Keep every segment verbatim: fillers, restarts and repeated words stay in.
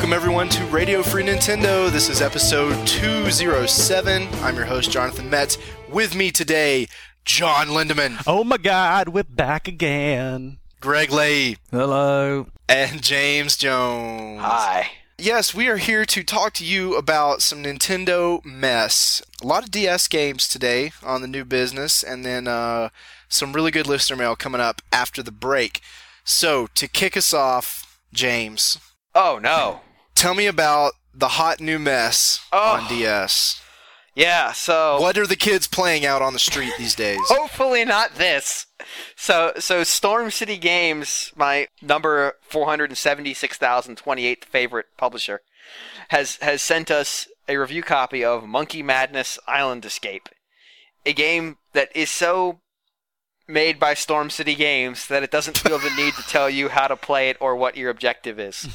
Welcome everyone to Radio Free Nintendo. This is episode two oh seven. I'm your host, Jonathan Metz. With me today, John Lindemann. Oh my god, we're back again. Greg Leahy. Hello. And James Jones. Hi. Yes, we are here to talk to you about some Nintendo mess. A lot of D S games today on the new business, and then uh, some really good listener mail coming up after the break. So, to kick us off, James. Oh, no. Tell me about the hot new mess oh. on D S. Yeah, so... What are the kids playing out on the street these days? Hopefully not this. So, so Storm City Games, my number four hundred seventy-six thousand twenty-eighth favorite publisher, has, has sent us a review copy of Monkey Madness Island Escape, a game that is so made by Storm City Games that it doesn't feel the need to tell you how to play it or what your objective is.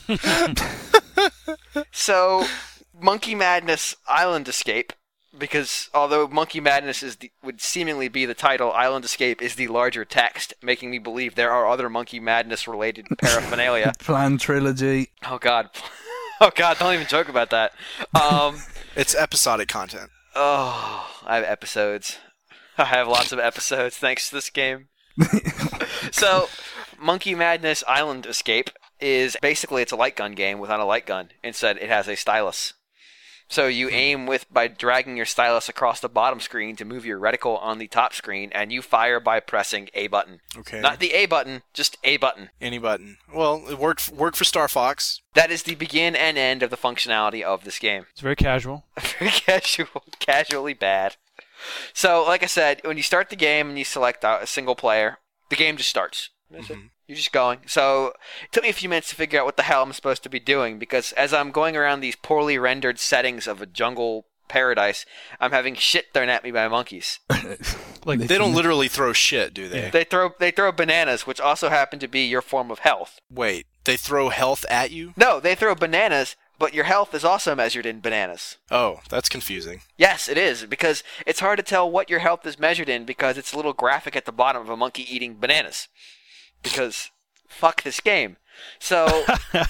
So, Monkey Madness Island Escape, because although Monkey Madness is the, would seemingly be the title, Island Escape is the larger text, making me believe there are other Monkey Madness-related paraphernalia. Planned trilogy. Oh, God. Oh, God, don't even joke about that. Um, it's episodic content. Oh, I have episodes. I have lots of episodes thanks to this game. So, Monkey Madness Island Escape is basically it's a light gun game without a light gun. Instead, it has a stylus. So you aim with by dragging your stylus across the bottom screen to move your reticle on the top screen, and you fire by pressing A button. Okay. Not the A button, just A button. Any button. Well, it worked worked for Star Fox. That is the begin and end of the functionality of this game. It's very casual. Very casual, casually bad. So, like I said, when you start the game and you select a single player, the game just starts. Mm-hmm. You're just going. So it took me a few minutes to figure out what the hell I'm supposed to be doing, because as I'm going around these poorly rendered settings of a jungle paradise, I'm having shit thrown at me by monkeys. Like they don't literally throw shit, do they? Yeah. They throw they throw bananas, which also happen to be your form of health. Wait, they throw health at you? No, they throw bananas, but your health is also measured in bananas. Oh, that's confusing. Yes, it is, because it's hard to tell what your health is measured in because it's a little graphic at the bottom of a monkey eating bananas. Because fuck this game. So,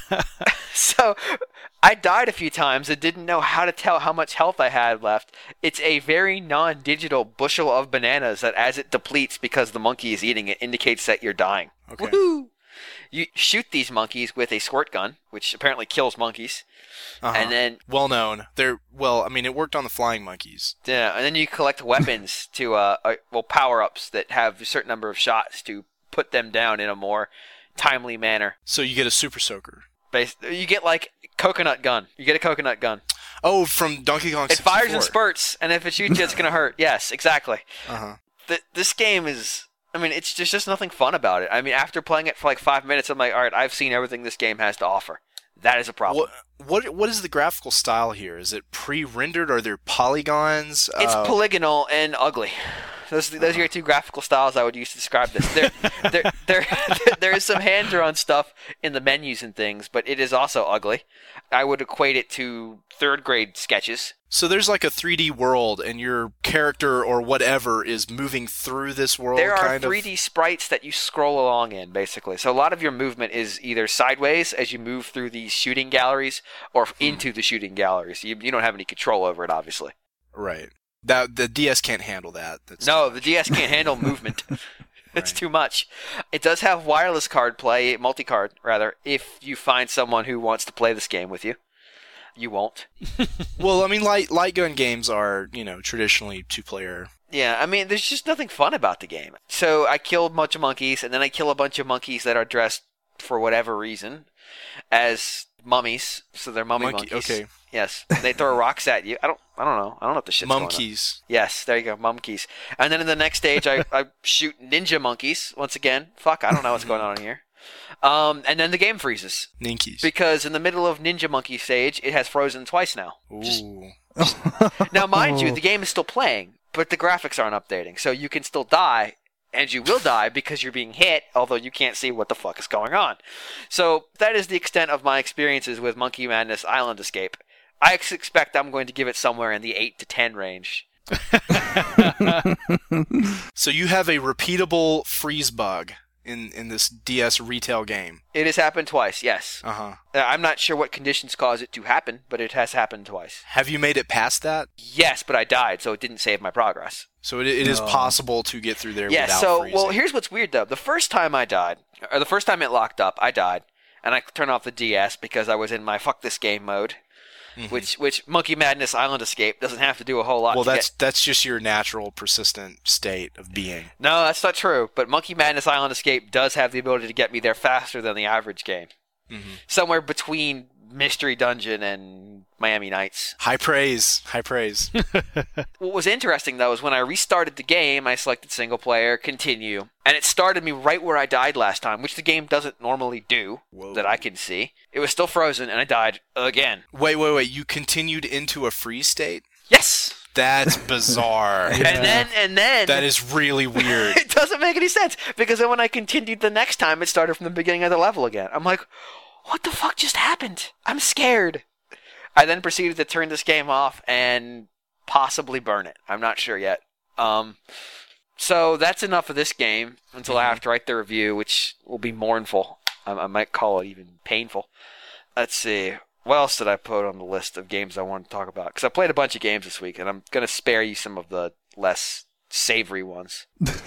so I died a few times and didn't know how to tell how much health I had left. It's a very non-digital bushel of bananas that as it depletes because the monkey is eating it indicates that you're dying. Okay. Woohoo! You shoot these monkeys with a squirt gun, which apparently kills monkeys. Uh-huh. And then... Well known. They're, well, I mean, it worked on the flying monkeys. Yeah, and then you collect weapons to, uh, uh, well, power-ups that have a certain number of shots to put them down in a more timely manner. So you get a super soaker. Bas- you get like coconut gun. You get a coconut gun. Oh, from Donkey Kong It sixty-four. fires in spurts, and if it shoots you, it's gonna hurt. Yes, exactly. Uh-huh. Th- this game is... I mean, it's just, just nothing fun about it. I mean, after playing it for like five minutes, I'm like, all right, I've seen everything this game has to offer. That is a problem. What what, what is the graphical style here? Is it pre-rendered? Are there polygons? It's uh, polygonal and ugly. Those those are your two graphical styles I would use to describe this. There, there, there, there is some hand-drawn stuff in the menus and things, but it is also ugly. I would equate it to third-grade sketches. So there's like a three D world, and your character or whatever is moving through this world. There are kind three D of? sprites that you scroll along in, basically. So a lot of your movement is either sideways as you move through these shooting galleries, or into the shooting galleries. You you don't have any control over it, obviously. Right. That the D S can't handle that. That's no, the D S can't handle movement. It's right. Too much. It does have wireless card play, multi-card, rather, if you find someone who wants to play this game with you. You won't. Well, I mean, light light gun games are, you know, traditionally two-player. Yeah, I mean, there's just nothing fun about the game. So I kill a bunch of monkeys, and then I kill a bunch of monkeys that are dressed, for whatever reason, as mummies. So they're mummy Monkey, monkeys. Okay. Yes. They throw rocks at you. I don't I don't know. I don't know what the shit's going on. Monkeys. Yes, there you go, monkeys. And then in the next stage, I, I shoot ninja monkeys. Once again, fuck, I don't know what's going on here. Um, and then the game freezes. Ninkies. Because in the middle of Ninja Monkey stage, it has frozen twice now. Ooh. Just, just, now, mind you, the game is still playing, but the graphics aren't updating. So you can still die, and you will die because you're being hit, although you can't see what the fuck is going on. So that is the extent of my experiences with Monkey Madness Island Escape. I expect I'm going to give it somewhere in the eight to ten range. So you have a repeatable freeze bug in, in this D S retail game. It has happened twice, yes. Uh-huh. Uh, I'm not sure what conditions cause it to happen, but it has happened twice. Have you made it past that? Yes, but I died, so it didn't save my progress. So it, it is No. possible to get through there Yeah, without so, freezing. well, here's what's weird, though. The first time I died, or the first time it locked up, I died, and I turned off the D S because I was in my fuck this game mode, Mhm. which which Monkey Madness Island Escape doesn't have to do a whole lot Well, to that's get. that's just your natural, persistent state of being. No, that's not true, but Monkey Madness Island Escape does have the ability to get me there faster than the average game. Mhm. Somewhere between Mystery Dungeon and Miami Nights. High praise. High praise. What was interesting, though, is when I restarted the game, I selected single player, continue, and it started me right where I died last time, which the game doesn't normally do, Whoa. that I can see. It was still frozen, and I died again. Wait, wait, wait. You continued into a freeze state? Yes! That's bizarre. And then, and then... That is really weird. It doesn't make any sense, because then when I continued the next time, it started from the beginning of the level again. I'm like, what the fuck just happened? I'm scared. I then proceeded to turn this game off and possibly burn it. I'm not sure yet. Um, so that's enough of this game until I have to write the review, which will be mournful. I, I might call it even painful. Let's see. What else did I put on the list of games I want to talk about? Because I played a bunch of games this week, and I'm going to spare you some of the less savory ones.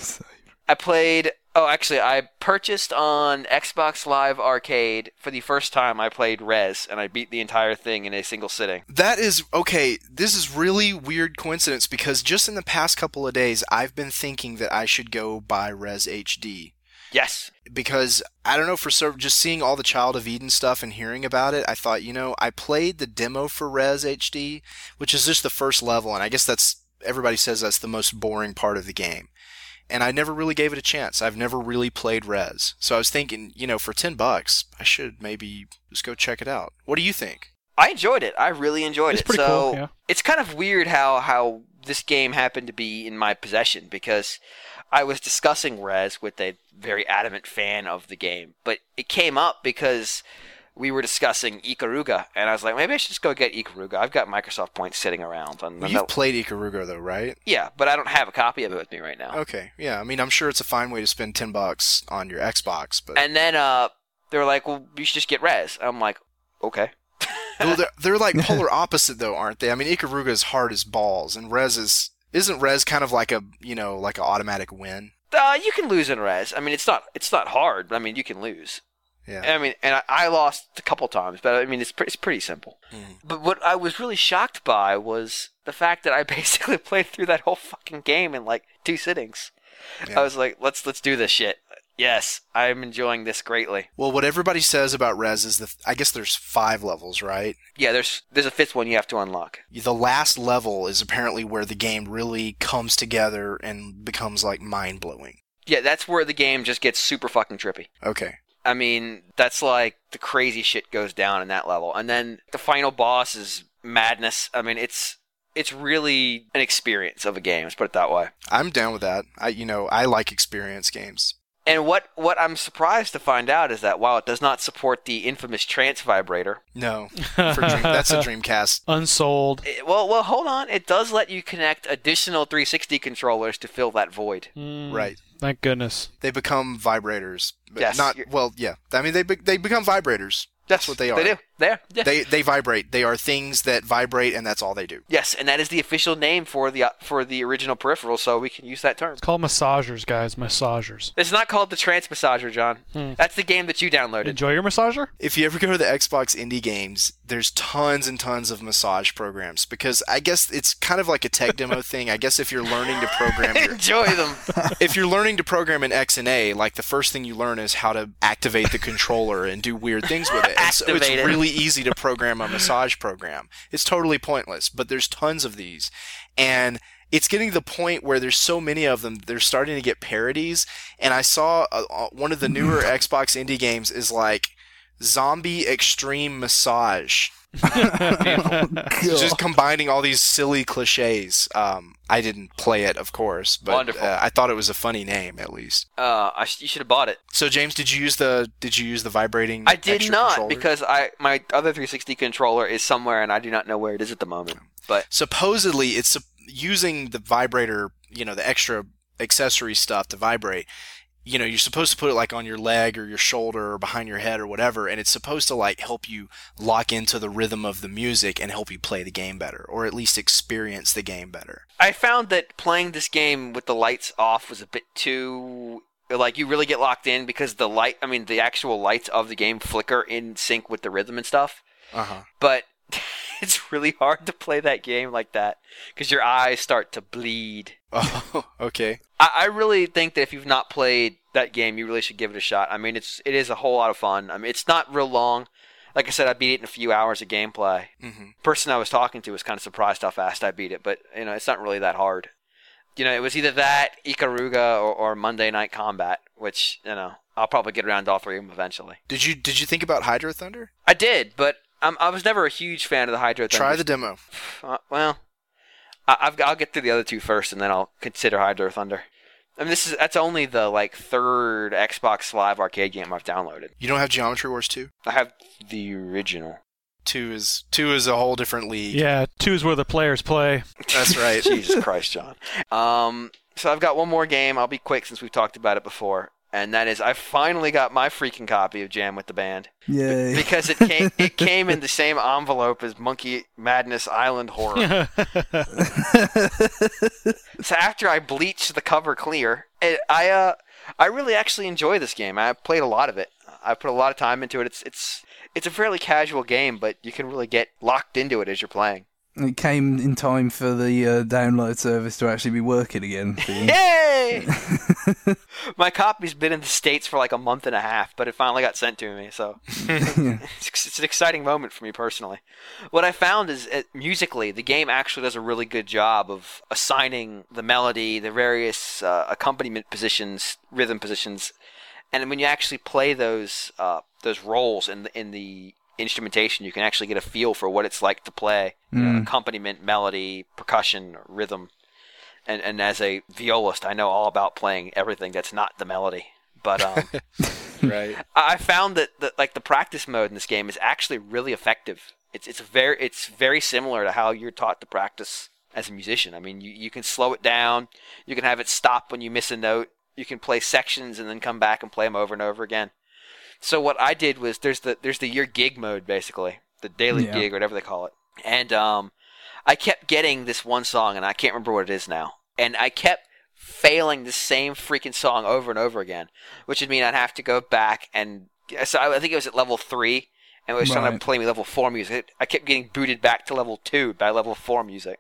I played... Oh, actually, I purchased on Xbox Live Arcade, for the first time I played Rez, and I beat the entire thing in a single sitting. That is, okay, this is really weird coincidence because just in the past couple of days, I've been thinking that I should go buy Rez H D. Yes. Because, I don't know, for so, just seeing all the Child of Eden stuff and hearing about it, I thought, you know, I played the demo for Rez H D, which is just the first level, and I guess that's, everybody says that's the most boring part of the game. And I never really gave it a chance. I've never really played Rez. So I was thinking, you know, for ten bucks, I should maybe just go check it out. What do you think? I enjoyed it. I really enjoyed It's it. pretty so cool, yeah. It's kind of weird how, how this game happened to be in my possession, because I was discussing Rez with a very adamant fan of the game. But it came up because we were discussing Ikaruga, and I was like, maybe I should just go get Ikaruga. I've got Microsoft points sitting around. And Well, and you've that- played Ikaruga though, right? yeah, but I don't have a copy of it with me right now. Okay, yeah. I mean, I'm sure it's a fine way to spend ten bucks on your Xbox, but And then uh, they were like, well, you should just get Rez. I'm like, okay. well, they're, they're like polar opposite though, aren't they? I mean, Ikaruga is hard as balls, and Rez is isn't Rez kind of like a you know like an automatic win? Uh, you can lose in Rez. I mean, it's not it's not hard, but I mean, you can lose. Yeah. I mean, and I, I lost a couple times, but I mean, it's pretty, it's pretty simple. Mhm. But what I was really shocked by was the fact that I basically played through that whole fucking game in like two sittings. Yeah. I was like, let's let's do this shit. Yes, I'm enjoying this greatly. Well, what everybody says about Rez is that I guess there's five levels, right? Yeah, there's there's a fifth one you have to unlock. The last level is apparently where the game really comes together and becomes like mind blowing. Yeah, that's where the game just gets super fucking trippy. Okay. I mean, that's like the crazy shit goes down in that level. And then the final boss is madness. I mean, it's it's really an experience of a game, let's put it that way. I'm down with that. I you know, I like experience games. And what, what I'm surprised to find out is that while it does not support the infamous trance vibrator, No. For Dream, that's a Dreamcast. Unsold. it, well, well, hold on, it does let you connect additional three sixty controllers to fill that void. Mm, Right. Thank goodness. They become vibrators. But Yes, Not you're- well, yeah. I mean they be, they become vibrators. That's what they are. They do. They are. Yeah. They they vibrate. They are things that vibrate, and that's all they do. Yes, and that is the official name for the uh, for the original peripheral, so we can use that term. It's called massagers, guys. Massagers. It's not called the Trance Massager, John. Hmm. That's the game that you downloaded. Enjoy your massager? If you ever go to the Xbox indie games, there's tons and tons of massage programs because I guess it's kind of like a tech demo thing. I guess if you're learning to program your, Enjoy them. if you're learning to program in X and A, like the first thing you learn is how to activate the controller and do weird things with it. And so it's Activate it. really easy to program a massage program. It's totally pointless, but there's tons of these. And it's getting to the point where there's so many of them, they're starting to get parodies. And I saw uh, uh, one of the newer Xbox indie games is like Zombie Extreme Massage. It's just combining all these silly cliches. Um, I didn't play it, of course, but Wonderful. uh, I thought it was a funny name at least. Uh, I sh- you should have bought it. So, James, did you use the did you use the vibrating? I did extra not controller? because I my other three sixty controller is somewhere and I do not know where it is at the moment. But supposedly it's using the vibrator, you know, the extra accessory stuff to vibrate. you know, you're supposed to put it like on your leg or your shoulder or behind your head or whatever, and it's supposed to like help you lock into the rhythm of the music and help you play the game better, or at least experience the game better. I found that playing this game with the lights off was a bit too, like, you really get locked in because the light, I mean, the actual lights of the game flicker in sync with the rhythm and stuff. Uh-huh. But it's really hard to play that game like that because your eyes start to bleed. Oh, okay. I, I really think that if you've not played that game, you really should give it a shot. I mean, it's it is a whole lot of fun. I mean, it's not real long. Like I said, I beat it in a few hours of gameplay. Mm-hmm. Person I was talking to was kind of surprised how fast I beat it, but you know, it's not really that hard. You know, it was either that, Ikaruga, or, or Monday Night Combat, which, you know, I'll probably get around to all three of them eventually. Did you did you think about Hydro Thunder? I did, but I'm, I was never a huge fan of the Hydro Thunder. Try the demo. Uh, well, I, I've, I'll get through the other two first, and then I'll consider Hydro Thunder. I mean, this is that's only the like third Xbox Live Arcade game I've downloaded. You don't have Geometry Wars two? I have the original. Two is two is a whole different league. Yeah, two is where the players play. That's right. Jesus Christ, John. Um, so I've got one more game. I'll be quick since we've talked about it before, and that is I finally got my freaking copy of Jam with the Band. Yay. Because it came it came in the same envelope as Monkey Madness Island Horror. So after I bleached the cover clear, it, I uh I really actually enjoy this game. I played a lot of it. I put a lot of time into it. It's it's it's a fairly casual game, but you can really get locked into it as you're playing. It came in time for the uh, download service to actually be working again. For you. Yay! My copy's been in the States for like a month and a half, but it finally got sent to me, so it's, it's an exciting moment for me personally. What I found is, uh, musically, the game actually does a really good job of assigning the melody, the various uh, accompaniment positions, rhythm positions, and when you actually play those uh, those roles in the, in the instrumentation, you can actually get a feel for what it's like to play you know, Mm. accompaniment, melody, percussion, rhythm. And and as a violist, I know all about playing everything that's not the melody. But um, Right. I found that the, like the practice mode in this game is actually really effective. It's it's very it's very similar to how you're taught to practice as a musician. I mean, you, you can slow it down. You can have it stop when you miss a note. You can play sections and then come back and play them over and over again. So what I did was there's the there's the your gig mode basically, the daily Yeah. gig or whatever they call it, and um, I kept getting this one song and I can't remember what it is now, and I kept failing the same freaking song over and over again, which would mean I'd have to go back and so I think it was at level three and it was trying Right. to play me level four music. I kept getting booted back to level two by level four music,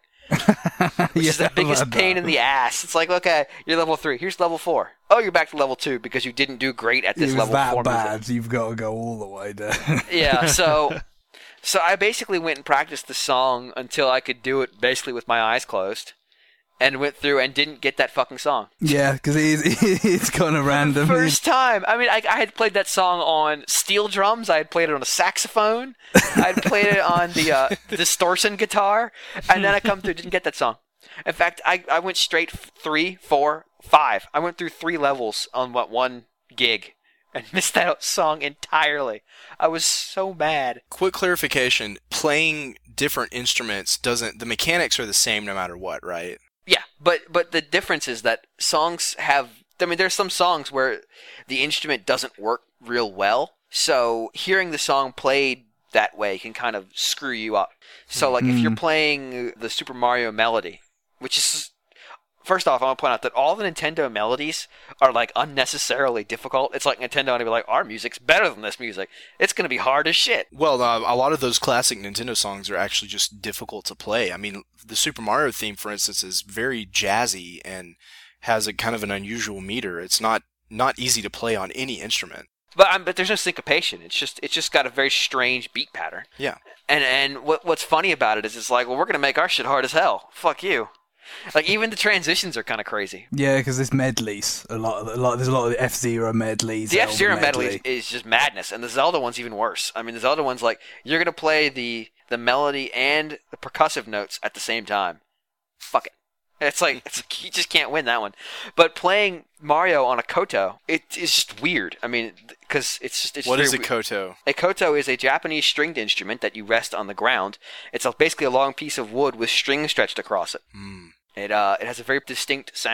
which is the biggest pain in the ass. It's like, okay, you're level three. Here's level four. Oh, you're back to level two because you didn't do great at It this was level that four bad, music. you've got to go all the way down. Yeah, so so I basically went and practiced the song until I could do it basically with my eyes closed, and went through and didn't get that fucking song. Yeah, because it is, it's kind of random. First time. I mean, I, I had played that song on steel drums. I had played it on a saxophone. I had played it on the uh, distortion guitar, and then I come through didn't get that song. In fact, I, I went straight f- three, four, five. I went through three levels on what one gig and missed that song entirely. I was so mad. Quick clarification: playing different instruments doesn't. The mechanics are the same no matter what, right? Yeah, but but the difference is that songs have. I mean, there's some songs where the instrument doesn't work real well, so hearing the song played that way can kind of screw you up. So, like, if you're playing the Super Mario melody, which is first off, I want to point out that all the Nintendo melodies are like unnecessarily difficult. It's like Nintendo to be like, our music's better than this music. It's going to be hard as shit. Well, uh, a lot of those classic Nintendo songs are actually just difficult to play. I mean, the Super Mario theme, for instance, is very jazzy and has a kind of an unusual meter. It's not not easy to play on any instrument. But um, but there's no syncopation. It's just it's just got a very strange beat pattern. Yeah. And and what what's funny about it is it's like, well, we're gonna make our shit hard as hell. Fuck you. Like, even the transitions are kind of crazy. Yeah, because there's medleys. A lot, of, a lot. There's a lot of the F-Zero medleys. The Zelda F-Zero medley is just madness, and the Zelda one's even worse. I mean, the Zelda one's like, you're gonna play the the melody and the percussive notes at the same time. Fuck it. It's like, it's like you just can't win that one. But playing Mario on a koto, it is just weird. I mean, because it's just it's What very is a we- koto? A koto is a Japanese stringed instrument that you rest on the ground. It's a, basically a long piece of wood with string stretched across it. Hmm. It uh, it has a very distinct sound.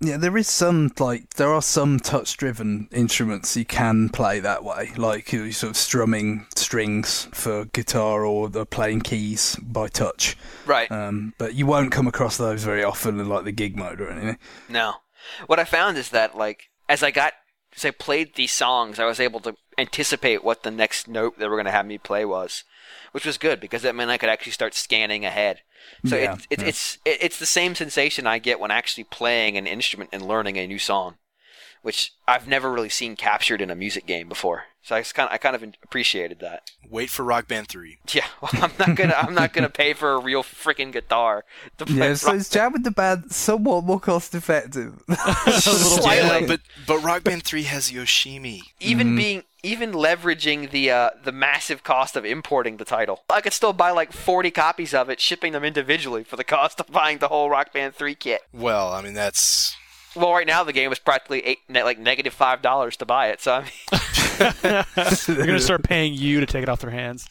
Yeah, there is some, like, there are some touch-driven instruments you can play that way, like you sort of strumming strings for guitar or the playing keys by touch. Right. Um, but you won't come across those very often in, like, the gig mode or anything. No. What I found is that, like, as I got, as I played these songs, I was able to anticipate what the next note they were going to have me play was, which was good because that meant I could actually start scanning ahead. So Yeah, it, it, yeah. it's it, it's the same sensation I get when actually playing an instrument and learning a new song, which I've never really seen captured in a music game before. So I just kind of, I kind of appreciated that. Wait for Rock Band three. Yeah, well, I'm not gonna I'm not gonna pay for a real freaking guitar to play. Yeah, so rock- it's Jam with the Band somewhat more cost-effective. Slightly. Yeah, but but Rock Band three has Yoshimi. even being even leveraging the uh, the massive cost of importing the title, I could still buy like forty copies of it, shipping them individually for the cost of buying the whole Rock Band three kit. Well, I mean that's Well, right now the game is practically eight, ne- like negative five dollars to buy it. So I mean, They're going to start paying you to take it off their hands.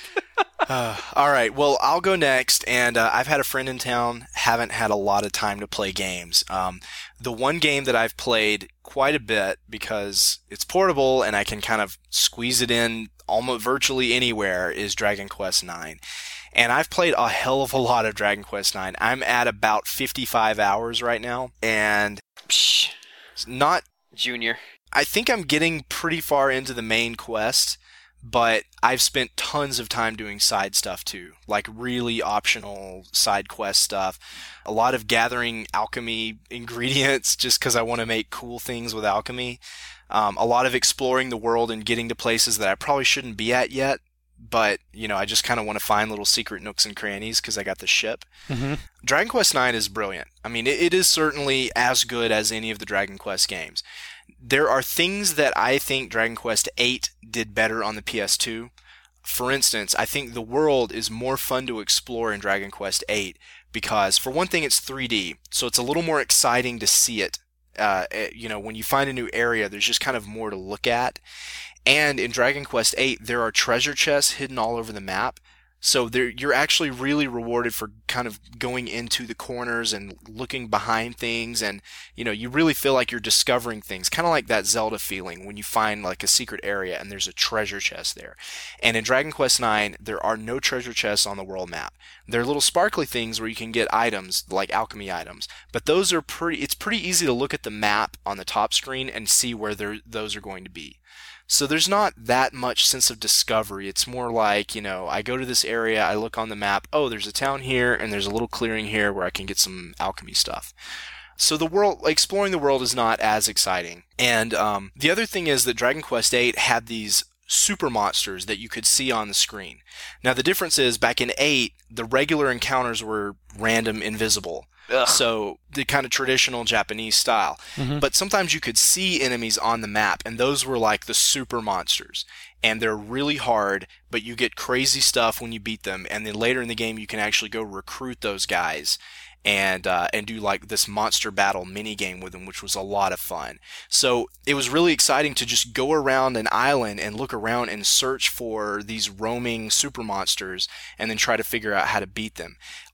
Uh, all right. Well, I'll go next, and uh, I've had a friend in town. Haven't had a lot of time to play games. Um, the one game that I've played quite a bit because it's portable and I can kind of squeeze it in almost virtually anywhere is Dragon Quest nine. And I've played a hell of a lot of Dragon Quest nine. I'm at about fifty-five hours right now, and psh, it's not. Junior. I think I'm getting pretty far into the main quest, but I've spent tons of time doing side stuff too, like really optional side quest stuff. A lot of gathering alchemy ingredients just because I want to make cool things with alchemy. Um, a lot of exploring the world and getting to places that I probably shouldn't be at yet, but you know, I just kind of want to find little secret nooks and crannies because I got the ship. Mm-hmm. Dragon Quest nine is brilliant. I mean, it, it is certainly as good as any of the Dragon Quest games. There are things that I think Dragon Quest eight did better on the P S two. For instance, I think the world is more fun to explore in Dragon Quest eight because, for one thing, it's three D, so it's a little more exciting to see it. Uh, you know, when you find a new area, there's just kind of more to look at. And in Dragon Quest eight, there are treasure chests hidden all over the map. So there, you're actually really rewarded for kind of going into the corners and looking behind things, and you know, you really feel like you're discovering things, kind of like that Zelda feeling when you find like a secret area and there's a treasure chest there. And in Dragon Quest nine, there are no treasure chests on the world map. They're little sparkly things where you can get items like alchemy items, but those are pretty. It's pretty easy to look at the map on the top screen and see where those are going to be. So there's not that much sense of discovery. It's more like, you know, I go to this area, I look on the map, oh, there's a town here, and there's a little clearing here where I can get some alchemy stuff. So the world, exploring the world is not as exciting. And um, the other thing is that Dragon Quest eight had these super monsters that you could see on the screen. Now the difference is, back in eight, the regular encounters were random, invisible. Ugh. So the kind of traditional Japanese style. Mm-hmm. But sometimes you could see enemies on the map, and those were like the super monsters. And they're really hard, but you get crazy stuff when you beat them. And then later in the game, you can actually go recruit those guys and uh, and do like this monster battle mini game with them, which was a lot of fun. So it was really exciting to just go around an island and look around and search for these roaming super monsters and then try to figure out how to beat them.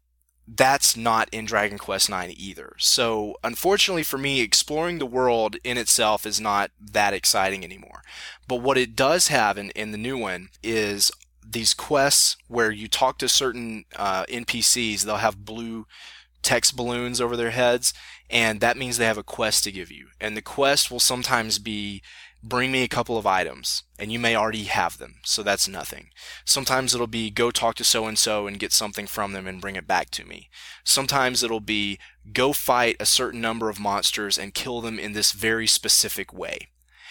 That's not in Dragon Quest nine either. So unfortunately for me, exploring the world in itself is not that exciting anymore. But what it does have in, in the new one is these quests where you talk to certain uh, N P Cs. They'll have blue text balloons over their heads, and that means they have a quest to give you. And the quest will sometimes be, bring me a couple of items, and you may already have them, so that's nothing. Sometimes it'll be, go talk to so-and-so and get something from them and bring it back to me. Sometimes it'll be, go fight a certain number of monsters and kill them in this very specific way.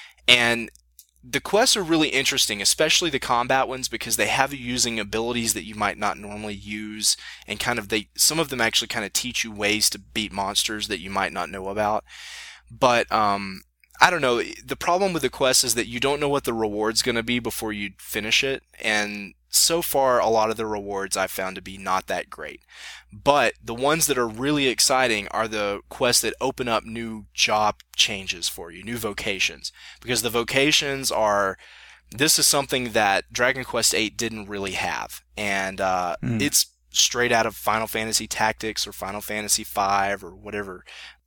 And the quests are really interesting, especially the combat ones, because they have you using abilities that you might not normally use, and kind of they, some of them actually kind of teach you ways to beat monsters that you might not know about. But, um, I don't know, the problem with the quest is that you don't know what the reward's going to be before you finish it, and so far a lot of the rewards I've found to be not that great. But the ones that are really exciting are the quests that open up new job changes for you, new vocations, because the vocations are, this is something that Dragon Quest eight didn't really have, and uh, mm. it's straight out of Final Fantasy Tactics or Final Fantasy five or whatever.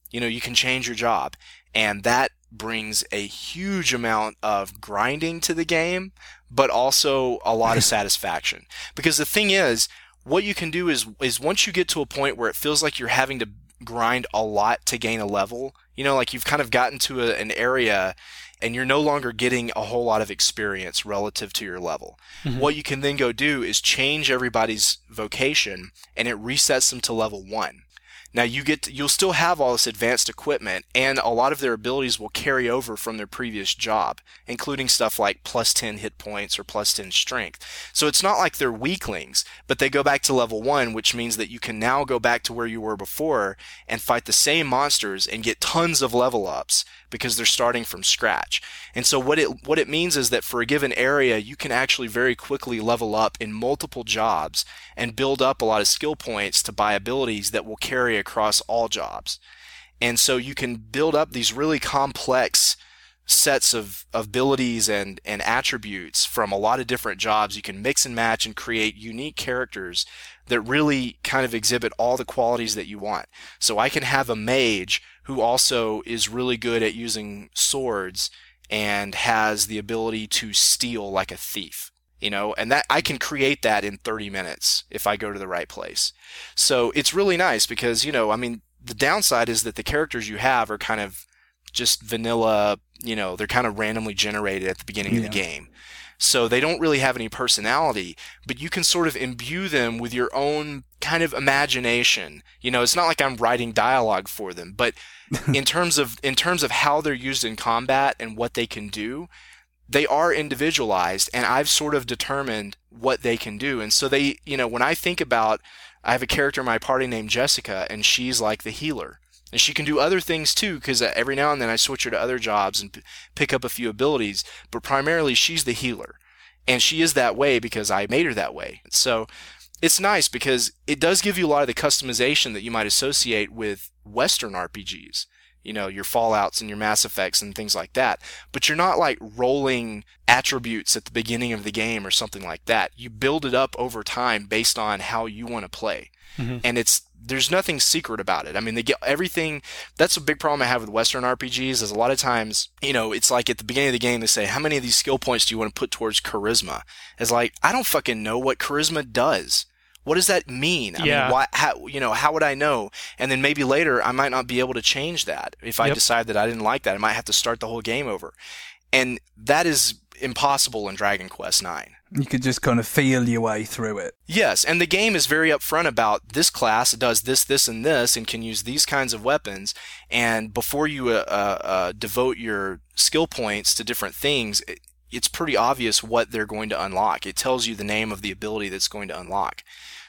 You know, you can change your job, and that brings a huge amount of grinding to the game, but also a lot of satisfaction. Because the thing is, what you can do is is once you get to a point where it feels like you're having to grind a lot to gain a level, you know, like you've kind of gotten to a, an area and you're no longer getting a whole lot of experience relative to your level. Mm-hmm. What you can then go do is change everybody's vocation, and it resets them to level one. Now you get to, you'll still have all this advanced equipment, and a lot of their abilities will carry over from their previous job, including stuff like plus ten hit points or plus ten strength. So it's not like they're weaklings, but they go back to level one, which means that you can now go back to where you were before and fight the same monsters and get tons of level ups because they're starting from scratch. And so what it what it means is that for a given area, you can actually very quickly level up in multiple jobs and build up a lot of skill points to buy abilities that will carry across all jobs. And so you can build up these really complex sets of abilities and, and attributes from a lot of different jobs. You can mix and match and create unique characters that really kind of exhibit all the qualities that you want. So I can have a mage who also is really good at using swords and has the ability to steal like a thief. You know, and that I can create that in thirty minutes if I go to the right place. So it's really nice because, you know, I mean, the downside is that the characters you have are kind of just vanilla, you know, they're kind of randomly generated at the beginning yeah. of the game. So they don't really have any personality, but you can sort of imbue them with your own kind of imagination. You know, it's not like I'm writing dialogue for them, but in terms of in terms of how they're used in combat and what they can do, they are individualized, and I've sort of determined what they can do. And so they, you know, when I think about, I have a character in my party named Jessica, and she's like the healer. And she can do other things too, because every now and then I switch her to other jobs and p- pick up a few abilities, but primarily she's the healer. And she is that way because I made her that way. So it's nice because it does give you a lot of the customization that you might associate with Western R P Gs. You know, your Fallouts and your Mass Effects and things like that. But you're not like rolling attributes at the beginning of the game or something like that. You build it up over time based on how you want to play. Mm-hmm. And it's there's nothing secret about it. I mean, they get everything. That's a big problem I have with Western R P Gs is a lot of times, you know, it's like at the beginning of the game they say, how many of these skill points do you want to put towards charisma? It's like, I don't fucking know what charisma does. What does that mean? I yeah. mean, why, how, you know, how would I know? And then maybe later I might not be able to change that. If I yep. decide that I didn't like that, I might have to start the whole game over. And that is impossible in Dragon Quest nine. You could just kind of feel your way through it. Yes, and the game is very upfront about this class does this, this, and this, and can use these kinds of weapons. And before you uh, uh, devote your skill points to different things, it, it's pretty obvious what they're going to unlock. It tells you the name of the ability that's going to unlock.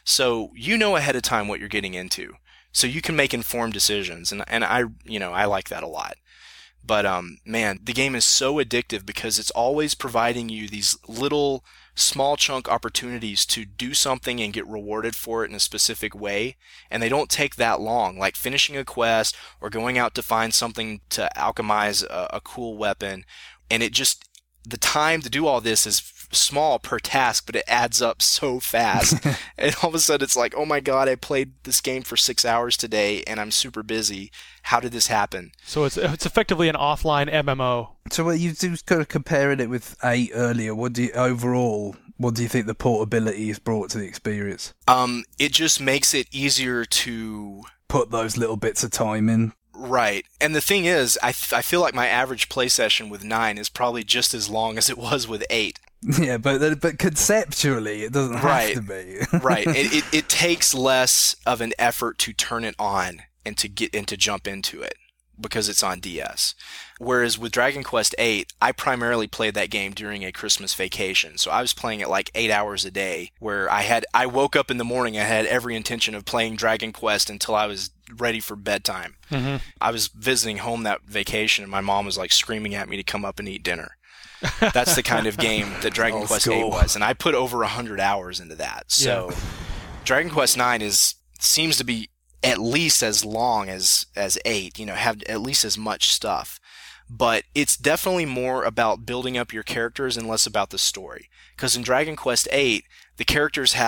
So you know ahead of time what you're getting into. So you can make informed decisions, and and I you know I like that a lot. But um man, the game is so addictive because it's always providing you these little small chunk opportunities to do something and get rewarded for it in a specific way, and they don't take that long, like finishing a quest or going out to find something to alchemize a, a cool weapon. And it just the time to do all this is small per task, but it adds up so fast. And all of a sudden it's like, oh my god, I played this game for six hours today and I'm super busy. How did this happen? So it's it's effectively an offline M M O. So what you do kind of comparing it with eight earlier, what do you, overall, what do you think the portability has brought to the experience? Um, it just makes it easier to put those little bits of time in. Right. And the thing is, I, th- I feel like my average play session with nine is probably just as long as it was with eight. Yeah, but but conceptually, it doesn't have right. to be. Right. It, it it takes less of an effort to turn it on and to get and to jump into it because it's on D S. Whereas with Dragon Quest eight, I primarily played that game during a Christmas vacation. So I was playing it like eight hours a day, where I had I woke up in the morning, I had every intention of playing Dragon Quest until I was ready for bedtime. Mm-hmm. I was visiting home that vacation, and my mom was like screaming at me to come up and eat dinner. That's the kind of game that Dragon Quest school. eight was, and I put over one hundred hours into that. So yeah. Dragon Quest nine is seems to be at least as long as, as eight, you know, have at least as much stuff. But it's definitely more about building up your characters and less about the story. Because in Dragon Quest eight, the characters have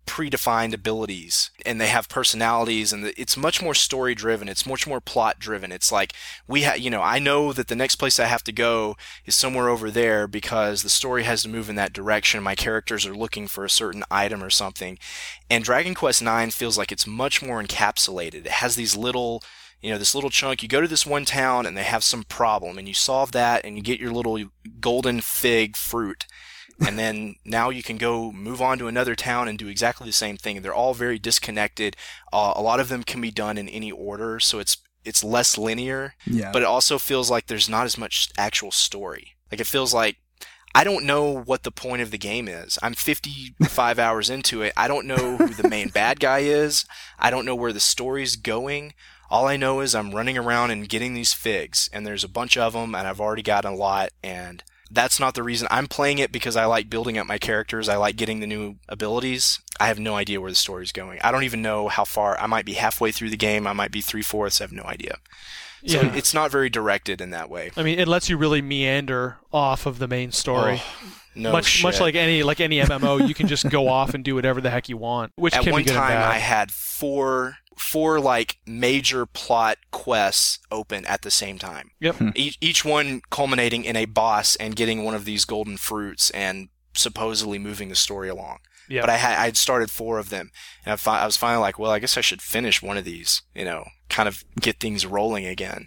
predefined abilities, and they have personalities, and it's much more story driven. It's much more plot driven. It's like we ha- you know, I know that the next place I have to go is somewhere over there because the story has to move in that direction. My characters are looking for a certain item or something. And Dragon Quest nine feels like it's much more encapsulated. It has these little, you know, this little chunk. You go to this one town and they have some problem, and you solve that, and you get your little golden fig fruit. And then now you can go move on to another town and do exactly the same thing. They're all very disconnected. Uh, a lot of them can be done in any order, so it's it's less linear. Yeah. But it also feels like there's not as much actual story. Like it feels like I don't know what the point of the game is. I'm fifty-five hours into it. I don't know who the main bad guy is. I don't know where the story's going. All I know is I'm running around and getting these figs, and there's a bunch of them, and I've already got a lot, and that's not the reason. I'm playing it because I like building up my characters. I like getting the new abilities. I have no idea where the story's going. I don't even know how far. I might be halfway through the game. I might be three-fourths. I have no idea. So Yeah. it's not very directed in that way. I mean, it lets you really meander off of the main story. Oh, no much shit. much like any like any M M O, you can just go off and do whatever the heck you want, which At can one be good time, and bad. I had four four like major plot quests open at the same time. Yep. Each, each one culminating in a boss and getting one of these golden fruits and supposedly moving the story along. Yep. But I had I had started four of them, and I, fi- I was finally like, well, I guess I should finish one of these, you know, kind of get things rolling again.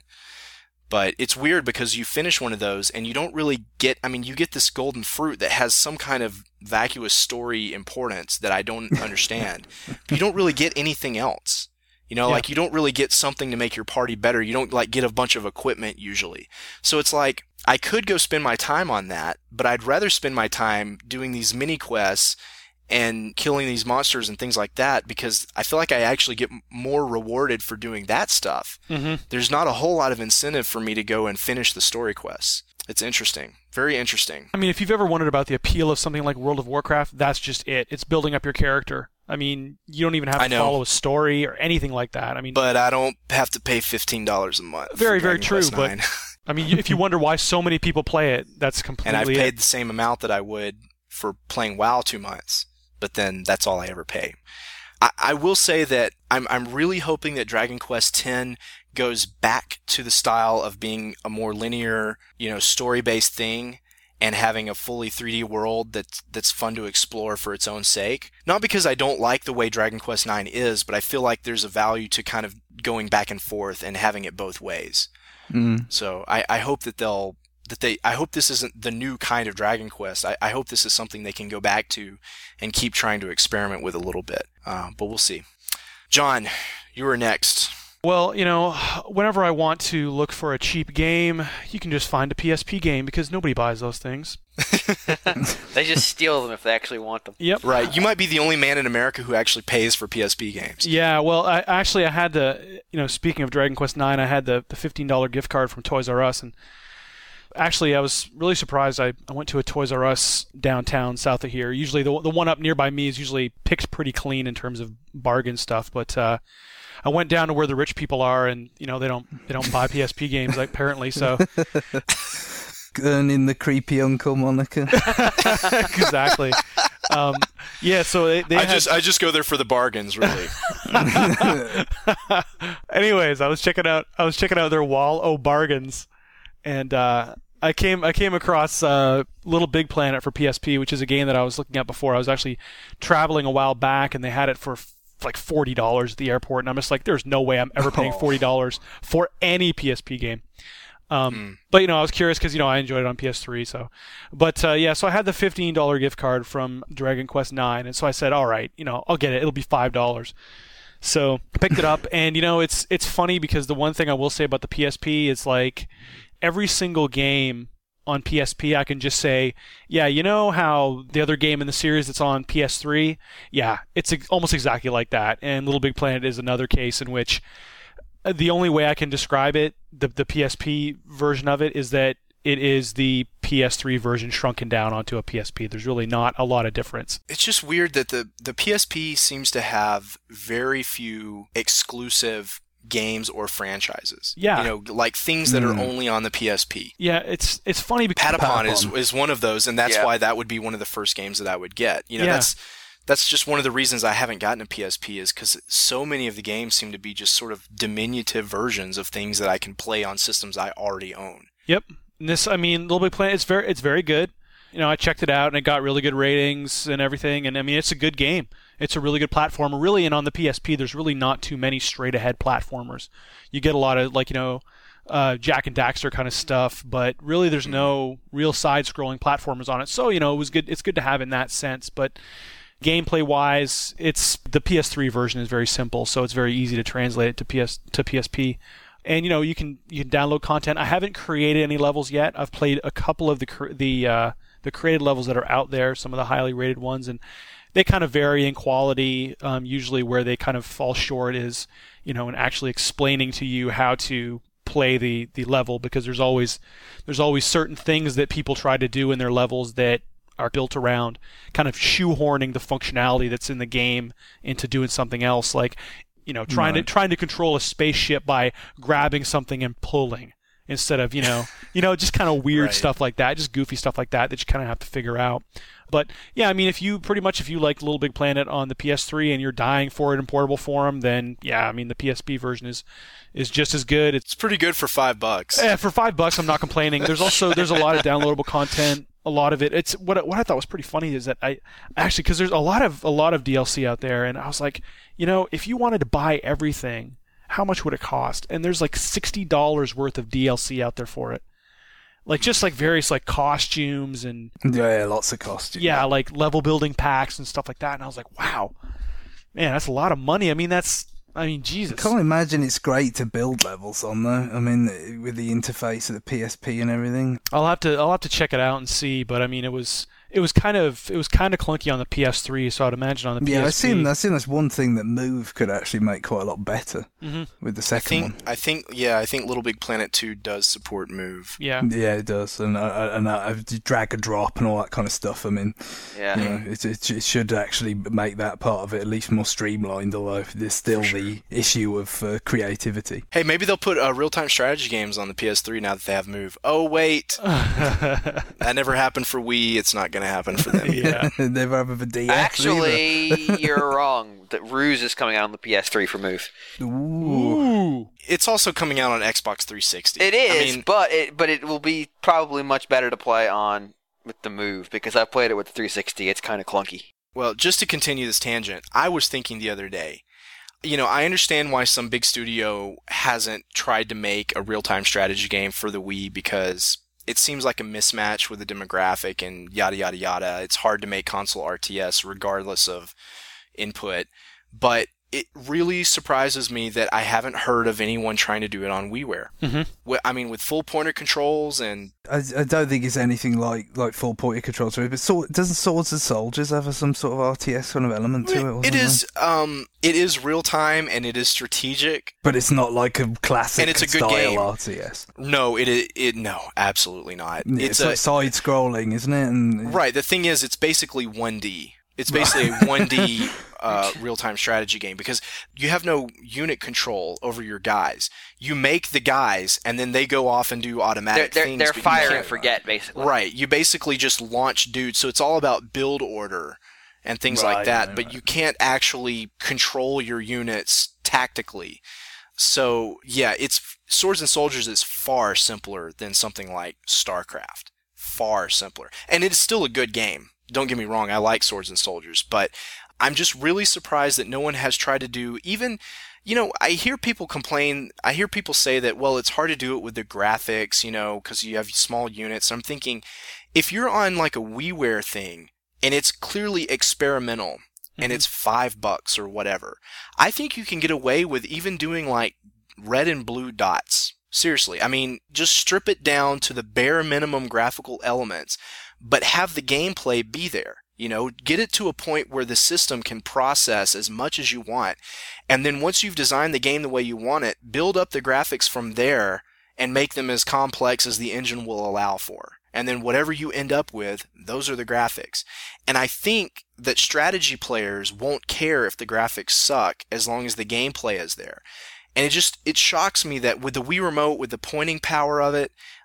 But it's weird because you finish one of those and you don't really get, I mean, you get this golden fruit that has some kind of vacuous story importance that I don't understand. But you don't really get anything else. You know, Yeah. like you don't really get something to make your party better. You don't like get a bunch of equipment usually. So it's like, I could go spend my time on that, but I'd rather spend my time doing these mini quests and killing these monsters and things like that, because I feel like I actually get more rewarded for doing that stuff. Mm-hmm. There's not a whole lot of incentive for me to go and finish the story quests. It's interesting. Very interesting. I mean, if you've ever wondered about the appeal of something like World of Warcraft, that's just it. It's building up your character. I mean, you don't even have I to know. follow a story or anything like that. I mean, But I don't have to pay fifteen dollars a month. Very, for very Dragon true, Quest but nine. I mean, if you wonder why so many people play it, that's completely And I've it. paid the same amount that I would for playing WoW two months. But then that's all I ever pay. I, I will say that I'm I'm really hoping that Dragon Quest X goes back to the style of being a more linear, you know, story-based thing, and having a fully three D world that's that's fun to explore for its own sake. Not because I don't like the way Dragon Quest nine is, but I feel like there's a value to kind of going back and forth and having it both ways. Mm. So I, I hope that they'll that they I hope this isn't the new kind of Dragon Quest. I, I hope this is something they can go back to and keep trying to experiment with a little bit. Uh, but we'll see. John, you are next. Well, you know, whenever I want to look for a cheap game, you can just find a P S P game because nobody buys those things. They just steal them if they actually want them. Yep. Right. You might be the only man in America who actually pays for P S P games. Yeah, well, I actually I had the, you know, speaking of Dragon Quest nine, I had the, the fifteen dollars gift card from Toys R Us, and actually I was really surprised. I, I went to a Toys R Us downtown south of here. Usually the the one up nearby me is usually picked pretty clean in terms of bargain stuff, but uh, I went down to where the rich people are, and you know they don't they don't buy P S P games apparently. So Earning the creepy uncle moniker. exactly. Um, yeah, so they, they I had... just I just go there for the bargains, really. Anyways, I was checking out I was checking out their wall o bargains, and uh, I came I came across uh, Little Big Planet for P S P, which is a game that I was looking at before. I was actually traveling a while back, and they had it for f- like forty dollars at the airport, and I'm just like, there's no way I'm ever paying forty dollars for any P S P game. Um, Mm. But, you know, I was curious because, you know, I enjoyed it on P S three. So, But, uh, yeah, so I had the fifteen dollars gift card from Dragon Quest nine. And so I said, all right, you know, I'll get it. It'll be five dollars. So I picked it up. And, you know, it's it's funny because the one thing I will say about the P S P is, like, every single game on P S P, I can just say, yeah, you know how the other game in the series that's on P S three? Yeah, it's ex- almost exactly like that. And Little Big Planet is another case in which the only way I can describe it, the the P S P version of it, is that it is the P S three version shrunken down onto a P S P. There's really not a lot of difference. It's just weird that the, the P S P seems to have very few exclusive games or franchises. Yeah. You know, like things that are Mm. only on the P S P. Yeah, it's it's funny because Patapon is, Patapon. is one of those, and that's Yeah. why that would be one of the first games that I would get. You know, Yeah. that's that's just one of the reasons I haven't gotten a P S P is because so many of the games seem to be just sort of diminutive versions of things that I can play on systems I already own. Yep. And this, I mean, Little Big Planet, it's very, it's very good. You know, I checked it out and it got really good ratings and everything. And I mean, it's a good game. It's a really good platformer. Really, and on the P S P, there's really not too many straight-ahead platformers. You get a lot of, like, you know, uh, Jack and Daxter kind of stuff, but really there's no real side-scrolling platformers on it. So, you know, it was good. It's good to have in that sense. But gameplay-wise, it's the P S three version is very simple, so it's very easy to translate it to P S to P S P. And you know, you can you can download content. I haven't created any levels yet. I've played a couple of the the uh, the created levels that are out there, some of the highly rated ones, and they kind of vary in quality. Um, usually, where they kind of fall short is, you know, in actually explaining to you how to play the, the level, because there's always there's always certain things that people try to do in their levels that are built around kind of shoehorning the functionality that's in the game into doing something else, like, you know, trying right. to trying to control a spaceship by grabbing something and pulling instead of, you know, you know, just kind of weird right. stuff like that, just goofy stuff like that that you kind of have to figure out. But yeah, I mean, if you pretty much if you like Little Big Planet on the P S three and you're dying for it in portable form, then yeah, I mean the P S P version is is just as good. It's It's pretty good for five bucks. yeah, for five bucks, I'm not complaining. There's also there's a lot of downloadable content. A lot of it. It's what what I thought was pretty funny is that I actually because there's a lot of a lot of D L C out there, and I was like, you know, if you wanted to buy everything, how much would it cost? And there's like sixty dollars worth of D L C out there for it. Like just like various like costumes and yeah, lots of costumes. Yeah, like level building packs and stuff like that. And I was like, wow, man, that's a lot of money. I mean, that's I mean, Jesus. I can't imagine it's great to build levels on though. I mean, with the interface of the P S P and everything. I'll have to I'll have to check it out and see. But I mean, it was it was kind of it was kind of clunky on the P S three, so I'd imagine on the P S P. Yeah, I seen I seen that's one thing that Move could actually make quite a lot better mm-hmm. with the I second think, one. I think, yeah, I think Little Big Planet two does support Move. Yeah, yeah, it does, and uh, and uh, drag and drop and all that kind of stuff. I mean, yeah, you know, it, it it should actually make that part of it at least more streamlined. Although there's still sure. the issue of uh, creativity. Hey, maybe they'll put uh, real-time strategy games on the P S three now that they have Move. Oh wait, that never happened for Wii. It's not going to happen for them. yeah. Never happened for D S. Actually, you're wrong. The Ruse is coming out on the P S three for Move. Ooh. Ooh. It's also coming out on Xbox three sixty. It is, I mean, but it but it will be probably much better to play on with the Move because I played it with the three sixty. It's kind of clunky. well, just to continue this tangent, I was thinking the other day, you know, I understand why some big studio hasn't tried to make a real-time strategy game for the Wii because it seems like a mismatch with the demographic and yada, yada, yada. It's hard to make console R T S regardless of input. But it really surprises me that I haven't heard of anyone trying to do it on WiiWare. Mm-hmm. I mean, with full pointer controls and... I, I don't think it's anything like, like full pointer controls, but sword, doesn't Swords and Soldiers have some sort of R T S kind of element to it? Or it is, um, it is real time and it is strategic, but it's not like a classic and it's a good style game. R T S. No, it, it, it no, absolutely not. Yeah, it's it's a like side scrolling, isn't it? And right. The thing is, it's basically one D. It's basically a one D uh, real-time strategy game because you have no unit control over your guys. You make the guys, and then they go off and do They're automatic they're, things. they're but you fire can't- and forget basically. Right. You basically just launch dudes. So it's all about build order and things like Right, that. right, but right. you can't actually control your units tactically. So yeah, it's Swords and Soldiers is far simpler than something like StarCraft. Far simpler, and it is still a good game. Don't get me wrong, I like Swords and Soldiers, but I'm just really surprised that no one has tried to do even, you know, I hear people complain, I hear people say that, well, it's hard to do it with the graphics, you know, because you have small units. I'm thinking, if you're on like a WiiWare thing, and it's clearly experimental, mm-hmm. and it's five bucks or whatever, I think you can get away with even doing like red and blue dots. Seriously, I mean, just strip it down to the bare minimum graphical elements, but have the gameplay be there. You know, get it to a point where the system can process as much as you want. And then once you've designed the game the way you want it, build up the graphics from there and make them as complex as the engine will allow for. And then whatever you end up with, those are the graphics. And I think that strategy players won't care if the graphics suck as long as the gameplay is there. And it just, it shocks me that with the Wii Remote, with the pointing power of it,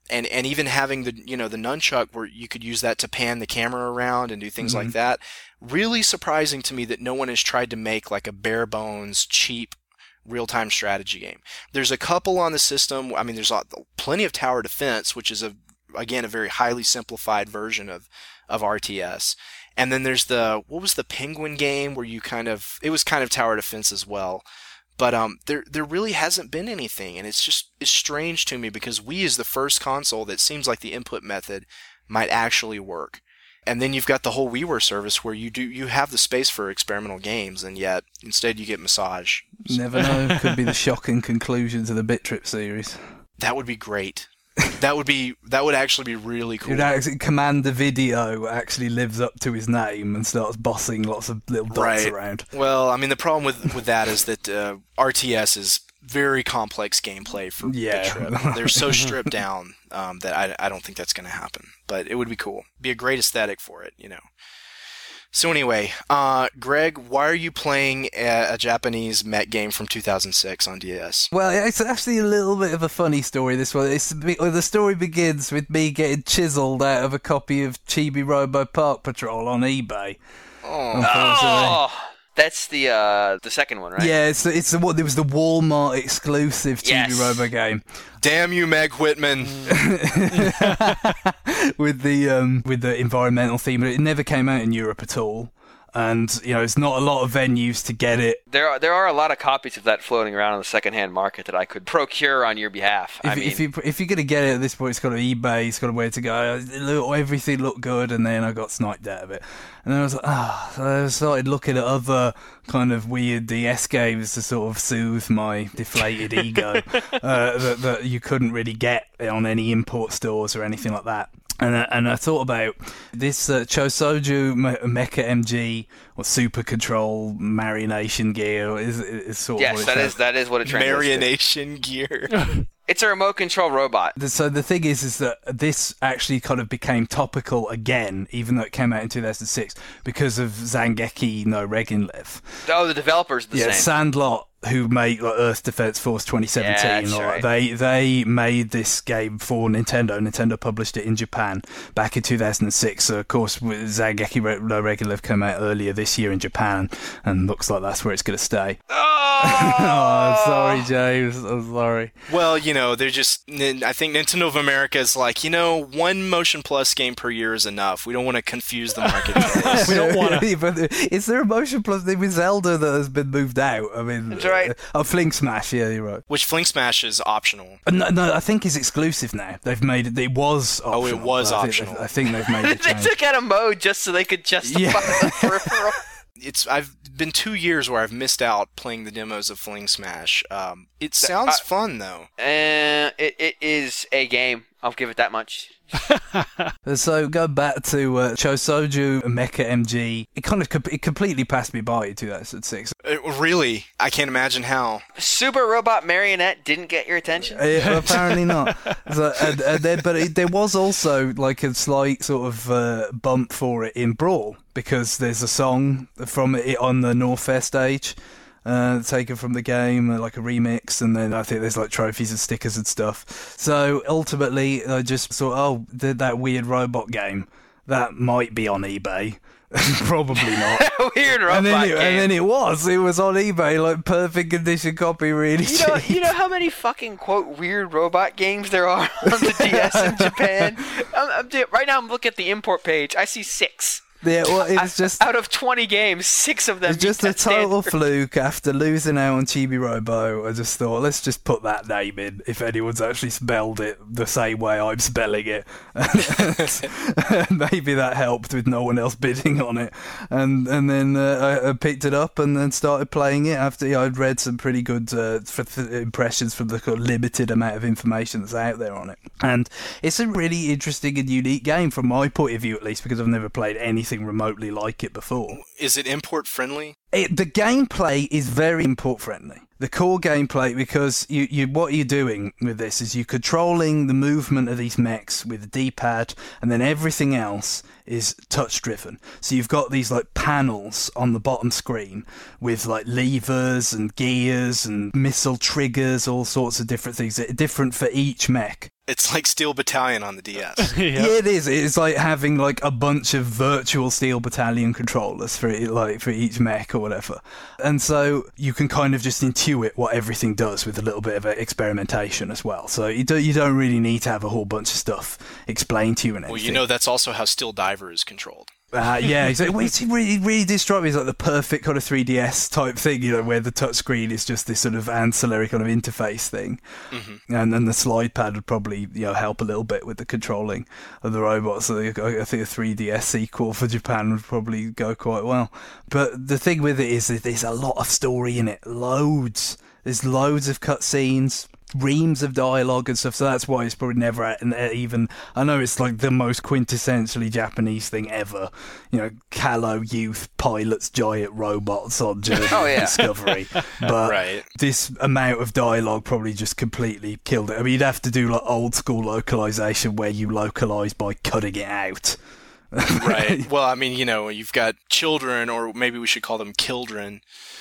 and and even having the you know the nunchuck where you could use that to pan the camera around and do things mm-hmm. like that. Really surprising to me that no one has tried to make like a bare bones, cheap, real-time strategy game. There's a couple on the system. I mean, there's plenty of Tower Defense, which is a again a very highly simplified version of of R T S. And then there's the what was the Penguin game where you kind of it was kind of Tower Defense as well. But um, there there really hasn't been anything, and it's just it's strange to me because Wii is the first console that seems like the input method might actually work. And then you've got the whole WiiWare service where you do you have the space for experimental games, and yet instead you get massage. Never know. Could be the shocking conclusion to the Bit Trip series. That would be great. That would be that would actually be really cool. You'd actually, Commander Video actually lives up to his name and starts bossing lots of little dots right. around. Well, I mean, the problem with, with that is that uh, R T S is very complex gameplay for yeah. Bit Trip. They're so stripped down um, that I, I don't think that's going to happen. But it would be cool. Be a great aesthetic for it, you know. So anyway, uh, Greg, why are you playing a, a Japanese mech game from two thousand six on D S? Well, it's actually a little bit of a funny story, this one. It's, the story begins with me getting chiseled out of a copy of Chibi Robo Park Patrol on eBay. Oh, oh that's the uh, the second one, right? Yeah, it's it's the what it was the Walmart exclusive Chibi yes. Robo game. Damn you, Meg Whitman! with the um, with the environmental theme, but it never came out in Europe at all. And you know, it's not a lot of venues to get it. There are there are a lot of copies of that floating around on the secondhand market that I could procure on your behalf. If, I mean, if you if you're gonna get it at this point, it's got an eBay, it's got a way to go. It look, everything looked good, and then I got sniped out of it. And then I was like, ah, oh. So I started looking at other kind of weird D S games to sort of soothe my deflated ego uh, that that you couldn't really get on any import stores or anything like that. And I, and I thought about this uh, Chosoju Mecha M G or Super Control Marionation Gear is, is sort yes, of what that it is that is what it translates Marionation Gear. It's a remote control robot. So the thing is, is that this actually kind of became topical again, even though it came out in two thousand six, because of Zangeki no Reginlev. Oh, the developers are the yeah, same. Sandlot, who made like Earth Defense Force twenty seventeen, yeah, or right. they they made this game for Nintendo. Nintendo published it in Japan back in two thousand six. So of course, Zangeki no Reginlev came out earlier this year in Japan, and looks like that's where it's going to stay. Oh! Oh, sorry, James. I'm sorry. Well, you know, they're just. I think Nintendo of America is like, you know, one Motion Plus game per year is enough. We don't want to confuse the marketplace. We don't want to. But is there a Motion Plus thing with Zelda that has been moved out? I mean, that's right. Uh, oh, Fling Smash. Yeah, you're right. Which Fling Smash is optional. Uh, no, no, I think it's exclusive now. They've made it. It was optional. Oh, it was I optional. Think I think they've made it. They took out a mode just so they could justify Yeah. the peripheral. It's I've been two years where I've missed out playing the demos of Fling Smash. Um, it sounds uh, fun though. Uh, it it is a game. I'll give it that much. So go back to uh, Chosoju Mecha M G. It kind of com- it completely passed me by in two thousand six. Uh, really, I can't imagine how. Super Robot Marionette didn't get your attention. Uh, apparently not. So, and, and then, but it, there was also like a slight sort of uh, bump for it in Brawl, because there's a song from it on the Norfair stage. Uh, taken from the game, uh, like a remix, and then I think there's like trophies and stickers and stuff. So ultimately, I just thought, oh, did that weird robot game that might be on eBay. Probably not. Weird robot and then it, game. And then it was. It was on eBay, like perfect condition copy, really You cheap. know, you know how many fucking quote weird robot games there are on the D S in Japan. I'm, I'm, right now, I'm looking at the import page. I see six. Yeah, well, it was I, just out of twenty games, six of them. It's just meet a that total standard. fluke. After losing out on Chibi Robo, I just thought, let's just put that name in if anyone's actually spelled it the same way I'm spelling it. Maybe that helped with no one else bidding on it. And and then uh, I, I picked it up and then started playing it after you know, I'd read some pretty good uh, f- f- impressions from the kind of limited amount of information that's out there on it. And it's a really interesting and unique game from my point of view, at least, because I've never played anything remotely like it before. Is it import friendly? It, the gameplay is very import friendly. The core gameplay, because you, you what you're doing with this is you're controlling the movement of these mechs with a D-pad, and then everything else is touch driven. So you've got these like panels on the bottom screen with like levers and gears and missile triggers, all sorts of different things, different for each mech. It's like Steel Battalion on the D S. Yep. Yeah, it is. It's like having like a bunch of virtual Steel Battalion controllers for like for each mech or whatever, and so you can kind of just intuit what everything does with a little bit of experimentation as well. So you don't you don't really need to have a whole bunch of stuff explained to you and everything. Well, you know that's also how Steel Diver is controlled. Uh, yeah, exactly. Well, it really, really did strike me as like the perfect kind of three D S type thing, you know, where the touchscreen is just this sort of ancillary kind of interface thing, mm-hmm. and then the slide pad would probably, you know, help a little bit with the controlling of the robots. So I think a three D S sequel for Japan would probably go quite well. But the thing with it is that there's a lot of story in it, loads. There's loads of cutscenes, reams of dialogue and stuff, so that's why it's probably never even... I know it's like the most quintessentially Japanese thing ever. You know, callow youth pilots giant robots on Journey oh, yeah. Discovery. But right. This amount of dialogue probably just completely killed it. I mean, you'd have to do like old school localization where you localize by cutting it out. Right. Well, I mean, you know, you've got children, or maybe we should call them kildren,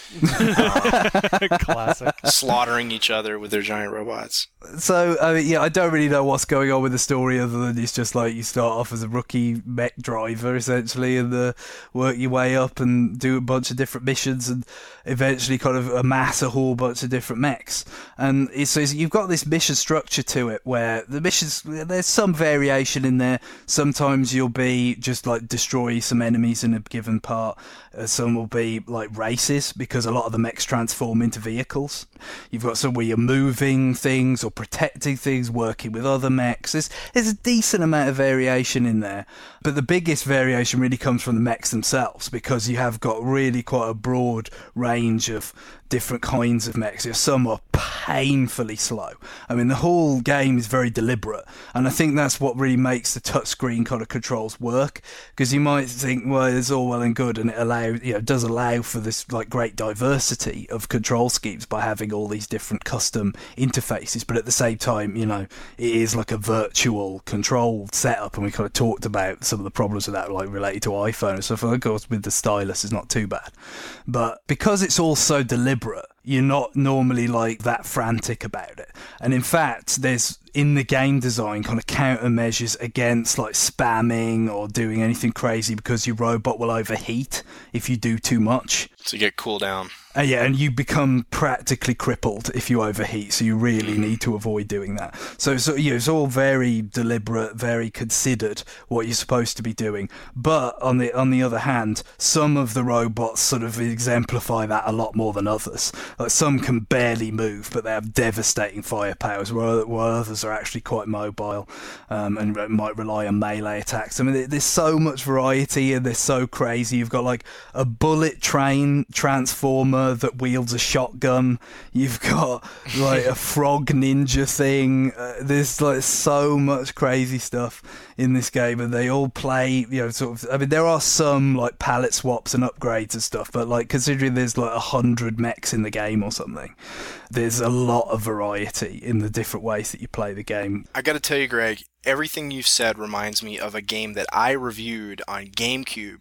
Classic. slaughtering each other with their giant robots. So, I mean, yeah, I don't really know what's going on with the story other than it's just like you start off as a rookie mech driver, essentially, and uh, work your way up and do a bunch of different missions and eventually kind of amass a whole bunch of different mechs. And it's, so you've got this mission structure to it where the missions, there's some variation in there. Sometimes you'll be just like destroy some enemies in a given part. Uh, some will be like races because a lot of the mechs transform into vehicles. You've got some where you're moving things or protecting things, working with other mechs. There's, there's a decent amount of variation in there. But the biggest variation really comes from the mechs themselves, because you have got really quite a broad range of different kinds of mechs. Some are painfully slow. I mean, the whole game is very deliberate, and I think that's what really makes the touchscreen kind of controls work, because you might think, well, it's all well and good, and it allows, you know, does allow for this like great diversity of control schemes by having all these different custom interfaces, but at the same time, you know, it is like a virtual control setup, and we kind of talked about some of the problems with that, like related to iPhone and stuff. Of course, with the stylus, is not too bad, but because it's all so deliberate, you're not normally like that frantic about it. And in fact, there's in the game design kind of countermeasures against like spamming or doing anything crazy, because your robot will overheat if you do too much. So you get cool down. Uh, yeah, and you become practically crippled if you overheat, so you really need to avoid doing that. So, so you know, it's all very deliberate, very considered what you're supposed to be doing. But on the on the other hand, some of the robots sort of exemplify that a lot more than others. Like some can barely move, but they have devastating firepowers, while, while others are actually quite mobile um, and might rely on melee attacks. I mean, there's so much variety and they're so crazy. You've got like a bullet train transformer that wields a shotgun. You've got like a frog ninja thing. Uh, there's like so much crazy stuff in this game, and they all play, you know, sort of. I mean, there are some like palette swaps and upgrades and stuff, but like considering there's like a hundred mechs in the game or something, there's a lot of variety in the different ways that you play the game. I gotta tell you, Greg, everything you've said reminds me of a game that I reviewed on GameCube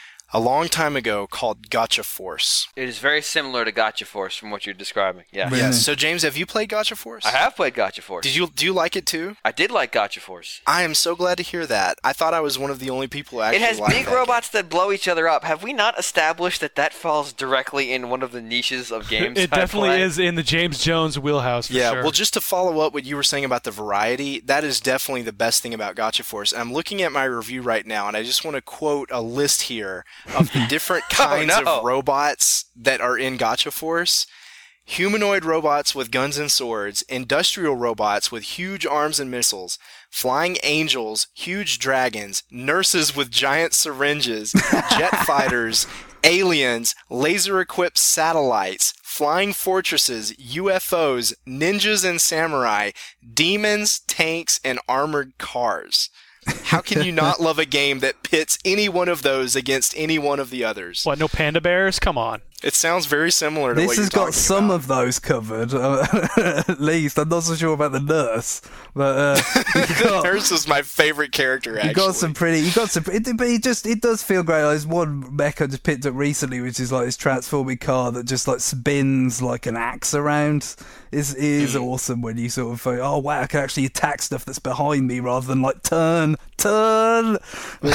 a long time ago called Gotcha Force. It is very similar to Gotcha Force from what you're describing. Yeah. Really? Yes. So James, have you played Gotcha Force? I have played Gotcha Force. Did you do you like it too? I did like Gotcha Force. I am so glad to hear that. I thought I was one of the only people who actually It has liked big that robots that blow each other up. Have we not established that that falls directly in one of the niches of games? It I definitely play? is in the James Jones wheelhouse, for Yeah, sure. well, just to follow up what you were saying about the variety, that is definitely the best thing about Gotcha Force. And I'm looking at my review right now, and I just want to quote a list here of the different kinds oh, no. of robots that are in Gotcha Force. Humanoid robots with guns and swords, industrial robots with huge arms and missiles, flying angels, huge dragons, nurses with giant syringes, jet fighters, aliens, laser-equipped satellites, flying fortresses, U F Os, ninjas and samurai, demons, tanks, and armored cars. How can you not love a game that pits any one of those against any one of the others? What, no panda bears? Come on. It sounds very similar to this what you're has got talking some about. of those covered, uh, at least. I'm not so sure about the nurse, but uh, you got, Nurse is my favorite character. Actually, you got some pretty. You got some. It, but it just it does feel great. There's one mech I just picked up recently, which is like this transforming car that just like spins like an axe around. Is is Mm. awesome when you sort of think, oh wow, I can actually attack stuff that's behind me rather than like turn, turn. You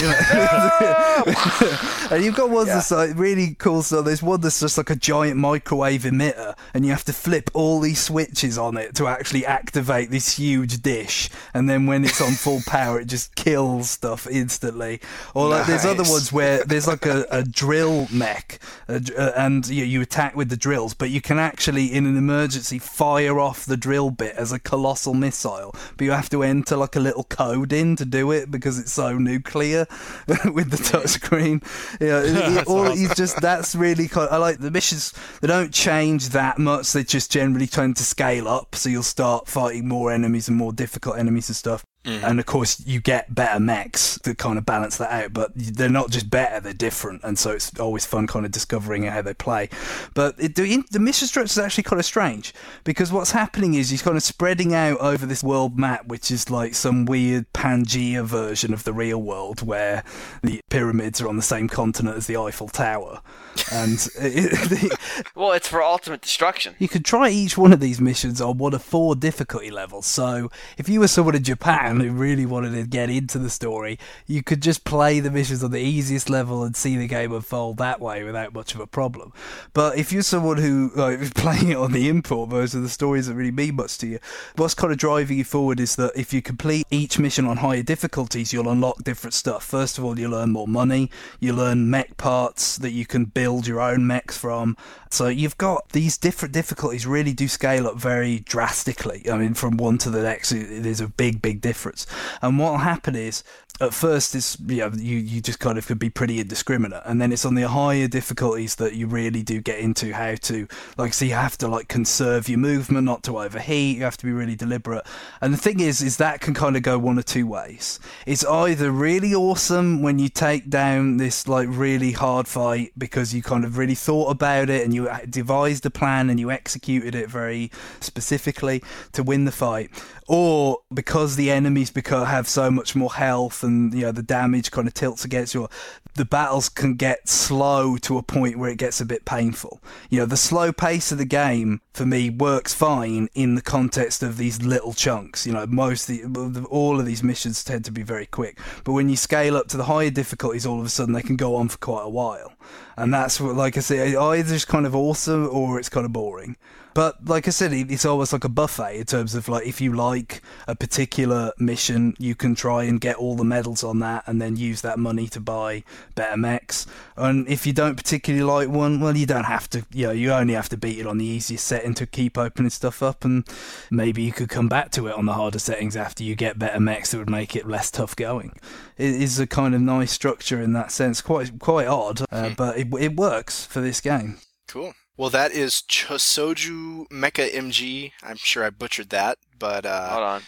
know? And you've got ones Yeah. that's like really cool. So there's one that's just like a giant microwave emitter, and you have to flip all these switches on it to actually activate this huge dish. And then when it's on full power, it just kills stuff instantly. Or like there's other Nice. ones where there's like a, a drill mech, a dr- uh, and you, you attack with the drills, but you can actually, in an emergency, fire off the drill bit as a colossal missile. But you have to enter like a little code in to do it because it's so nuclear with the touchscreen. Yeah, it, it, all, you just that's really kind. I like the missions. They don't change that much. They just generally tend to scale up. So you'll start fighting more enemies and more difficult enemies and stuff. Mm-hmm. And of course, you get better mechs to kind of balance that out. But they're not just better; they're different, and so it's always fun kind of discovering how they play. But it, the, the mission structure is actually kind of strange because what's happening is he's kind of spreading out over this world map, which is like some weird Pangea version of the real world, where the pyramids are on the same continent as the Eiffel Tower. And it, the, Well, it's for ultimate destruction. you could try each one of these missions on one of four difficulty levels. So if you were someone in Japan who really wanted to get into the story, you could just play the missions on the easiest level and see the game unfold that way without much of a problem. But if you're someone who like, is playing it on the import version, the story doesn't really mean much to you. What's kind of driving you forward is that if you complete each mission on higher difficulties, you'll unlock different stuff. First of all, you'll earn more money. You'll earn mech parts that you can build your own mechs from. So you've got these different difficulties really do scale up very drastically. I mean, from one to the next, there's a big, big difference. And what will happen is, at first, is you know, you, you just kind of could be pretty indiscriminate, and then it's on the higher difficulties that you really do get into how to, like, so you have to like conserve your movement, not to overheat. You have to be really deliberate. And the thing is, is that can kind of go one or two ways. It's either really awesome when you take down this like really hard fight because you kind of really thought about it and you devised a plan and you executed it very specifically to win the fight, or because the enemies because have so much more health and you know the damage kind of tilts against you, the battles can get slow to a point where it gets a bit painful. You know, the slow pace of the game for me works fine in the context of these little chunks. You know, most of the, all of these missions tend to be very quick, but when you scale up to the higher difficulties, all of a sudden they can go on for quite a while. And that's what, like I say, either it's kind of awesome or it's kind of boring. But like I said, it's almost like a buffet in terms of like if you like a particular mission, you can try and get all the medals on that and then use that money to buy better mechs. And if you don't particularly like one, well, you don't have to, you know, you only have to beat it on the easiest setting to keep opening stuff up, and maybe you could come back to it on the harder settings after you get better mechs that would make it less tough going. It is a kind of nice structure in that sense, quite quite odd, uh, but it, it works for this game. Cool. Well, that is Chosoju Mecha M G. I'm sure I butchered that, but uh, Hold on.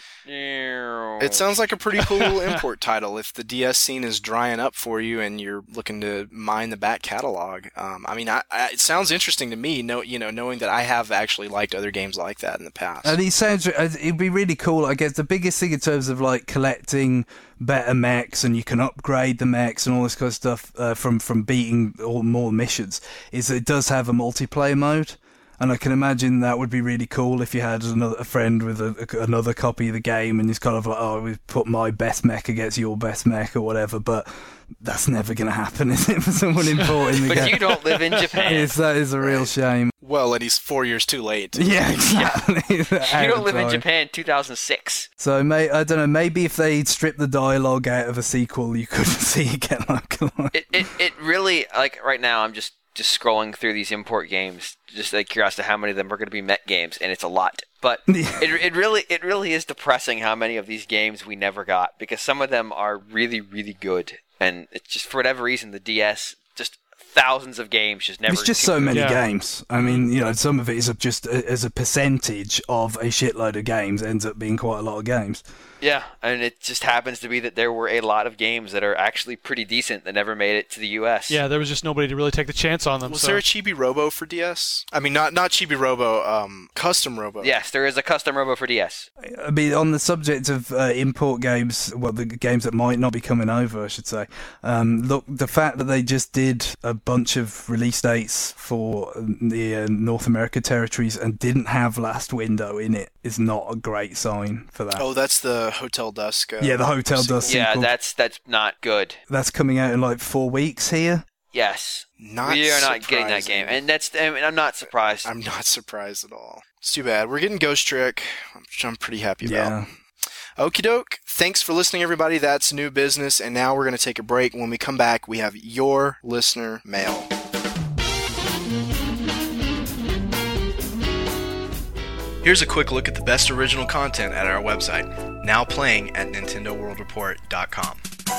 it sounds like a pretty cool little import title. If the D S scene is drying up for you and you're looking to mine the back catalog, um, I mean, I, I, it sounds interesting to me. Know, you know, knowing that I have actually liked other games like that in the past. And it sounds it'd be really cool. I guess the biggest thing in terms of like collecting better mechs and you can upgrade the mechs and all this kind of stuff uh, from from beating all more missions is that it does have a multiplayer mode. And I can imagine that would be really cool if you had another a friend with a, a, another copy of the game, and it's kind of like, oh, we've put my best mech against your best mech or whatever. But that's never going to happen, is it, for someone importing the But game? you don't live in Japan. It's, that is a real shame. Well, and he's four years too late. Yeah, exactly. You don't live in Japan two thousand six. So, may, I don't know, maybe if they'd stripped the dialogue out of a sequel, you could see it get localized. It, it, it really, like, right now, I'm just, just scrolling through these import games, just like curious to how many of them are going to be mech games, and it's a lot. But it, it really it really is depressing how many of these games we never got, because some of them are really, really good, and it's just, for whatever reason, the D S just thousands of games just never. It's just so many Yeah. games. I mean, you know, some of it is just a, as a percentage of a shitload of games ends up being quite a lot of games. Yeah, and it just happens to be that there were a lot of games that are actually pretty decent that never made it to the U S. Yeah, there was just nobody to really take the chance on them. Was so. there a Chibi Robo for D S? I mean, not not Chibi Robo, um, Custom Robo. Yes, there is a custom Robo for D S. I mean, on the subject of uh, import games, well, the games that might not be coming over, I should say. Um, look, the fact that they just did a bunch of release dates for the uh, North America territories and didn't have Last Window in it is not a great sign for that. Oh, that's the Hotel Dusk. Uh, yeah, the Hotel Dusk Yeah, sequel. that's that's not good. That's coming out in like four weeks here. Yes, Not we are not getting that surprising. game, and that's. I mean, I'm not surprised. I'm not surprised at all. It's too bad. We're getting Ghost Trick, which I'm pretty happy about. Yeah. Okie doke. Thanks for listening, everybody. That's New Business. And now we're going to take a break. When we come back, we have your listener mail. Here's a quick look at the best original content at our website, now playing at Nintendo World Report dot com.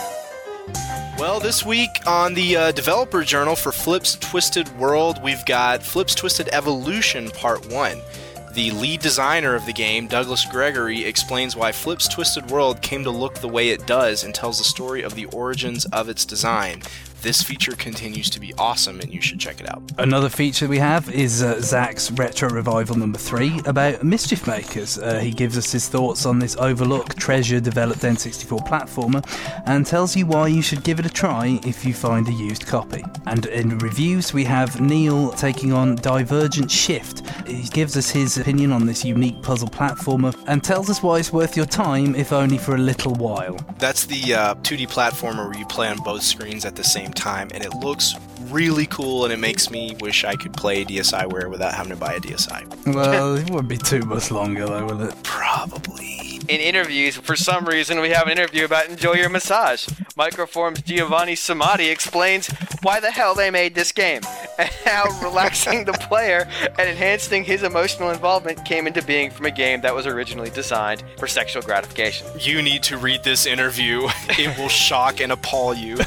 Well, this week on the uh, Developer Journal for Flip's Twisted World, we've got Flip's Twisted Evolution Part one. The lead designer of the game, Douglas Gregory, explains why Flip's Twisted World came to look the way it does and tells the story of the origins of its design. This feature continues to be awesome, and you should check it out. Another feature we have is uh, Zach's Retro Revival number three about Mischief Makers. Uh, he gives us his thoughts on this Overlook Treasure developed N sixty-four platformer and tells you why you should give it a try if you find a used copy. And in reviews we have Neil taking on Divergent Shift. He gives us his opinion on this unique puzzle platformer and tells us why it's worth your time, if only for a little while. That's the uh, two D platformer where you play on both screens at the same time, and it looks really cool, and it makes me wish I could play DSiWare without having to buy a D S I. Well, it wouldn't be too much longer though, will it? Probably. In interviews, for some reason, we have an interview about Enjoy Your Massage. Microform's Giovanni Samadi explains why the hell they made this game, and how relaxing the player and enhancing his emotional involvement came into being from a game that was originally designed for sexual gratification. You need to read this interview. It will shock and appall you.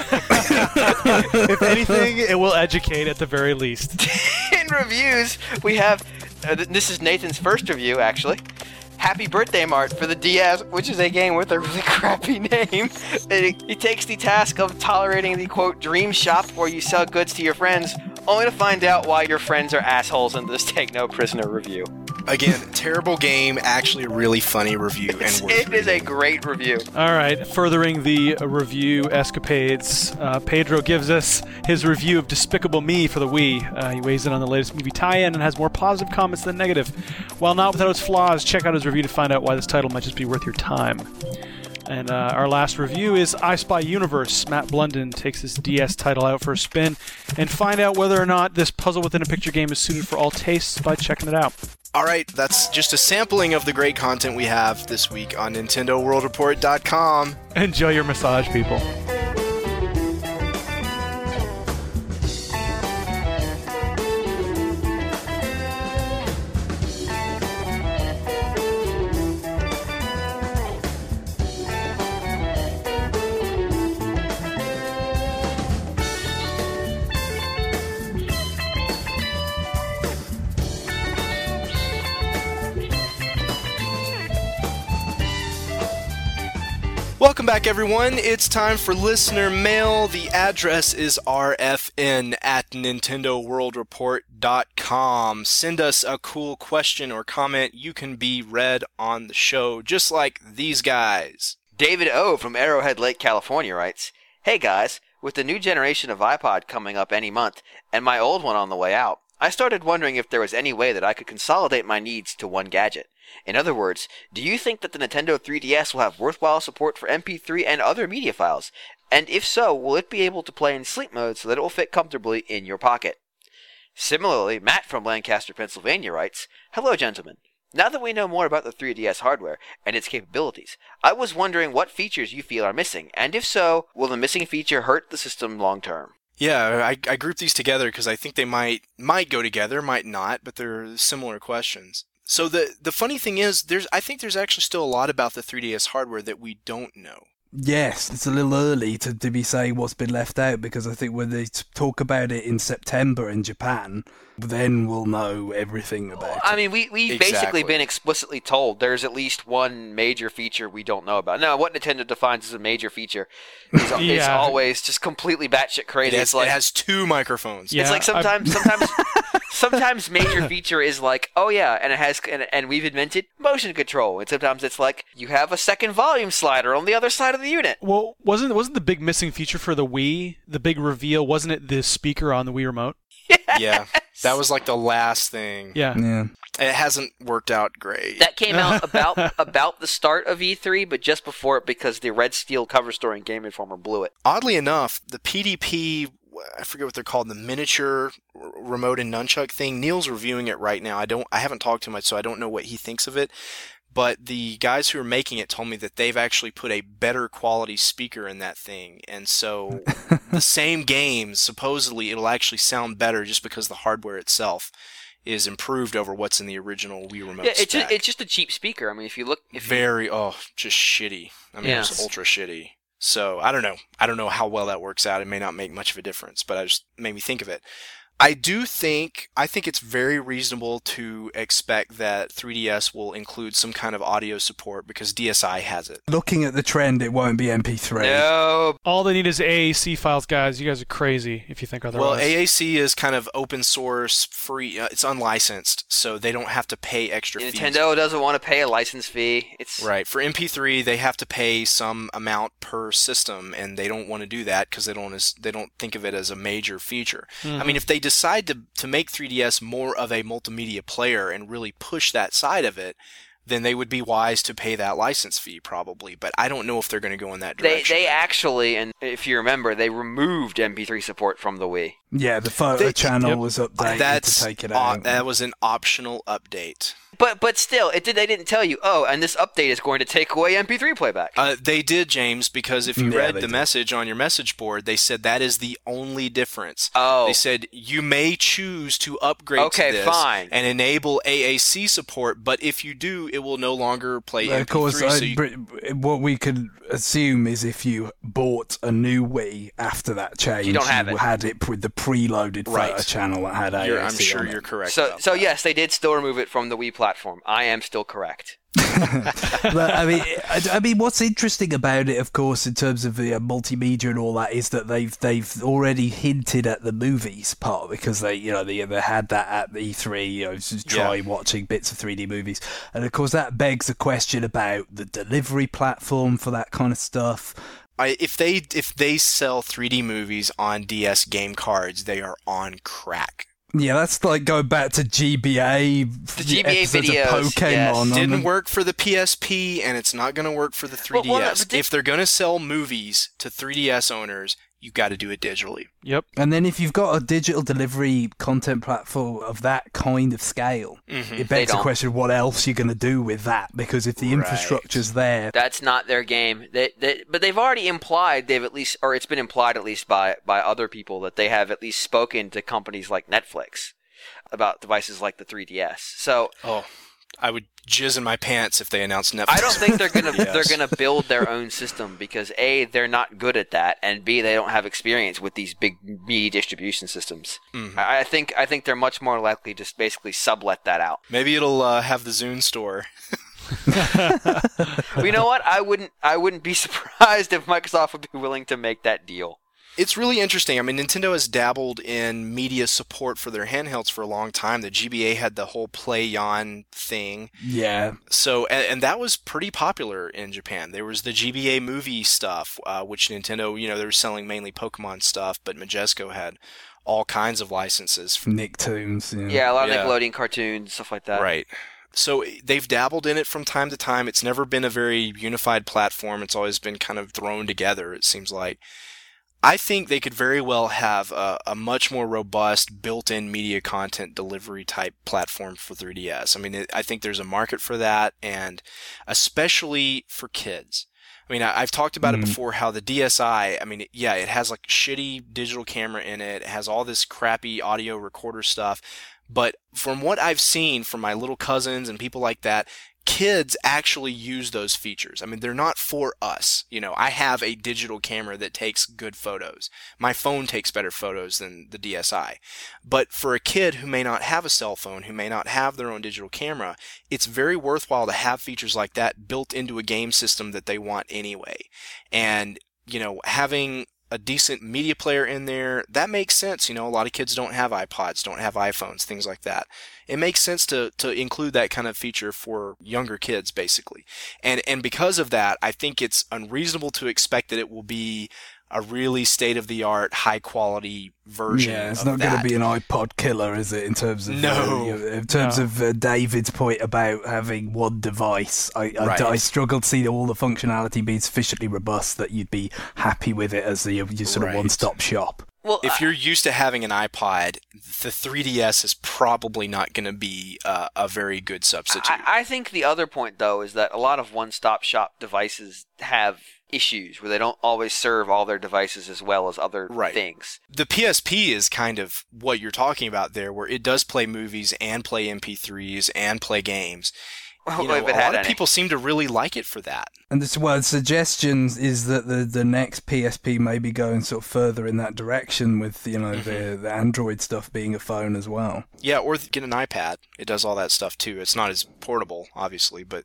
If anything, it will educate at the very least. In reviews, we have, uh, th- this is Nathan's first review, actually. Happy Birthday Mart for the D S, which is a game with a really crappy name. He he takes the task of tolerating the, quote, dream shop where you sell goods to your friends, only to find out why your friends are assholes in this Take No Prisoner review. Again, terrible game, actually a really funny review. and worth It is a reading. great review. All right, furthering the uh, review escapades, uh, Pedro gives us his review of Despicable Me for the Wii. Uh, he weighs in on the latest movie tie-in and has more positive comments than negative. While not without its flaws, check out his review to find out why this title might just be worth your time. And uh, our last review is I Spy Universe. Matt Blunden takes this D S title out for a spin and find out whether or not this puzzle within a picture game is suited for all tastes by checking it out. All right, that's just a sampling of the great content we have this week on Nintendo World Report dot com. Enjoy your massage, people. Welcome back, everyone. It's time for listener mail. The address is r f n at Nintendo World Report dot com. Send us a cool question or comment. You can be read on the show, just like these guys. David O. from Arrowhead Lake, California writes, Hey guys, with the new generation of iPod coming up any month, and my old one on the way out, I started wondering if there was any way that I could consolidate my needs to one gadget. In other words, do you think that the Nintendo three D S will have worthwhile support for M P three and other media files? And if so, will it be able to play in sleep mode so that it will fit comfortably in your pocket? Similarly, Matt from Lancaster, Pennsylvania writes, Hello gentlemen. Now that we know more about the three D S hardware and its capabilities, I was wondering what features you feel are missing, and if so, will the missing feature hurt the system long term? Yeah, I, I grouped these together because I think they might might go together, might not, but they're similar questions. So the the funny thing is, there's I think there's actually still a lot about the three D S hardware that we don't know. Yes, it's a little early to, to be saying what's been left out, because I think when they t- talk about it in September in Japan, then we'll know everything about it. I mean, we, we've Exactly. basically been explicitly told there's at least one major feature we don't know about. Now, what Nintendo defines as a major feature is, is Yeah. always just completely batshit It crazy. has, It's like, it has two microphones. Yeah. it's like sometimes, sometimes, sometimes major feature is like, oh yeah, and it has, and, and we've invented motion control. And sometimes it's like, you have a second volume slider on the other side of the unit. Well, wasn't wasn't the big missing feature for the Wii, the big reveal, wasn't it the speaker on the Wii remote? Yeah. That was like the last thing. Yeah. Yeah. It hasn't worked out great. That came out about about the start of E three, but just before it because the Red Steel cover story in Game Informer blew it. Oddly enough, the P D P, I forget what they're called, the miniature r- remote and nunchuck thing, Neil's reviewing it right now. I don't, I haven't talked to him much, so I don't know what he thinks of it. But the guys who are making it told me that they've actually put a better quality speaker in that thing. And so the same games, supposedly, it'll actually sound better just because the hardware itself is improved over what's in the original Wii remote Yeah, it's spec. just, it's just a cheap speaker. I mean, if you look, if you, Very, oh, just shitty. I mean, Yes. it's ultra shitty. So, I don't know. I don't know how well that works out. It may not make much of a difference, but I just made me think of it. I do think, I think it's very reasonable to expect that three D S will include some kind of audio support because D S I has it. Looking at the trend, it won't be M P three. no, All they need is A A C files, guys. You guys are crazy if you think otherwise. Well, A A C is kind of open source, free, uh, it's unlicensed, so they don't have to pay extra fees. Nintendo doesn't want to pay a license fee. It's Right. For M P three, they have to pay some amount per system, and they don't want to do that because they don't as- they don't think of it as a major feature. I mean, if they decide to to make three D S more of a multimedia player and really push that side of it, then they would be wise to pay that license fee probably. But I don't know if they're going to go in that They direction. they actually, and if you remember, they removed M P three support from the Wii. Yeah, the photo They- channel Yep. was updated That's to take it op- out. that was an optional update. But but still, it did. They didn't tell you. Oh, and this update is going to take away M P three playback. Uh, they did, James, because if you Yeah, read they the did. message on your message board, they said that is the only difference. Oh. They said you may choose to upgrade Okay, to this fine. and enable A A C support, but if you do, it will no longer play Of M P three. course, so I, you, br- what we could assume is if you bought a new Wii after that change, You don't have it. had it with the preloaded photo Right. channel that had A A C you're, I'm sure on it. you're correct. So about so that. yes, they did still remove it from the Wii platform. I am still correct. But I mean, I, I mean, what's interesting about it, of course, in terms of the uh, multimedia and all that, is that they've they've already hinted at the movies part because they, you know, they, they had that at E three, you know, just try Yeah. watching bits of three D movies, and of course that begs a question about the delivery platform for that kind of stuff. I, if they if they sell three D movies on D S game cards, they are on crack. Yeah, that's like going back to G B A, The G B A episodes videos, of Pokemon. yes. on Didn't them. work for the P S P, and it's not going to work for the three D S. Well, well, but did- if they're going to sell movies to three D S owners, you got to do it digitally. Yep. And then if you've got a digital delivery content platform of that kind of scale, Mm-hmm. it They begs the don't. question, what else you're going to do with that? Because if the Right. infrastructure's there, That's not their game. They, they, but they've already implied they've at least, or it's been implied at least by by other people that they have at least spoken to companies like Netflix about devices like the three D S. So Oh, I would jizz in my pants if they announced Netflix. I don't think they're gonna Yes. they're gonna build their own system because A, they're not good at that, and B, they don't have experience with these big media distribution systems. Mm-hmm. I I think I think they're much more likely just basically sublet that out. Maybe it'll uh, have the Zune store. Well, you know what? I wouldn't I wouldn't be surprised if Microsoft would be willing to make that deal. It's really interesting. I mean, Nintendo has dabbled in media support for their handhelds for a long time. The G B A had the whole Play Yon thing. yeah, So, and, and that was pretty popular in Japan. There was the G B A movie stuff, uh, which Nintendo, you know, they were selling mainly Pokemon stuff, but Majesco had all kinds of licenses. Nicktoons. Yeah. Yeah, a lot of Yeah. Nickelodeon cartoons, stuff like that. Right. So they've dabbled in it from time to time. It's never been a very unified platform. It's always been kind of thrown together, it seems like. I think they could very well have a, a much more robust built-in media content delivery type platform for three D S. I mean, it, I think there's a market for that, and especially for kids. I mean, I, I've talked about it before, how the D S I, I mean, it, yeah, it has like shitty digital camera in it. It has all this crappy audio recorder stuff. But from what I've seen from my little cousins and people like that, kids actually use those features. I mean, they're not for us. You know, I have a digital camera that takes good photos. My phone takes better photos than the D S I. But for a kid who may not have a cell phone, who may not have their own digital camera, it's very worthwhile to have features like that built into a game system that they want anyway. And, you know, having a decent media player in there, that makes sense. You know, a lot of kids don't have iPods, don't have iPhones, things like that. It makes sense to, to include that kind of feature for younger kids, basically. And, and because of that, I think it's unreasonable to expect that it will be a really state-of-the-art, high-quality version. Yeah, it's of not that. going to be an iPod killer, is it? In terms of No. uh, you know, in terms No. of uh, David's point about having one device, I, I, Right. I struggle to see all the functionality being sufficiently robust that you'd be happy with it as the your sort Right. of one-stop shop. Well, If I- you're used to having an iPod, the three D S is probably not going to be uh, a very good substitute. I, I think the other point, though, is that a lot of one-stop shop devices have issues where they don't always serve all their devices as well as other Right. things. The P S P is kind of what you're talking about there, where it does play movies and play M P threes and play games. Well, You know, if it a had lot of any. people seem to really like it for that. And this well, suggestions is that the the next P S P may be going sort of further in that direction with you know the the Android stuff being a phone as well. Yeah, or get an iPad. It does all that stuff too. It's not as portable, obviously, but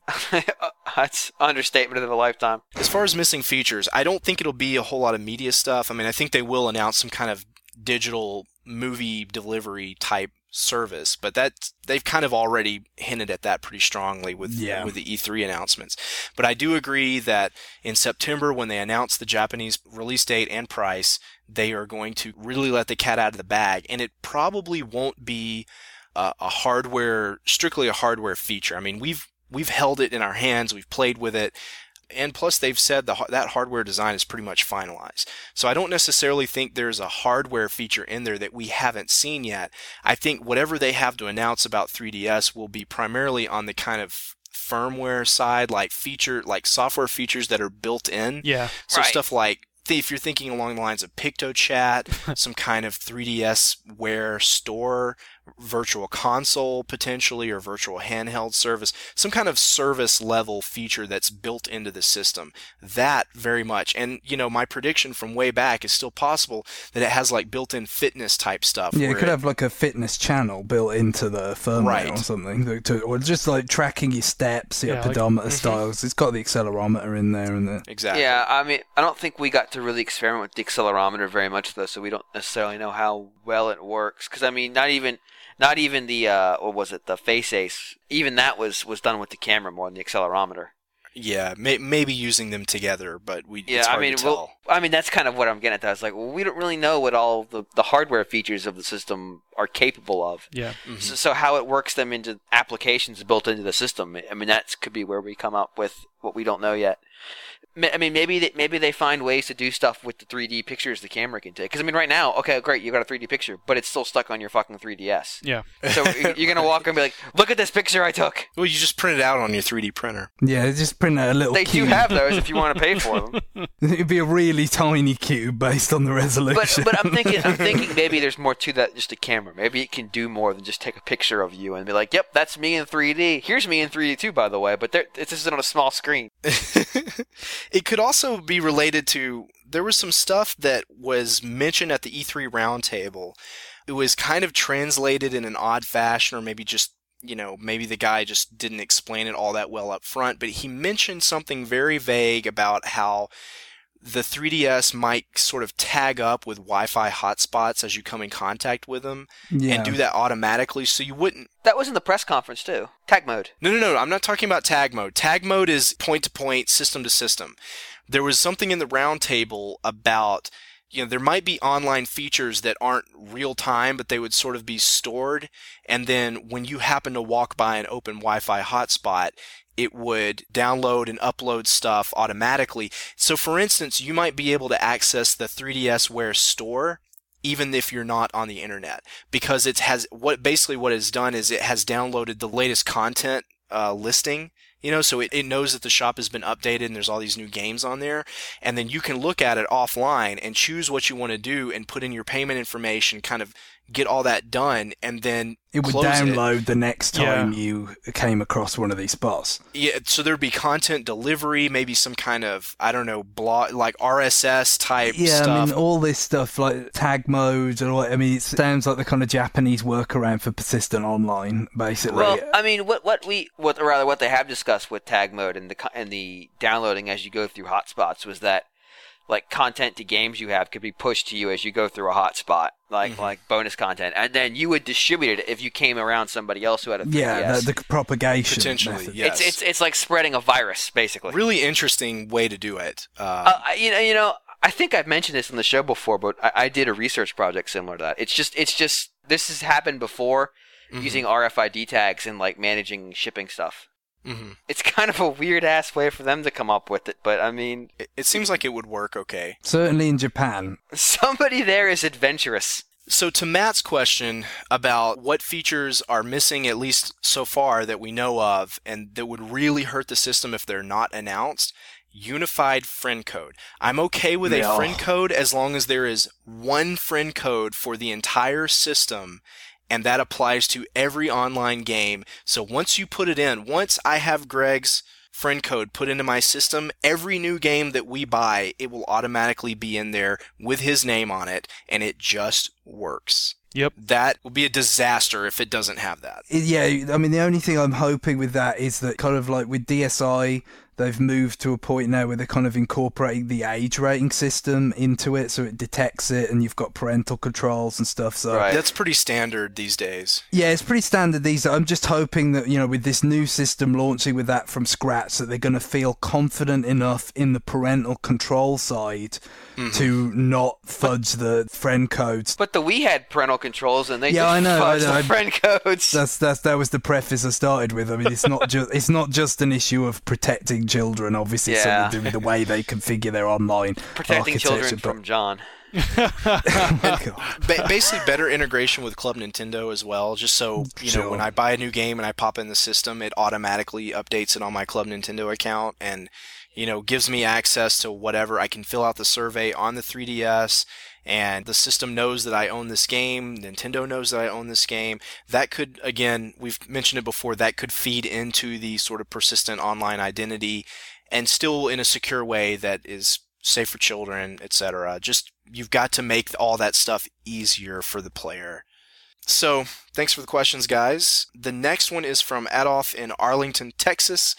That's understatement of a lifetime. as far as missing features, I don't think it'll be a whole lot of media stuff. I mean, I think they will announce some kind of digital movie delivery type service, but that they've kind of already hinted at that pretty strongly with Yeah. with the E three announcements. But I do agree that in September, when they announce the Japanese release date and price, they are going to really let the cat out of the bag, and it probably won't be a, a hardware strictly a hardware feature. I mean, we've we've held it in our hands, we've played with it. And plus, they've said the, that hardware design is pretty much finalized. So I don't necessarily think there's a hardware feature in there that we haven't seen yet. I think whatever they have to announce about three D S will be primarily on the kind of firmware side, like feature, like software features that are built in. Yeah. So Right. stuff like, if you're thinking along the lines of PictoChat, some kind of three D S ware store, virtual console potentially, or virtual handheld service, some kind of service level feature that's built into the system. That very much. And, you know, my prediction from way back is still possible that it has like built-in fitness type stuff. Yeah, it where could have like a fitness channel built into the firmware Right. or something, to, to- or just like tracking your steps, your Yeah, like- pedometer styles. It's got the accelerometer in there, and the Exactly. Yeah, I mean, I don't think we got to really experiment with the accelerometer very much, though, so we don't necessarily know how well it works. Because I mean, not even, not even the uh, what was it, the Face Ace, even that was was done with the camera more than the accelerometer. Yeah, may, maybe using them together, but we Yeah, it's hard I mean, to tell. well, I mean that's kind of what I'm getting at. That. I was like, well, we don't really know what all the, the hardware features of the system are capable of. Yeah. Mm-hmm. So, so how it works them into applications built into the system. I mean, that could be where we come up with what we don't know yet. Ma- I mean, maybe they, maybe they find ways to do stuff with the three D pictures the camera can take. Because I mean, right now, okay, great, you got a three D picture, but it's still stuck on your fucking three D S. Yeah. So you're you're gonna walk and be like, "Look at this picture I took." Well, you just print it out on your three D printer. yeah, just print out a little They do cube. have those if you want to pay for them. It'd be a really tiny cube based on the But resolution. but I'm thinking I'm thinking maybe there's more to that than just a camera. Maybe it can do more than just take a picture of you and be like, "Yep, that's me in three D. Here's me in three D too, by the way." But there, it's just on a small screen. It could also be related to, there was some stuff that was mentioned at the E three roundtable. It was kind of translated in an odd fashion, or maybe just, you know, maybe the guy just didn't explain it all that well up front, but he mentioned something very vague about how the three D S might sort of tag up with Wi-Fi hotspots as you come in contact with them, yeah. and do that automatically, so you wouldn't. That was in the press conference too. Tag mode. No, no, no. I'm not talking about tag mode. Tag mode is point to point, system to system. There was something in the roundtable about, you know, there might be online features that aren't real time, but they would sort of be stored. And then when you happen to walk by an open Wi-Fi hotspot, it would download and upload stuff automatically. So for instance, you might be able to access the three D S Ware store even if you're not on the internet, because it has what basically what it's done is it has downloaded the latest content uh, listing. you know, so it, it knows that the shop has been updated and there's all these new games on there. And then you can look at it offline and choose what you want to do and put in your payment information, kind of get all that done, and then it would close download it. the next time Yeah. you came across one of these spots. Yeah, so there'd be content delivery, maybe some kind of, I don't know, blog, like R S S type Yeah, stuff. I mean, all this stuff like tag modes and all. I mean, it sounds like the kind of Japanese workaround for persistent online, basically. Well, I mean, what what we what or rather what they have discussed with tag mode and the co- and the downloading as you go through hotspots was that like content to games you have could be pushed to you as you go through a hotspot, like Mm-hmm. like bonus content, and then you would distribute it if you came around somebody else who had a three D S. yeah, the, the propagation Potentially, method. yeah. It's it's it's like spreading a virus, basically. Really interesting way to do it. Uh, Uh, I- you know, you know, I think I've mentioned this on the show before, but I, I did a research project similar to that. It's just, it's just, this has happened before mhm, using R F I D tags and like managing shipping stuff. mhm. It's kind of a weird ass way for them to come up with it, but I mean, It, it seems like it would work okay. Certainly in Japan. somebody there is adventurous. So to Matt's question about what features are missing, at least so far that we know of, and that would really hurt the system if they're not announced, unified friend code. I'm okay with Yeah. a friend code as long as there is one friend code for the entire system, and that applies to every online game. So once you put it in, once I have Greg's friend code put into my system, every new game that we buy, it will automatically be in there with his name on it, and it just works. Yep. That will be a disaster if it doesn't have that. Yeah, I mean, the only thing I'm hoping with that is that kind of like with D S I, they've moved to a point now where they're kind of incorporating the age rating system into it, so it detects it, and you've got parental controls and stuff. So Right. That's pretty standard these days. yeah, it's pretty standard these. I'm just hoping that, you know, with this new system launching with that from scratch, that they're going to feel confident enough in the parental control side Mm-hmm. to not fudge the friend codes. But the Wii had parental controls, and they Yeah, I just know, I fudged know, the I- friend codes. That's that's that was the preface I started with. I mean, it's not just it's not just an issue of protecting children. Obviously, it's Yeah. something to do with the way they configure their online Protecting children architecture, from John. but- Ba- basically, better integration with Club Nintendo as well. Just so you know, Sure. when I buy a new game and I pop in the system, it automatically updates it on my Club Nintendo account, and you know, gives me access to whatever. I can fill out the survey on the three D S, and the system knows that I own this game. Nintendo knows that I own this game. That could, again, we've mentioned it before, that could feed into the sort of persistent online identity, and still in a secure way that is safe for children, et cetera. Just, you've got to make all that stuff easier for the player. So, thanks for the questions, guys. The next one is from Adolf in Arlington, Texas.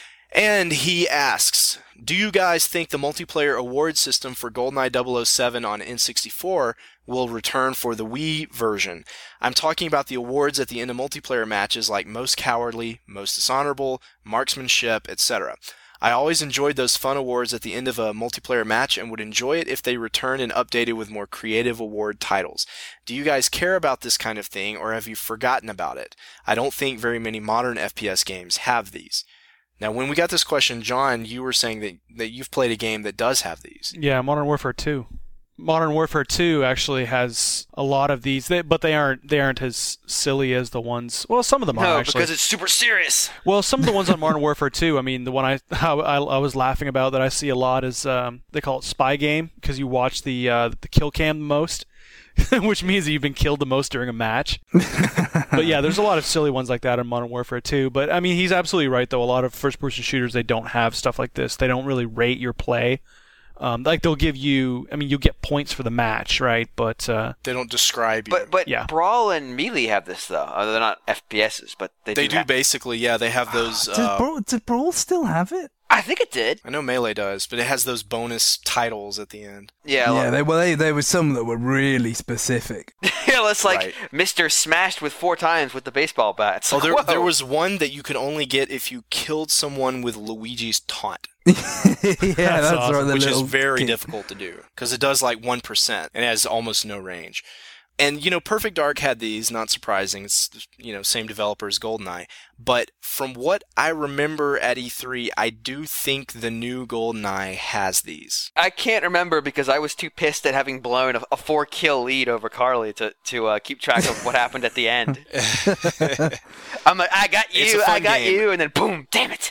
And he asks, do you guys think the multiplayer award system for GoldenEye double oh seven on N sixty-four will return for the Wii version? I'm talking about the awards at the end of multiplayer matches like Most Cowardly, Most Dishonorable, Marksmanship, et cetera. I always enjoyed those fun awards at the end of a multiplayer match and would enjoy it if they returned and updated with more creative award titles. Do you guys care about this kind of thing, or have you forgotten about it? I don't think very many modern F P S games have these. Now, when we got this question, John, you were saying that, that you've played a game that does have these. Yeah, Modern Warfare two. Modern Warfare two actually has a lot of these, they, but they aren't they aren't as silly as the ones. Well, some of them are No, actually. because it's super serious. Well, some of the ones on Modern Warfare two, I mean, the one I, I I was laughing about that I see a lot is um, they call it Spy Game, because you watch the uh, the kill cam the most, which means that you've been killed the most during a match. But yeah, there's a lot of silly ones like that in Modern Warfare two. But I mean, he's absolutely right, though. A lot of first-person shooters, they don't have stuff like this. They don't really rate your play. Um, like they'll give you, I mean, you'll get points for the match, right? But uh, They don't describe you. But but Yeah. Brawl and Melee have this though. Uh, they're not F P S's, but they, they do. do have- basically, yeah, they have those... does, Uh, Brawl, does Brawl still have it? I think it did. I know Melee does, but it has those bonus titles at the end. Yeah. Yeah, like- they, well, they, there were some that were really specific. yeah, it's like Right. Mister smashed with four times with the baseball bat. It's Oh, like, there, whoa. there was one that you could only get if you killed someone with Luigi's taunt, yeah, that's, awesome, right. The which is little very kid. difficult to do, because it does like one percent, and it has almost no range. And, you know, Perfect Dark had these, not surprising. It's, you know, same developer as GoldenEye. But from what I remember at E three, I do think the new GoldenEye has these. I can't remember because I was too pissed at having blown a, a four kill lead over Carly to to uh, keep track of what happened at the end. I'm like, I got It's you, a fun I got game. you, and then boom, damn it.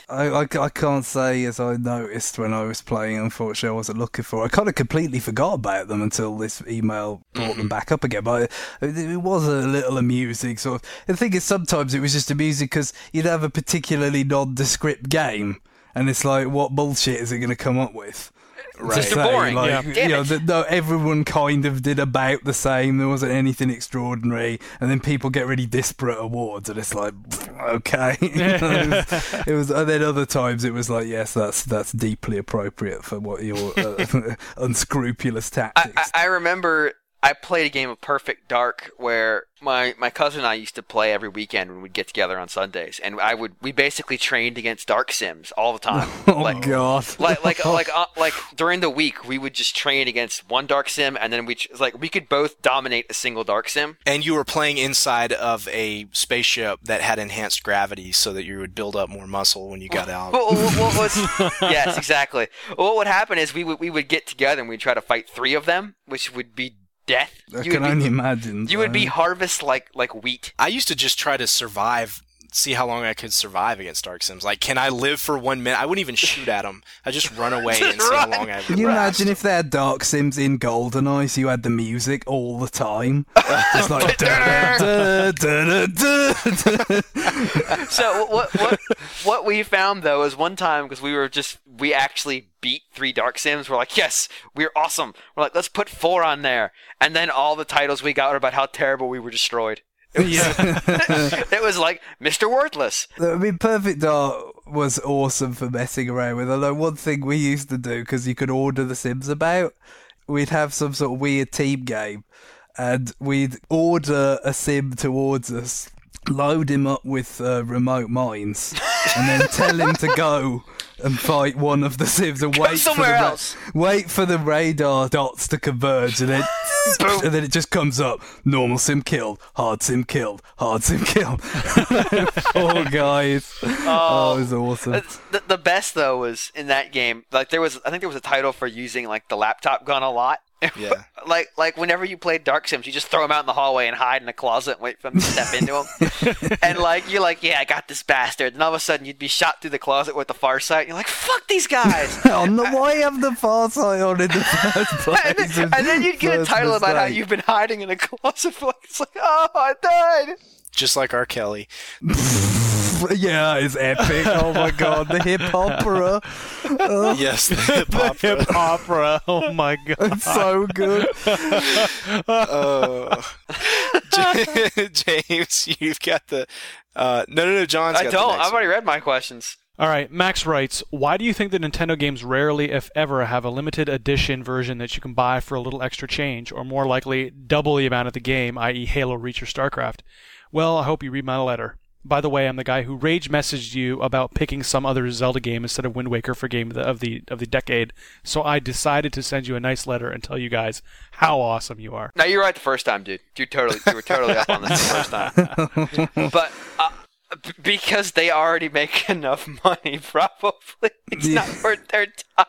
I, I, I can't say as I noticed when I was playing. Unfortunately, I wasn't looking for it. I kind of completely forgot about them until this email brought mm-hmm. them back up again. But it, it was a little amusing. Sort of. The thing is, sometimes it was just amusing because you'd have a particularly nondescript game, and it's like, what bullshit is it going to come up with? Right. Just boring. Like, yeah. you know, the, no, everyone kind of did about the same. There wasn't anything extraordinary, and then people get really disparate awards, and it's like, okay. it, was, it was. And then other times it was like, yes, that's that's deeply appropriate for what your uh, unscrupulous tactics. I, I, I remember I played a game of Perfect Dark where my, my cousin and I used to play every weekend when we'd get together on Sundays, and I would we basically trained against Dark Sims all the time. Oh like, God! Like like like uh, like during the week we would just train against one Dark Sim, and then we like we could both dominate a single Dark Sim. And you were playing inside of a spaceship that had enhanced gravity, so that you would build up more muscle when you got out. Well, what was, yes, exactly. Well, what would happen is we would we would get together and we'd try to fight three of them, which would be death. I you can would only be, imagine. You would be harvest like like wheat. I used to just try to survive, see how long I could survive against Dark Sims. Like, can I live for one minute? I wouldn't even shoot at them. I just run away Just and see run. how long I would Can you last. imagine if they had Dark Sims in GoldenEye, so you had the music all the time? Just like da, da, da, da, da. So what what what we found though is one time, because we were just we actually beat three Dark Sims. We're like, yes, we're awesome. We're like, let's put four on there, and then all the titles we got were about how terrible we were destroyed. It was, Yeah. it was like Mister Worthless. I mean, Perfect Dark was awesome for messing around with. Although one thing we used to do, because you could order the Sims about, we'd have some sort of weird team game, and we'd order a Sim towards us, load him up with uh, remote mines, and then tell him to go and fight one of the Sims and wait for the somewhere ra- else. wait for the radar dots to converge, and then Boom. and then it just comes up: normal Sim killed, hard Sim killed, hard Sim killed. Poor guys. Oh, it was awesome. It's- The, the best though was in that game. Like there was, I think there was a title for using like the laptop gun a lot. Yeah. like like whenever you played Dark Sims, you just throw them out in the hallway and hide in a closet and wait for them to step into them. And like you're like, yeah, I got this bastard. And all of a sudden you'd be shot through the closet with the far sight. And you're like, fuck these guys. On the way of the far side on in the first place. and, then, and then you'd get a First title about how mistake. you've been hiding in a closet for like, it's like, oh, I died. Just like R. Kelly. Yeah, it's epic. Oh my God, the hip opera. Oh, Yes, the hip hop. Hip opera. Oh my god. it's so good. Uh, James, you've got the. Uh, no, no, no. John's I got don't. The next I've already read my questions. All right, Max writes, why do you think that Nintendo games rarely, if ever, have a limited edition version that you can buy for a little extra change, or more likely, double the amount of the game, that is. Halo Reach or StarCraft? Well, I hope you read my letter. By the way, I'm the guy who rage messaged you about picking some other Zelda game instead of Wind Waker for game of the, of the of the decade. So I decided to send you a nice letter and tell you guys how awesome you are. No, you were right the first time, dude. You totally, you were totally up on this the first time. But uh, b- because they already make enough money, probably it's not worth their time.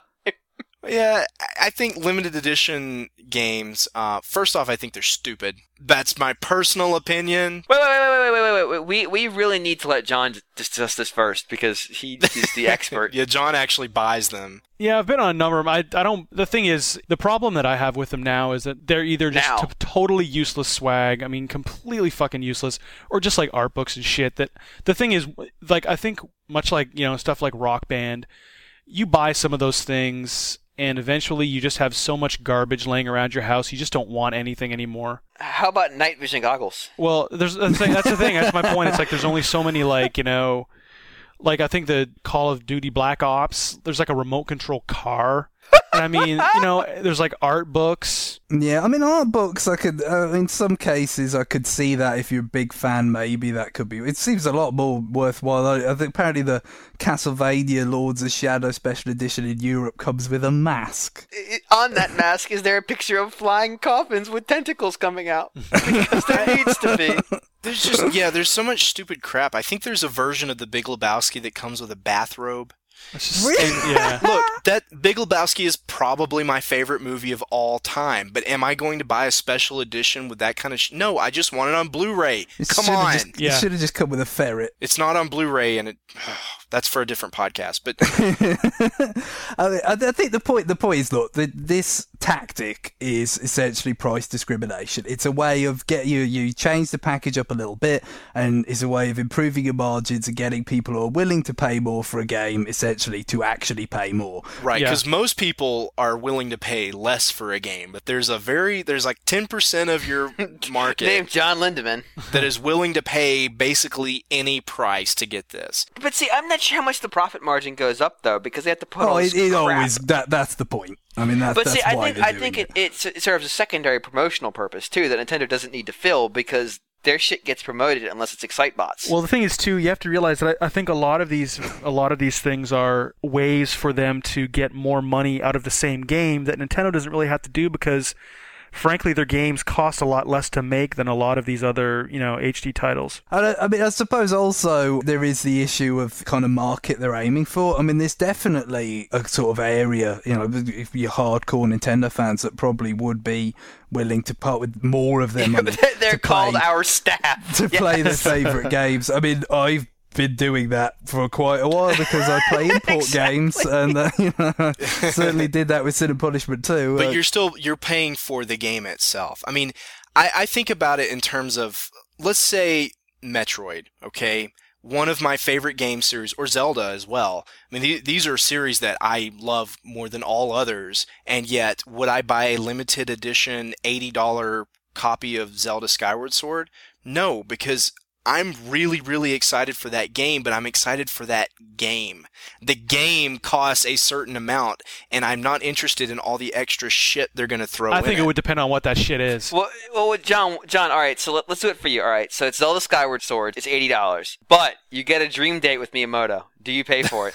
Yeah, I think limited edition games. Uh, first off, I think they're stupid. That's my personal opinion. Wait, wait, wait, wait, wait, wait, wait, wait. We we really need to let John discuss this first because he is the expert. Yeah, John actually buys them. Yeah, I've been on a number of them. I, I don't. The thing is, the problem that I have with them now is that they're either just Now. t- totally useless swag. I mean, completely fucking useless, or just like art books and shit. That the thing is, like, I think much like you know stuff like Rock Band, you buy some of those things, and eventually you just have so much garbage laying around your house, you just don't want anything anymore. How about night vision goggles? Well, there's that's the thing. That's, the thing. That's my point. It's like there's only so many, like, you know, like I think the Call of Duty Black Ops, there's like a remote control car. And I mean, you know, there's like art books. Yeah, I mean, art books, I could, uh, in some cases, I could see that if you're a big fan, maybe that could be. It seems a lot more worthwhile. I, I think apparently the Castlevania Lords of Shadow Special Edition in Europe comes with a mask. I- On that mask, is there a picture of flying coffins with tentacles coming out? Because there needs to be. There's just yeah, there's so much stupid crap. I think there's a version of the Big Lebowski that comes with a bathrobe. It's just, Really? Yeah. Look, that Big Lebowski is probably my favorite movie of all time. But am I going to buy a special edition with that kind of? Sh- no, I just want it on Blu-ray. It Come should've on, just, Yeah. It should have just come with a ferret. it's not on Blu-ray, and it. that's for a different podcast. But I, I think the point the point is, look, the, this tactic is essentially price discrimination. It's a way of get you you change the package up a little bit, and it's a way of improving your margins and getting people who are willing to pay more for a game essentially to actually pay more. Right, because Yeah. most people are willing to pay less for a game, but there's a very there's like ten percent of your market Named John Lindemann. that is willing to pay basically any price to get this. But see, I'm not sure how much the profit margin goes up though, because they have to put all Oh, this it, it crap. always that that's the point. I mean, that's But that's see, I why think they're I doing think it. it, it, it serves a secondary promotional purpose too that Nintendo doesn't need to fill because their shit gets promoted unless it's Excitebots. Well, the thing is, too, you have to realize that I, I think a lot of these, a lot of these things are ways for them to get more money out of the same game that Nintendo doesn't really have to do because, frankly, their games cost a lot less to make than a lot of these other, you know, H D titles. I, don't- I mean, I suppose also there is the issue of kind of market they're aiming for. I mean, there's definitely a sort of area, you know, if you're hardcore Nintendo fans that probably would be willing to part with more of their money. they're they're to called play, our staff to play their Yes. favourite games. I mean, I've been doing that for quite a while because I play import Exactly. games, and uh, you know, certainly did that with Sin and Punishment too. But Uh, you're still you're paying for the game itself. I mean, I, I think about it in terms of, let's say Metroid, okay? One of my favorite game series, or Zelda as well. I mean, th- these are series that I love more than all others, and yet would I buy a limited edition eighty dollars copy of Zelda Skyward Sword? No, because I'm really, really excited for that game, but I'm excited for that game. The game costs a certain amount, and I'm not interested in all the extra shit they're going to throw I in think it would depend on what that shit is. Well, well, John, John. All right, so let, let's do it for you. All right, so it's Zelda Skyward Sword. It's eighty dollars, but you get a dream date with Miyamoto. Do you pay for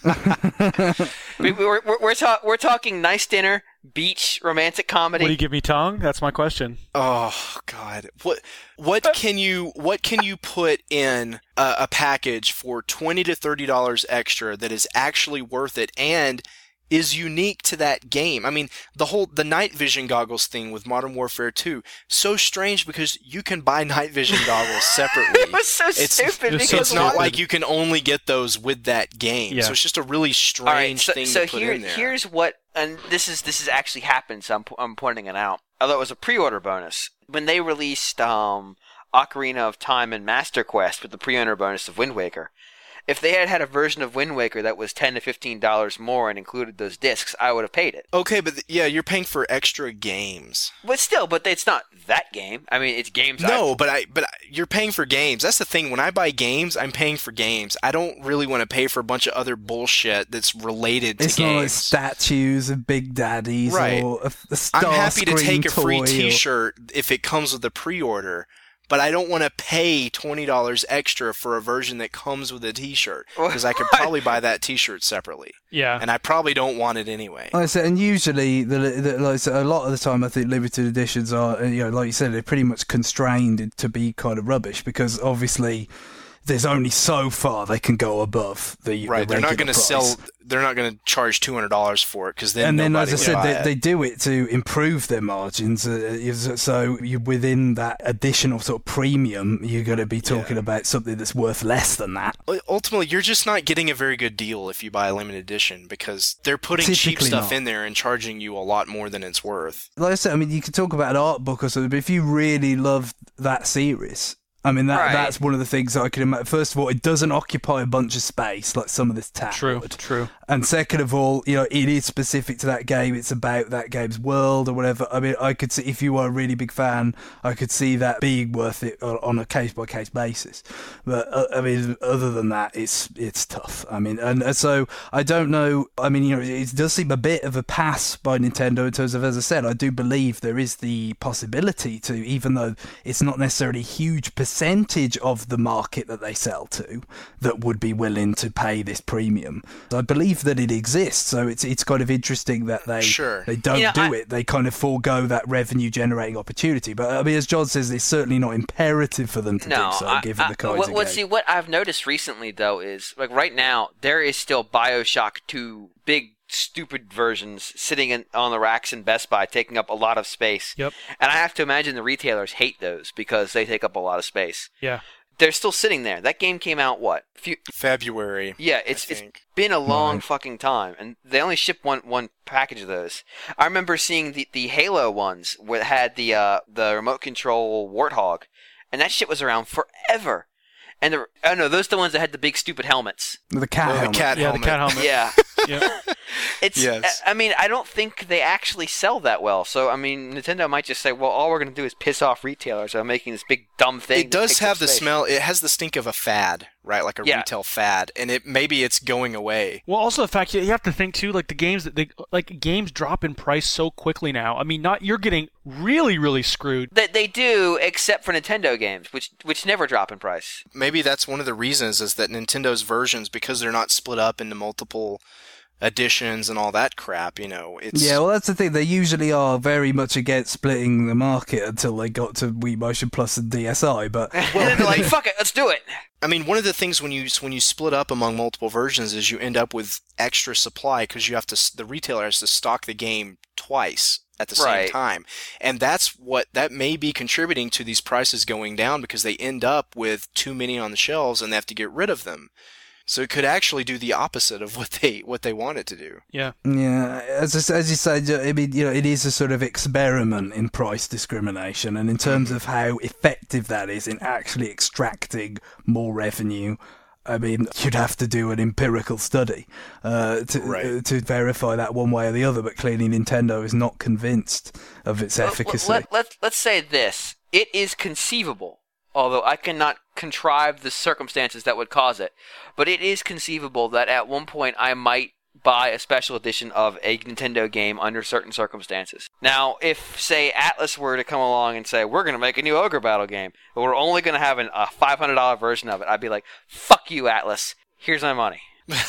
it? we, we're we're we're, ta- we're talking nice dinner, beach, romantic comedy. Would you give me tongue? That's my question. Oh God! What what can you what can you put in a, a package for twenty to thirty dollars extra that is actually worth it and is unique to that game? I mean, the whole the night vision goggles thing with Modern Warfare two, so strange because you can buy night vision goggles separately. It was so It's- stupid it's so because It's not stupid. like you can only get those with that game. Yeah. So it's just a really strange All right, so, thing so to put here, in there. here's what, and this is this has actually happened. So I'm I'm pointing it out. Although it was a pre-order bonus when they released um, Ocarina of Time and Master Quest with the pre-order bonus of Wind Waker. If they had had a version of Wind Waker that was ten to fifteen dollars more and included those discs, I would have paid it. Okay, but th- yeah, you're paying for extra games. But still, but it's not that game. I mean, it's games. No, I've- but I but I, you're paying for games. That's the thing. When I buy games, I'm paying for games. I don't really want to pay for a bunch of other bullshit that's related to it's not like games. statues of Big Daddies Right. or a, a star I'm happy to screen take a free toy or- T-shirt if it comes with a pre-order, but I don't want to pay twenty dollars extra for a version that comes with a T-shirt because I could probably buy that T-shirt separately, Yeah. and I probably don't want it anyway. Like I said, and usually, the, the, like I said, a lot of the time, I think limited editions are, you know, like you said, they're pretty much constrained to be kind of rubbish because obviously there's only so far they can go above the Right, the they're not regular going to price. sell. They're not going to charge two hundred dollars for it because then And then, nobody as I will said, buy they, it. they do it to improve their margins. Uh, so you within that additional sort of premium, you're going to be talking Yeah. about something that's worth less than that. Ultimately, you're just not getting a very good deal if you buy a limited edition because they're putting cheap Typically stuff not. in there and charging you a lot more than it's worth. Like I said, I mean, you could talk about an art book or something, but if you really love that series, I mean, that Right. that's one of the things that I can imagine. First of all, it doesn't occupy a bunch of space like some of this tab True. would. True. And second of all, you know, it is specific to that game. It's about that game's world or whatever. I mean, I could see, if you are a really big fan, I could see that being worth it on on a case by case basis. But uh, I mean, other than that, it's it's tough. I mean, and, and so I don't know. I mean, you know, it does seem a bit of a pass by Nintendo in terms of, as I said, I do believe there is the possibility to, even though it's not necessarily a huge percentage of the market that they sell to, that would be willing to pay this premium. I believe that it exists, so it's it's kind of interesting that they Sure. they don't You know, do I- it. They kind of forego that revenue generating opportunity. But I mean, as John says, it's certainly not imperative for them to No, do so, I, given I, the kinds what, of what, game. see, what I've noticed recently, though, is, like, right now, there is still Bioshock two big, stupid versions sitting in, on the racks in Best Buy, taking up a lot of space. Yep. And I have to imagine the retailers hate those because they take up a lot of space. Yeah. they're still sitting there. That game came out, what? A few, February. yeah, it's I it's think. been a long Right. fucking time, and they only shipped one one package of those. I remember seeing the, the Halo ones where it had the uh, the remote control Warthog, and that shit was around forever. And the, oh no, those are the ones that had the big stupid helmets. The cat Oh, the helmet. cat yeah, helmet. the cat helmet. Yeah, Yep. it's. Yes. I I mean, I don't think they actually sell that well. So I mean, Nintendo might just say, well, all we're gonna do is piss off retailers by making this big dumb thing. It that does takes have up the space. smell. It has the stink of a fad, right? Like a Yeah. retail fad, and it maybe it's going away. Well, also the fact you you have to think too, like the games that they like games drop in price so quickly now. I mean, not you're getting really, really screwed. They, they do, except for Nintendo games, which which never drop in price. Maybe that's one of the reasons is that Nintendo's versions, because they're not split up into multiple editions and all that crap, you know, it's Yeah, well, that's the thing. They usually are very much against splitting the market until they got to Wii Motion Plus and D S i. But and then they're like, fuck it, let's do it. I mean, one of the things when you when you split up among multiple versions is you end up with extra supply because you have to the retailer has to stock the game twice at the same Right. time, and that's what that may be contributing to these prices going down because they end up with too many on the shelves and they have to get rid of them. So it could actually do the opposite of what they what they want it to do. Yeah. yeah, as I, as you said, I mean, you know, it is a sort of experiment in price discrimination, and in terms of how effective that is in actually extracting more revenue. I mean, you'd have to do an empirical study uh, to Right. uh, to verify that one way or the other. But clearly, Nintendo is not convinced of its efficacy. Let, let, let's say this. It is conceivable, although I cannot contrive the circumstances that would cause it, but it is conceivable that at one point I might buy a special edition of a Nintendo game under certain circumstances. Now, if, say, Atlas were to come along and say, we're going to make a new Ogre Battle game, but we're only going to have an, a five hundred dollars version of it, I'd be like, fuck you, Atlas. Here's my money.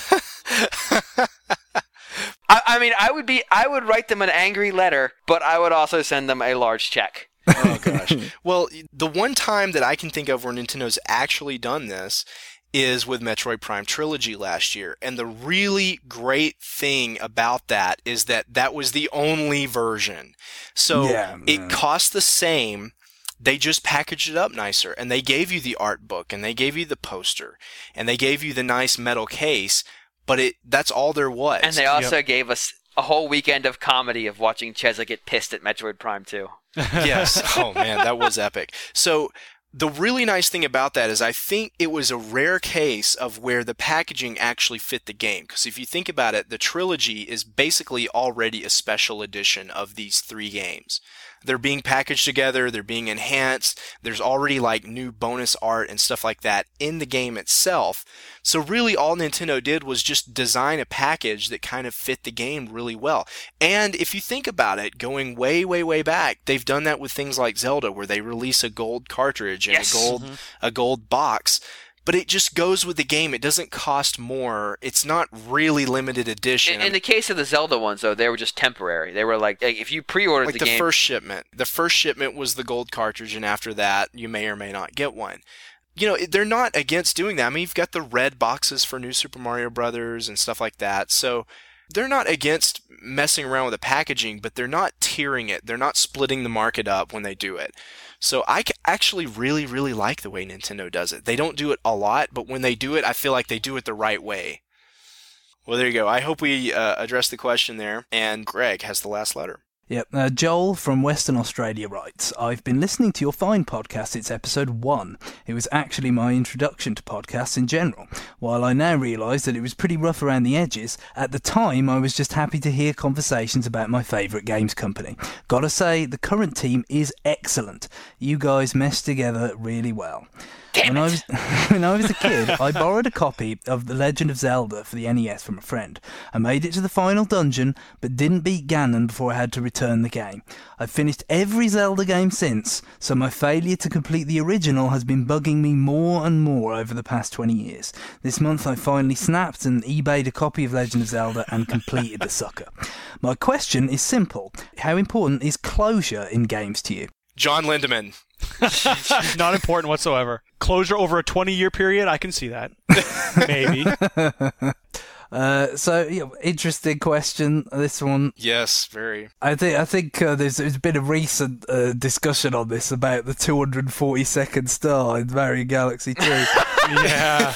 I, I mean, I would be, I would write them an angry letter, but I would also send them a large check. Oh gosh. Well, the one time that I can think of where Nintendo's actually done this is with Metroid Prime Trilogy last year. And the really great thing about that is that that was the only version. So Yeah, it yeah. cost the same. They just packaged it up nicer, and they gave you the art book, and they gave you the poster, and they gave you the nice metal case, but it that's all there was. And they also gave us a whole weekend of comedy of watching Cheza get pissed at Metroid Prime two. Yes. Oh man, that was epic. So the really nice thing about that is I think it was a rare case of where the packaging actually fit the game. Because if you think about it, the trilogy is basically already a special edition of these three games. They're being packaged together, they're being enhanced, there's already like new bonus art and stuff like that in the game itself. So really all Nintendo did was just design a package that kind of fit the game really well. And if you think about it, going way, way, way back, they've done that with things like Zelda where they release a gold cartridge and Yes. a gold a gold box. But it just goes with the game. It doesn't cost more. It's not really limited edition. In, in the case of the Zelda ones, though, they were just temporary. They were like, like, if you pre-ordered like the, the game, first shipment. The first shipment was the gold cartridge, and after that, you may or may not get one. You know, it- they're not against doing that. I mean, you've got the red boxes for New Super Mario Brothers and stuff like that. So they're not against messing around with the packaging, but they're not tiering it. They're not splitting the market up when they do it. So I c- actually really, really like the way Nintendo does it. They don't do it a lot, but when they do it, I feel like they do it the right way. Well, there you go. I hope we uh, addressed the question there. And Greg has the last letter. Yep. Uh, Joel from Western Australia writes, I've been listening to your fine podcast. It's episode one. It was actually my introduction to podcasts in general. While I now realise that it was pretty rough around the edges, at the time I was just happy to hear conversations about my favourite games company. Gotta say, the current team is excellent. You guys mesh together really well. Damn when it. I was when I was a kid, I borrowed a copy of The Legend of Zelda for the N E S from a friend. I made it to the final dungeon, but didn't beat Ganon before I had to return the game. I've finished every Zelda game since, so my failure to complete the original has been bugging me more and more over the past twenty years. This month I finally snapped and eBayed a copy of Legend of Zelda and completed the sucker. My question is simple. How important is closure in games to you? John Lindemann. Not important whatsoever. Closure over a twenty-year period, I can see that. Maybe. Uh, so, yeah, interesting question, this one. Yes, very. I think I think uh, there's, there's been a recent uh, discussion on this about the two hundred forty-second star in Mario Galaxy two. Yeah.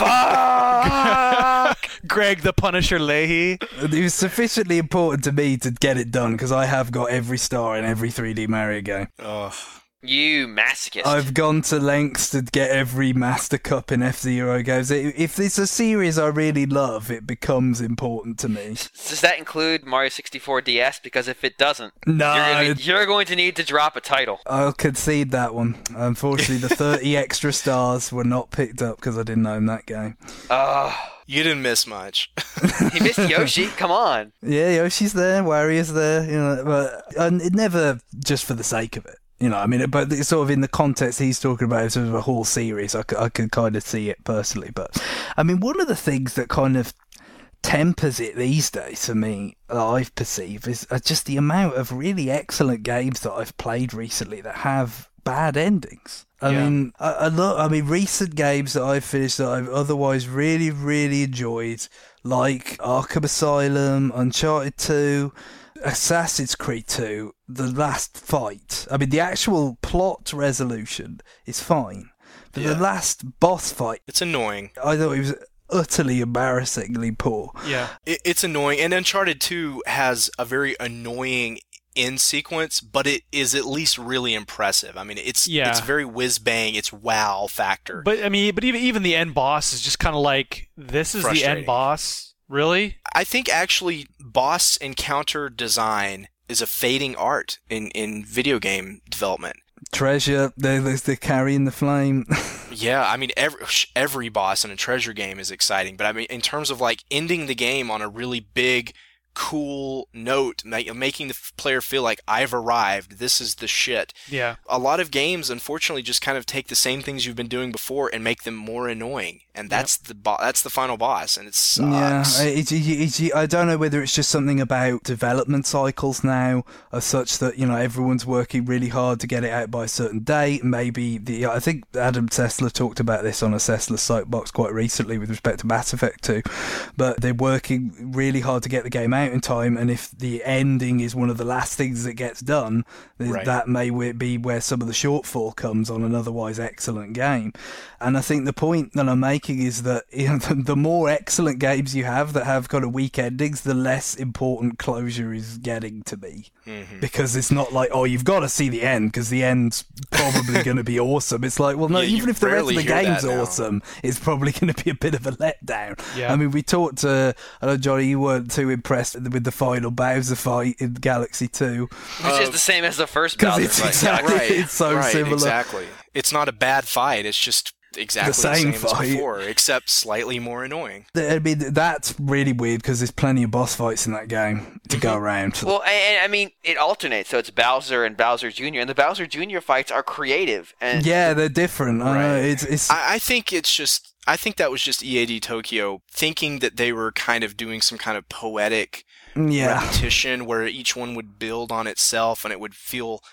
Fuck! Greg the Punisher Leahy. It was sufficiently important to me to get it done because I have got every star in every three D Mario game. Oh. You masochist. I've gone to lengths to get every Master Cup in F-Zero games. If it's a series I really love, it becomes important to me. Does that include Mario sixty-four D S? Because if it doesn't, No. you're, gonna, you're going to need to drop a title. I'll concede that one. Unfortunately, the thirty extra stars were not picked up because I didn't own that game. Oh, You didn't miss much. he missed Yoshi. Come on. Yeah, Yoshi's there, Wario's there, you know, but and it never just for the sake of it. You know, I mean, but it's sort of in the context he's talking about, it's sort of a whole series. I could, I could kind of see it personally. But, I mean, one of the things that kind of tempers it these days for me, that I've perceived, is just the amount of really excellent games that I've played recently that have bad endings. I Yeah. mean, a, a lot, I mean, recent games that I've finished that I've otherwise really, really enjoyed, like Arkham Asylum, Uncharted two, Assassin's Creed two, The Last Fight. I mean, the actual plot resolution is fine, but Yeah. the last boss fight, It's annoying. I thought it was utterly embarrassingly poor. Yeah. It, it's annoying. And Uncharted two has a very annoying end sequence, but it is at least really impressive. I mean, it's Yeah. it's very whiz-bang. It's wow factor. But I mean, but even even the end boss is just kind of like, this is the Frustrating. end boss. Really? I think actually boss encounter design is a fading art in, in video game development. Treasure, they're, they're carrying the flame. Yeah, I mean, every, every boss in a treasure game is exciting, but I mean, in terms of like ending the game on a really big, cool note, ma- making the f- player feel like I've arrived, this is the shit. Yeah. A lot of games, unfortunately, just kind of take the same things you've been doing before and make them more annoying, and that's the bo- that's the final boss, and it Yeah, sucks. it's, it's, it's, I don't know whether it's just something about development cycles now, as such that, you know, everyone's working really hard to get it out by a certain date. Maybe the I think Adam Sessler talked about this on a Sessler soapbox quite recently with respect to Mass Effect two, but they're working really hard to get the game out in time, and if the ending is one of the last things that gets done, th- Right. that may w- be where some of the shortfall comes on an otherwise excellent game. And I think the point that I'm making is that, you know, the, the more excellent games you have that have kind of weak endings, the less important closure is getting to be. Mm-hmm. Because it's not like, oh, you've got to see the end because the end's probably going to be awesome. It's like, well, no, Yeah, you even if the rest of rarely the hear game's that now. awesome, it's probably going to be a bit of a letdown. Yeah. I mean, we talked, uh, I know, Johnny, you weren't too impressed with the final Bowser fight in Galaxy two. Which is the same as the first 'Cause Bowser it's fight. exactly- right, it's so right, similar. Exactly. It's not a bad fight. It's just exactly the same same, fight. as before, except slightly more annoying. I mean, that's really weird because there's plenty of boss fights in that game to go around. Well, and, and I mean, it alternates. So it's Bowser and Bowser Junior, and the Bowser Junior fights are creative. And Yeah, they're different. I know, Right. it's, it's, I, I think it's just. I think that was just E A D Tokyo thinking that they were kind of doing some kind of poetic yeah. repetition where each one would build on itself and it would feel.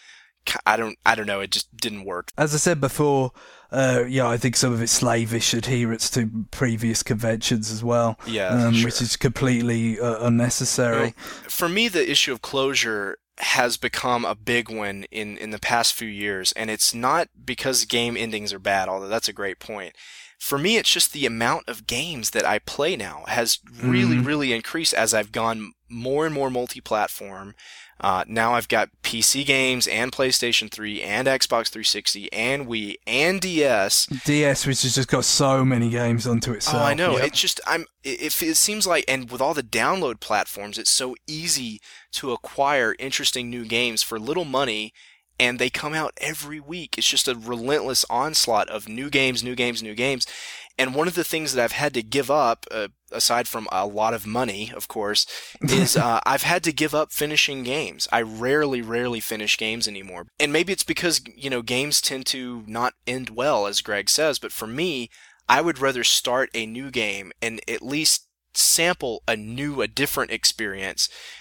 I don't. I don't know. It just didn't work. As I said before, uh, yeah, I think some of it's slavish adherence to previous conventions as well. Yeah, um, sure. which is completely uh, unnecessary. For me, the issue of closure has become a big one in, in the past few years, and it's not because game endings are bad, although that's a great point. For me, it's just the amount of games that I play now has really, Mhm. really increased as I've gone more and more multi-platform. Uh, now I've got P C games and PlayStation three and Xbox three sixty and Wii and D S. D S, which has just got so many games onto itself. Oh, I know. Yep. It's just I'm. It, it seems like, and with all the download platforms, it's so easy to acquire interesting new games for little money, and they come out every week. It's just a relentless onslaught of new games, new games, new games. And one of the things that I've had to give up, uh, aside from a lot of money, of course, is uh, I've had to give up finishing games. I rarely, rarely finish games anymore. And maybe it's because, you know, games tend to not end well, as Greg says. But for me, I would rather start a new game and at least sample a new, a different experience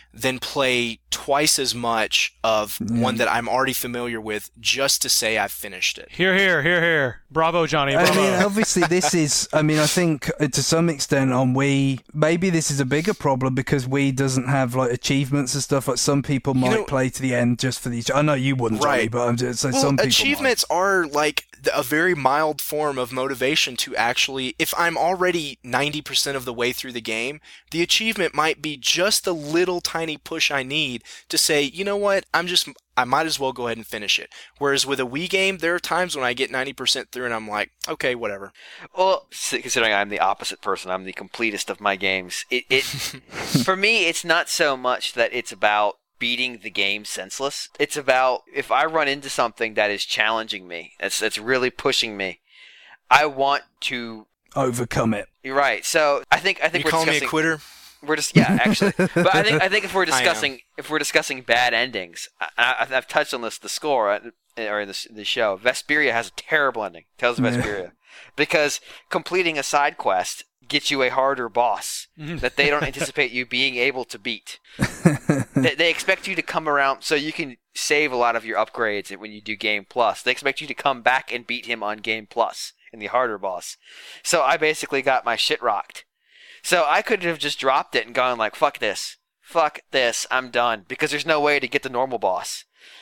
than play twice as much of Mm. one that I'm already familiar with just to say I've finished it. Here, here, here, here. Bravo, Johnny. I Bravo. mean, obviously, this is. I mean, I think uh, to some extent on Wii, maybe this is a bigger problem because Wii doesn't have like achievements and stuff. Like some people might know- play to the end just for the. I know you wouldn't, Johnny, Right. but I'm just so Well, some people achievements are like th- a very mild form of motivation to actually, if I'm already ninety percent of the way through the game, the achievement might be just the little tiny push I need to say, you know what, I'm just, I might as well go ahead and finish it. Whereas with a Wii game, there are times when I get ninety percent through and I'm like, okay, whatever. Well, s- considering I'm the opposite person, I'm the completest of my games. It, it for me, it's not so much that it's about beating the game senseless. It's about if I run into something that is challenging me, that's that's really pushing me, I want to. overcome it. You're right. So I think I think You we're call me a discussing. quitter? We're just yeah, actually. But I think I think if we're I am. discussing if we're discussing bad endings, I, I, I've touched on this. The score uh, or in the, the show, Vesperia has a terrible ending. Tales of Yeah. Vesperia, because completing a side quest gets you a harder boss that they don't anticipate you being able to beat. they, they expect you to come around so you can save a lot of your upgrades when you do Game Plus. They expect you to come back and beat him on Game Plus in the harder boss. So I basically got my shit rocked. So I could have just dropped it and gone like, fuck this. Fuck this. I'm done. Because there's no way to get the normal boss.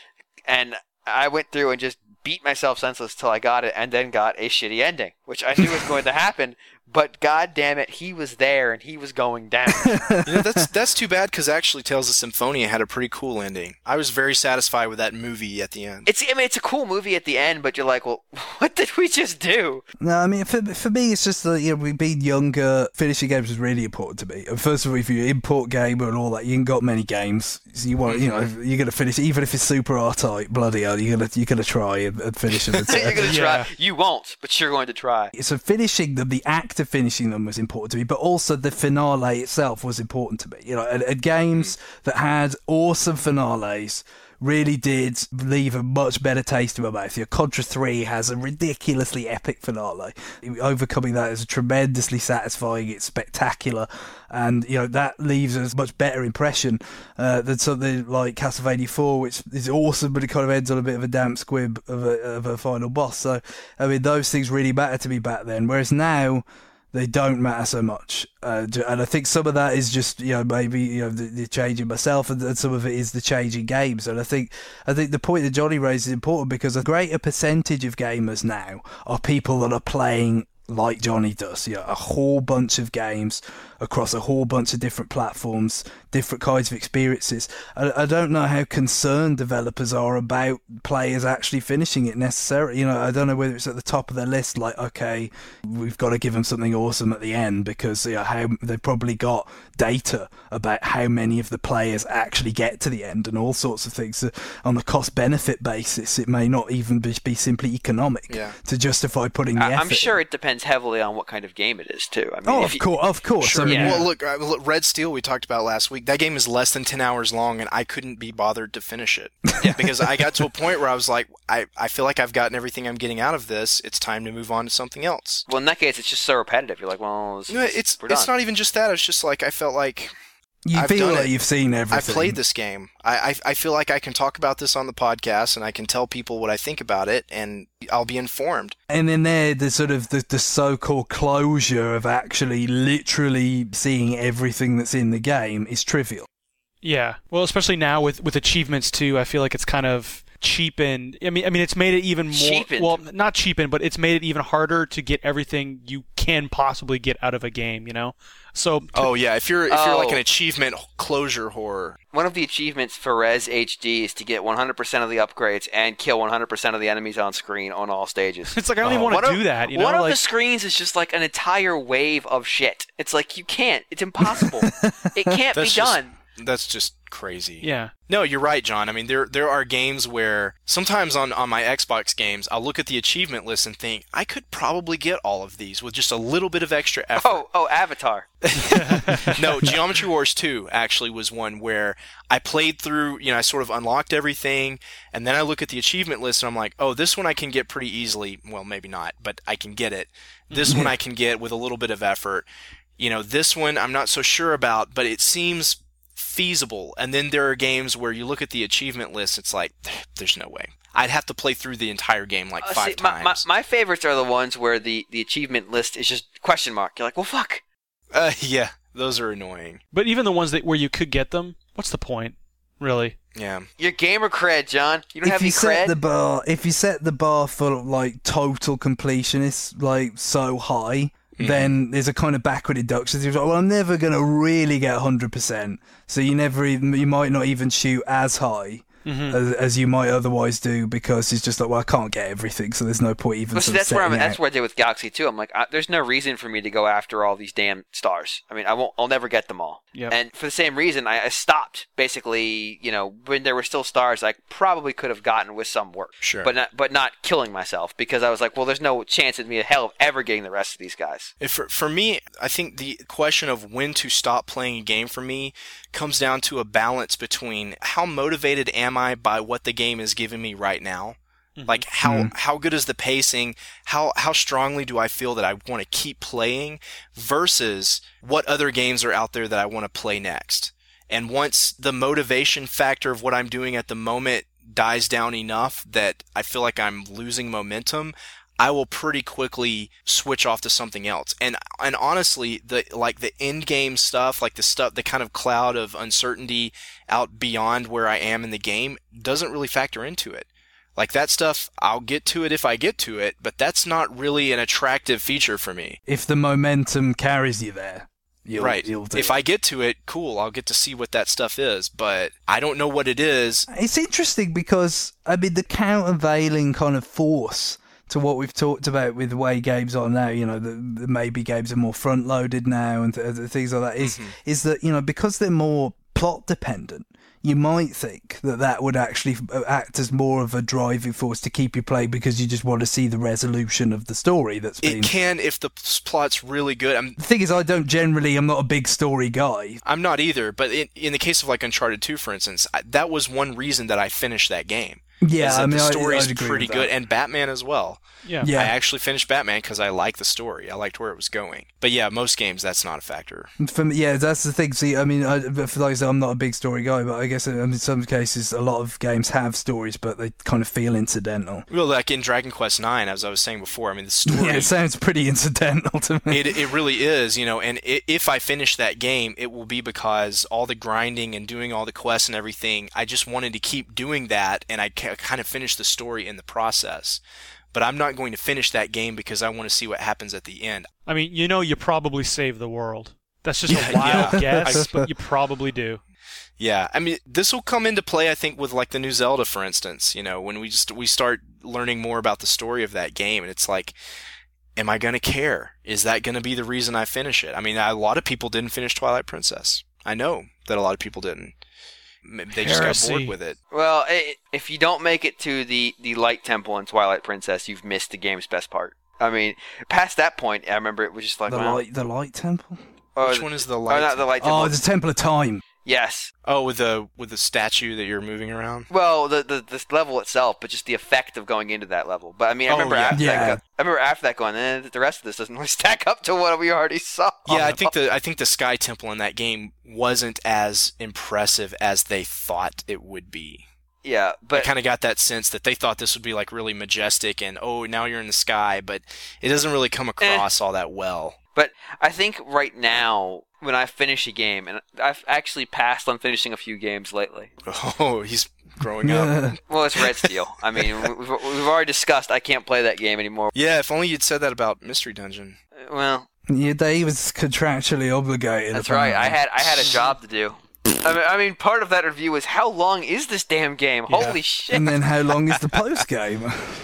And I went through and just beat myself senseless till I got it and then got a shitty ending, which I knew was going to happen. But god damn it, he was there and he was going down. You know, that's that's too bad because actually Tales of Symphonia had a pretty cool ending. I was very satisfied with that movie at the end. It's I mean it's a cool movie at the end, but you're like, well, what did we just do? No, I mean, for, for me, it's just that, you know, we being younger, finishing games was really important to me. And first of all, if you're an import gamer and all that, you ain't got many games. So you want, you know, you're going to finish, even if it's super R-type, bloody hell, you're going to you're gonna try and, and finish them. You're going to Yeah. try. You won't, but you're going to try. So finishing them, the act of finishing them was important to me, but also the finale itself was important to me. You know, and, and games that had awesome finales really did leave a much better taste in my mouth. You know, Contra three has a ridiculously epic finale. Overcoming that is tremendously satisfying. It's spectacular, and you know that leaves a much better impression uh, than something like Castlevania four, which is awesome, but it kind of ends on a bit of a damp squib of a, of a final boss. So, I mean, those things really matter to me back then, whereas now they don't matter so much. Uh, and I think some of that is just, you know, maybe, you know, the, the change in myself, and, and some of it is the change in games. And I think I think the point that Johnny raised is important because a greater percentage of gamers now are people that are playing like Johnny does, you know, a whole bunch of games across a whole bunch of different platforms, different kinds of experiences. I, I don't know how concerned developers are about players actually finishing it necessarily. You know, I don't know whether it's at the top of their list, like, okay, we've got to give them something awesome at the end because, you know, how they've probably got data about how many of the players actually get to the end and all sorts of things. So on a cost-benefit basis, it may not even be, be simply economic Yeah. to justify putting the I, effort I'm sure it depends heavily on what kind of game it is too. I mean, Oh, if of you- course, of course. Sure. I mean, Yeah. Well, look, uh, look, Red Steel we talked about last week. That game is less than ten hours long, and I couldn't be bothered to finish it because I got to a point where I was like, I, I feel like I've gotten everything I'm getting out of this. It's time to move on to something else. Well, in that case, it's just so repetitive. You're like, well, it's, No, it's we're it's done. not even just that. It's just like I felt like you I've feel done like it. you've seen everything. I've played this game. I, I I feel like I can talk about this on the podcast, and I can tell people what I think about it, and I'll be informed. And in there, the sort of the, the so-called closure of actually literally seeing everything that's in the game is trivial. Yeah. Well, especially now with, with achievements too, I feel like it's kind of cheapened. I mean, I mean, it's made it even more. Cheapened? Well, not cheapened, but it's made it even harder to get everything you can possibly get out of a game. You know. So. To, Oh yeah, if you're if you're like Oh. an achievement closure whore, One of the achievements for Res H D is to get one hundred percent of the upgrades and kill one hundred percent of the enemies on screen on all stages. It's like I don't even One want to of- do that. You know. One of like, the screens is just like an entire wave of shit. It's like you can't. It's impossible. It can't be That's just- done. that's just crazy. yeah. No, you're right, John. I mean, there there are games where sometimes on, on my Xbox games, I'll look at the achievement list and think, I could probably get all of these with just a little bit of extra effort. Oh, oh, Avatar. No, Geometry Wars two actually was one where I played through, you know, I sort of unlocked everything, and then I look at the achievement list and I'm like, oh, this one I can get pretty easily. Well, maybe not, but I can get it. This one I can get with a little bit of effort. You know, this one I'm not so sure about, but it seems feasible. And then there are games where you look at the achievement list, it's like, there's no way. I'd have to play through the entire game like Uh, five see, my, times. my, my favorites are the ones where the, the achievement list is just question mark. You're like, well, fuck. Uh, yeah, those are annoying. But even the ones that where you could get them, what's the point, really? Yeah. Your gamer cred, John. You don't if have you any set cred. the bar, if you set the bar for like total completionists like so high, Mm-hmm. then there's a kind of backward induction. You're like, well, I'm never gonna really get one hundred percent, so you never even, you might not even shoot as high. Mm-hmm. As, as you might otherwise do, because it's just like, well, I can't get everything, so there's no point even. Well, see, sort of that's where I'm. setting That's out. what I did with Galaxy two. I'm like, I, there's no reason for me to go after all these damn stars. I mean, I won't. I'll never get them all. Yep. And for the same reason, I, I stopped. Basically, you know, when there were still stars, I probably could have gotten with some work. Sure. But not, but not killing myself, because I was like, well, there's no chance in me of hell of ever getting the rest of these guys. If for, for me, I think the question of when to stop playing a game for me comes down to a balance between how motivated am I by what the game is giving me right now. Mhm. Like how Mm. how good is the pacing? How how strongly do I feel that I want to keep playing versus what other games are out there that I want to play next? And once the motivation factor of what I'm doing at the moment dies down enough that I feel like I'm losing momentum, I will pretty quickly switch off to something else. And and honestly, the like the end game stuff, like the stuff, the kind of cloud of uncertainty out beyond where I am in the game doesn't really factor into it. Like that stuff, I'll get to it if I get to it, but that's not really an attractive feature for me. If the momentum carries you there, you'll, right. You'll do if it. I get to it, cool, I'll get to see what that stuff is, but I don't know what it is. It's interesting because, I mean, the countervailing kind of force to what we've talked about with the way games are now, you know, the, the maybe games are more front-loaded now and th- th- things like that, is, Mhm. is that, you know, because they're more plot-dependent, you might think that that would actually act as more of a driving force to keep you playing because you just want to see the resolution of the story that's been... It can if the plot's really good. I'm The thing is, I don't generally, I'm not a big story guy. I'm not either, but in, in the case of like Uncharted two, for instance, I, that was one reason that I finished that game. Yeah, is that I mean, the I- story's I'd agree pretty with good, that. and Batman as well. Yeah. Yeah. I actually finished Batman because I liked the story. I liked where it was going. But yeah, most games that's not a factor. For me, yeah, that's the thing. See, I mean, I, for like I said, I'm not a big story guy, but I guess in some cases, a lot of games have stories, but they kind of feel incidental. Well, like in Dragon Quest nine, as I was saying before, I mean the story. Yeah, it sounds pretty incidental to me. It it really is, you know, and i if I finish that game, it will be because all the grinding and doing all the quests and everything, I just wanted to keep doing that, and I ca- kind of finished the story in the process. But I'm not going to finish that game because I want to see what happens at the end. I mean, you know, you probably save the world. That's just Yeah, a wild yeah. guess, but you probably do. Yeah, I mean, this will come into play, I think, with like the new Zelda, for instance. You know, when we just we start learning more about the story of that game, and it's like, am I going to care? Is that going to be the reason I finish it? I mean, a lot of people didn't finish Twilight Princess. I know that a lot of people didn't. They just got Heresy. bored with it. Well, i if you don't make it to the, the Light Temple in Twilight Princess, you've missed the game's best part. I mean, past that point, I remember it was just like, the well, light, the light temple. oh, Which the- one is the Oh, light? not the Light Temple. Oh, the Temple of Time. Yes. Oh, with the with the statue that you're moving around. Well, the, the the level itself, but just the effect of going into that level. But I mean, I Oh, remember yeah. after Yeah. that, go- I remember after that going, eh, the rest of this doesn't really stack up to what we already saw. Yeah, I think the I think the Sky Temple in that game wasn't as impressive as they thought it would be. Yeah, I but kind of got that sense that they thought this would be like really majestic and oh, now you're in the sky, but it doesn't really come across all that well. but I think right now when I finish a game, and I've actually passed on finishing a few games lately. Oh, he's growing up. Well, it's Red Steel. I mean, we've, we've already discussed I can't play that game anymore. Yeah, if only you'd said that about Mystery Dungeon. Well, Yeah, they was contractually obligated. that's right. I apparently. had I had a job to do. I mean, I mean, part of that review was how long is this damn game? Yeah. Holy shit! And then how long is the post game?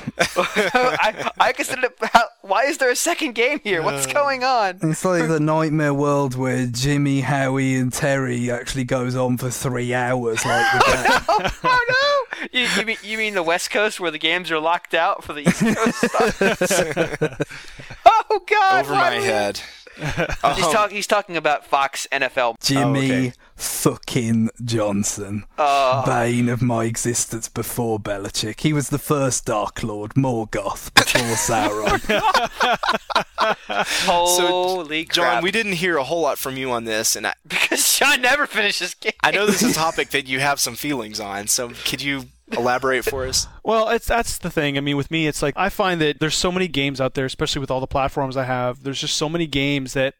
I, I considered it. How, why is there a second game here? What's going on? It's like the nightmare world where Jimmy, Howie, and Terry actually goes on for three hours. Like with that. oh, oh no! You, you mean you mean the West Coast where the games are locked out for the East Coast stuff? Oh God! Over why my would- head. He's, Um, talk, he's talking about Fox N F L. Jimmy Oh, okay. fucking Johnson. Uh, Bane of my existence before Belichick. He was the first Dark Lord, Morgoth, before Sauron. Holy John, crap. we didn't hear a whole lot from you on this, and I, Because John never finishes games. I know this is a topic that you have some feelings on, so could you elaborate for us? Well, it's that's the thing. I mean, with me, it's like I find that there's so many games out there, especially with all the platforms I have. There's just so many games that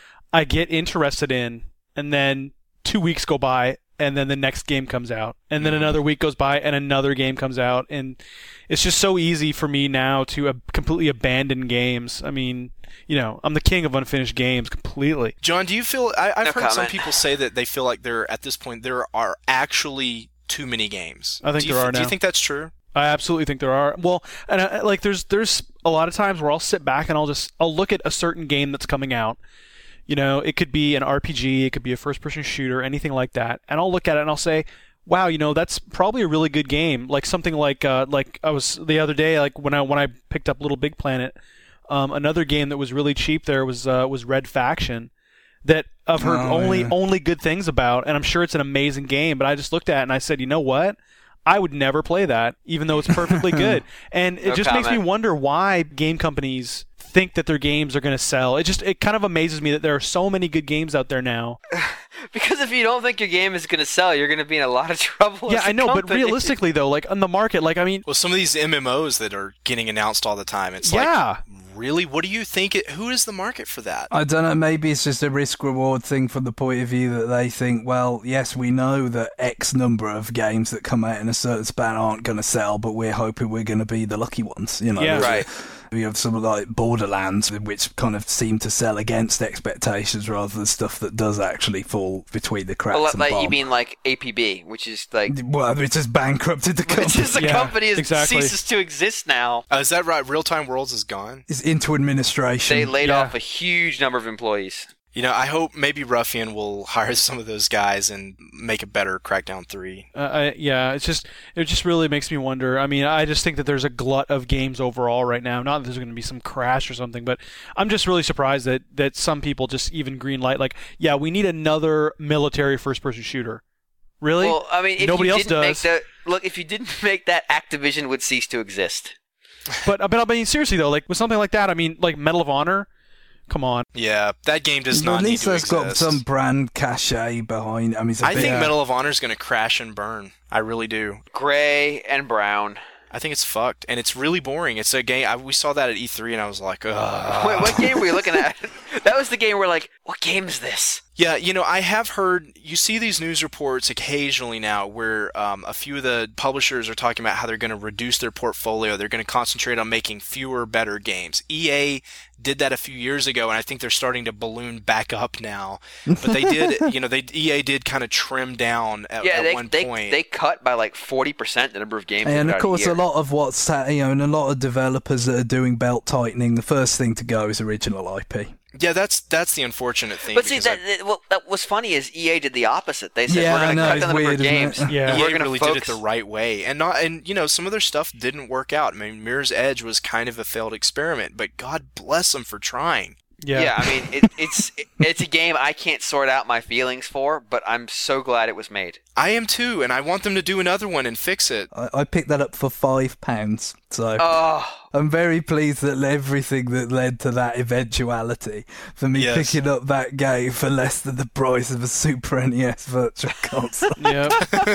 I get interested in, and then two weeks go by, and then the next game comes out, and then another week goes by, and another game comes out, and it's just so easy for me now to uh, completely abandon games. I mean, you know, I'm the king of unfinished games completely. John, do you feel? I, I've No heard some comment. people say that they feel like there at this point there are actually too many games. I think do you, there th- are Do you now. think that's true? I absolutely think there are. Well, and I, like there's there's a lot of times where I'll sit back and I'll just I'll look at a certain game that's coming out. You know, it could be an R P G, it could be a first-person shooter, anything like that, and I'll look at it and I'll say, "Wow, you know, that's probably a really good game." Like something like uh, like I was the other day, like when I when I picked up Little Big Planet, um, another game that was really cheap there was uh, was Red Faction. That I've heard Oh, only yeah. only good things about, and I'm sure it's an amazing game. But I just looked at it and I said, you know what? I would never play that, even though it's perfectly good. And it No just makes me comment. wonder why game companies think that their games are going to sell. It just it kind of amazes me that there are so many good games out there now. Because if you don't think your game is going to sell, you're going to be in a lot of trouble. Yeah, as a I know, but company. realistically though, like on the market, like I mean, Well, some of these M M Os that are getting announced all the time, it's yeah. like, really? What do you think? It, who is the market for that? I don't know, maybe it's just a risk-reward thing from the point of view that they think, well, yes, we know that X number of games that come out in a certain span aren't going to sell, but we're hoping we're going to be the lucky ones, you know. Yeah. Right. We have some like Borderlands, which kind of seem to sell against expectations rather than stuff that does actually fall between the cracks Well, and like bomb. you mean like A P B, which is like Well, it just bankrupted the which company. is a Yeah, company that exactly. ceases to exist now. Uh, is that right? Real Time Worlds is gone. It's into administration. They laid Yeah. off a huge number of employees. You know, I hope maybe Ruffian will hire some of those guys and make a better Crackdown three. Uh, I, yeah, it's just it just really makes me wonder. I mean, I just think that there's a glut of games overall right now. Not that there's going to be some crash or something, but I'm just really surprised that that some people just even green light like, yeah, we need another military first-person shooter. Really? Well, I mean, if Nobody you else didn't make does. the look, if you didn't make that, Activision would cease to exist. but but I mean, seriously though, like with something like that, I mean, like Medal of Honor. Come on. Yeah, that game does Well, not at need least to that's exist. got some brand cachet behind. I mean, it's a I bit, think Yeah. Medal of Honor is going to crash and burn. I really do. Gray and brown. I think it's fucked, and it's really boring. It's a game. I, we saw that at E three, and I was like, ugh. Wait, what game were you looking at? That was the game where like, what game is this? Yeah, you know, I have heard, you see these news reports occasionally now where um, a few of the publishers are talking about how they're going to reduce their portfolio. They're going to concentrate on making fewer, better games. E A did that a few years ago, and I think they're starting to balloon back up now. But they did, you know, they E A did kind of trim down at, Yeah, at they one they, point. they cut by like forty percent the number of games. they and put of out course, a, a year. lot of what's ha- you know, and a lot of developers that are doing belt tightening. The first thing to go is original I P. yeah, that's that's the unfortunate thing. But see, because that, I- that, what, that was funny is E A did the opposite. They said Yeah, we're I going to know, cut it's the number weird, of isn't games. it? Yeah. E A we're going really to did focus. it the right way, and not and you know some of their stuff didn't work out. I mean, Mirror's Edge was kind of a failed experiment, but God bless them for trying. Yeah. Yeah, I mean, it, it's it, it's a game I can't sort out my feelings for, but I'm so glad it was made. I am too, and I want them to do another one and fix it. I, I picked that up for five pounds, so Oh, I'm very pleased that everything that led to that eventuality for me Yes. picking up that game for less than the price of a Super N E S Virtual Console. Yeah.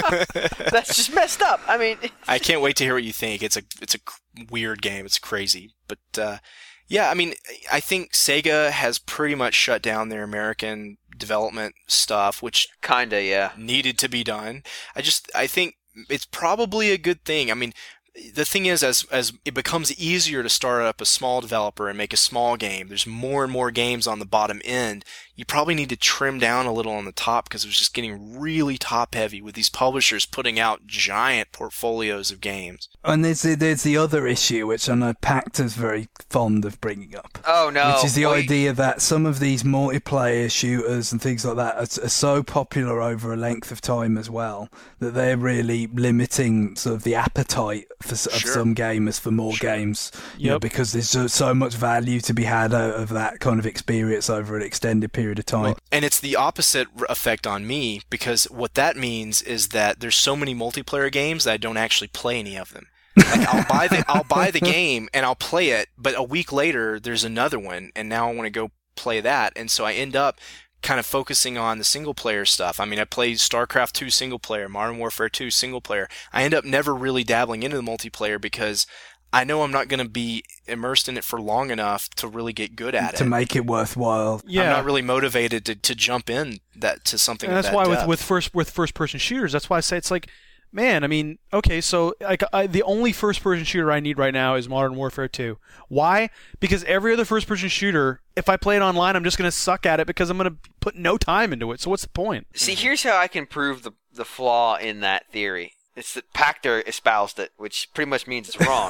that's just messed up. I mean, I can't wait to hear what you think. It's a it's a c- weird game. It's crazy, but uh, yeah, I mean, I think Sega has pretty much shut down their American development stuff, which kinda, yeah. needed to be done. I just I think it's probably a good thing. I mean, the thing is, as as it becomes easier to start up a small developer and make a small game, there's more and more games on the bottom end. You probably need to trim down a little on the top because it was just getting really top heavy with these publishers putting out giant portfolios of games. And there's the, there's the other issue, which I know Pacta's very fond of bringing up. Oh no, Which is the Wait. idea that some of these multiplayer shooters and things like that are, are so popular over a length of time as well that they're really limiting sort of the appetite for, s- of Sure. some gamers for more Sure. games. You know, Yep. because there's so, so much value to be had out of that kind of experience over an extended period of time. Well, and it's the opposite r- effect on me because what that means is that there's so many multiplayer games that I don't actually play any of them. Like I'll buy the I'll buy the game and I'll play it, but a week later there's another one, and now I want to go play that, and so I end up kind of focusing on the single player stuff. I mean, I played StarCraft two single player, Modern Warfare two single player. I end up never really dabbling into the multiplayer because I know I'm not going to be immersed in it for long enough to really get good at to it. make it worthwhile. Yeah. I'm not really motivated to, to jump in that to something. And of that's that why depth. with with first with first person shooters, that's why I say it's like, man, I mean, okay, so like I, the only first person shooter I need right now is Modern Warfare two. Why? Because every other first person shooter, if I play it online, I'm just going to suck at it because I'm going to put no time into it. So what's the point? See, here's how I can prove the the flaw in that theory. It's that Pachter espoused it, which pretty much means it's wrong.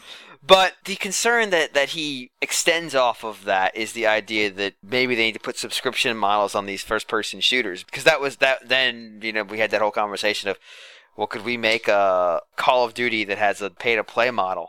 But the concern that, that he extends off of that is the idea that maybe they need to put subscription models on these first-person shooters. Because that was that. Then, you know, we had that whole conversation of, well, could we make a Call of Duty that has a pay-to-play model?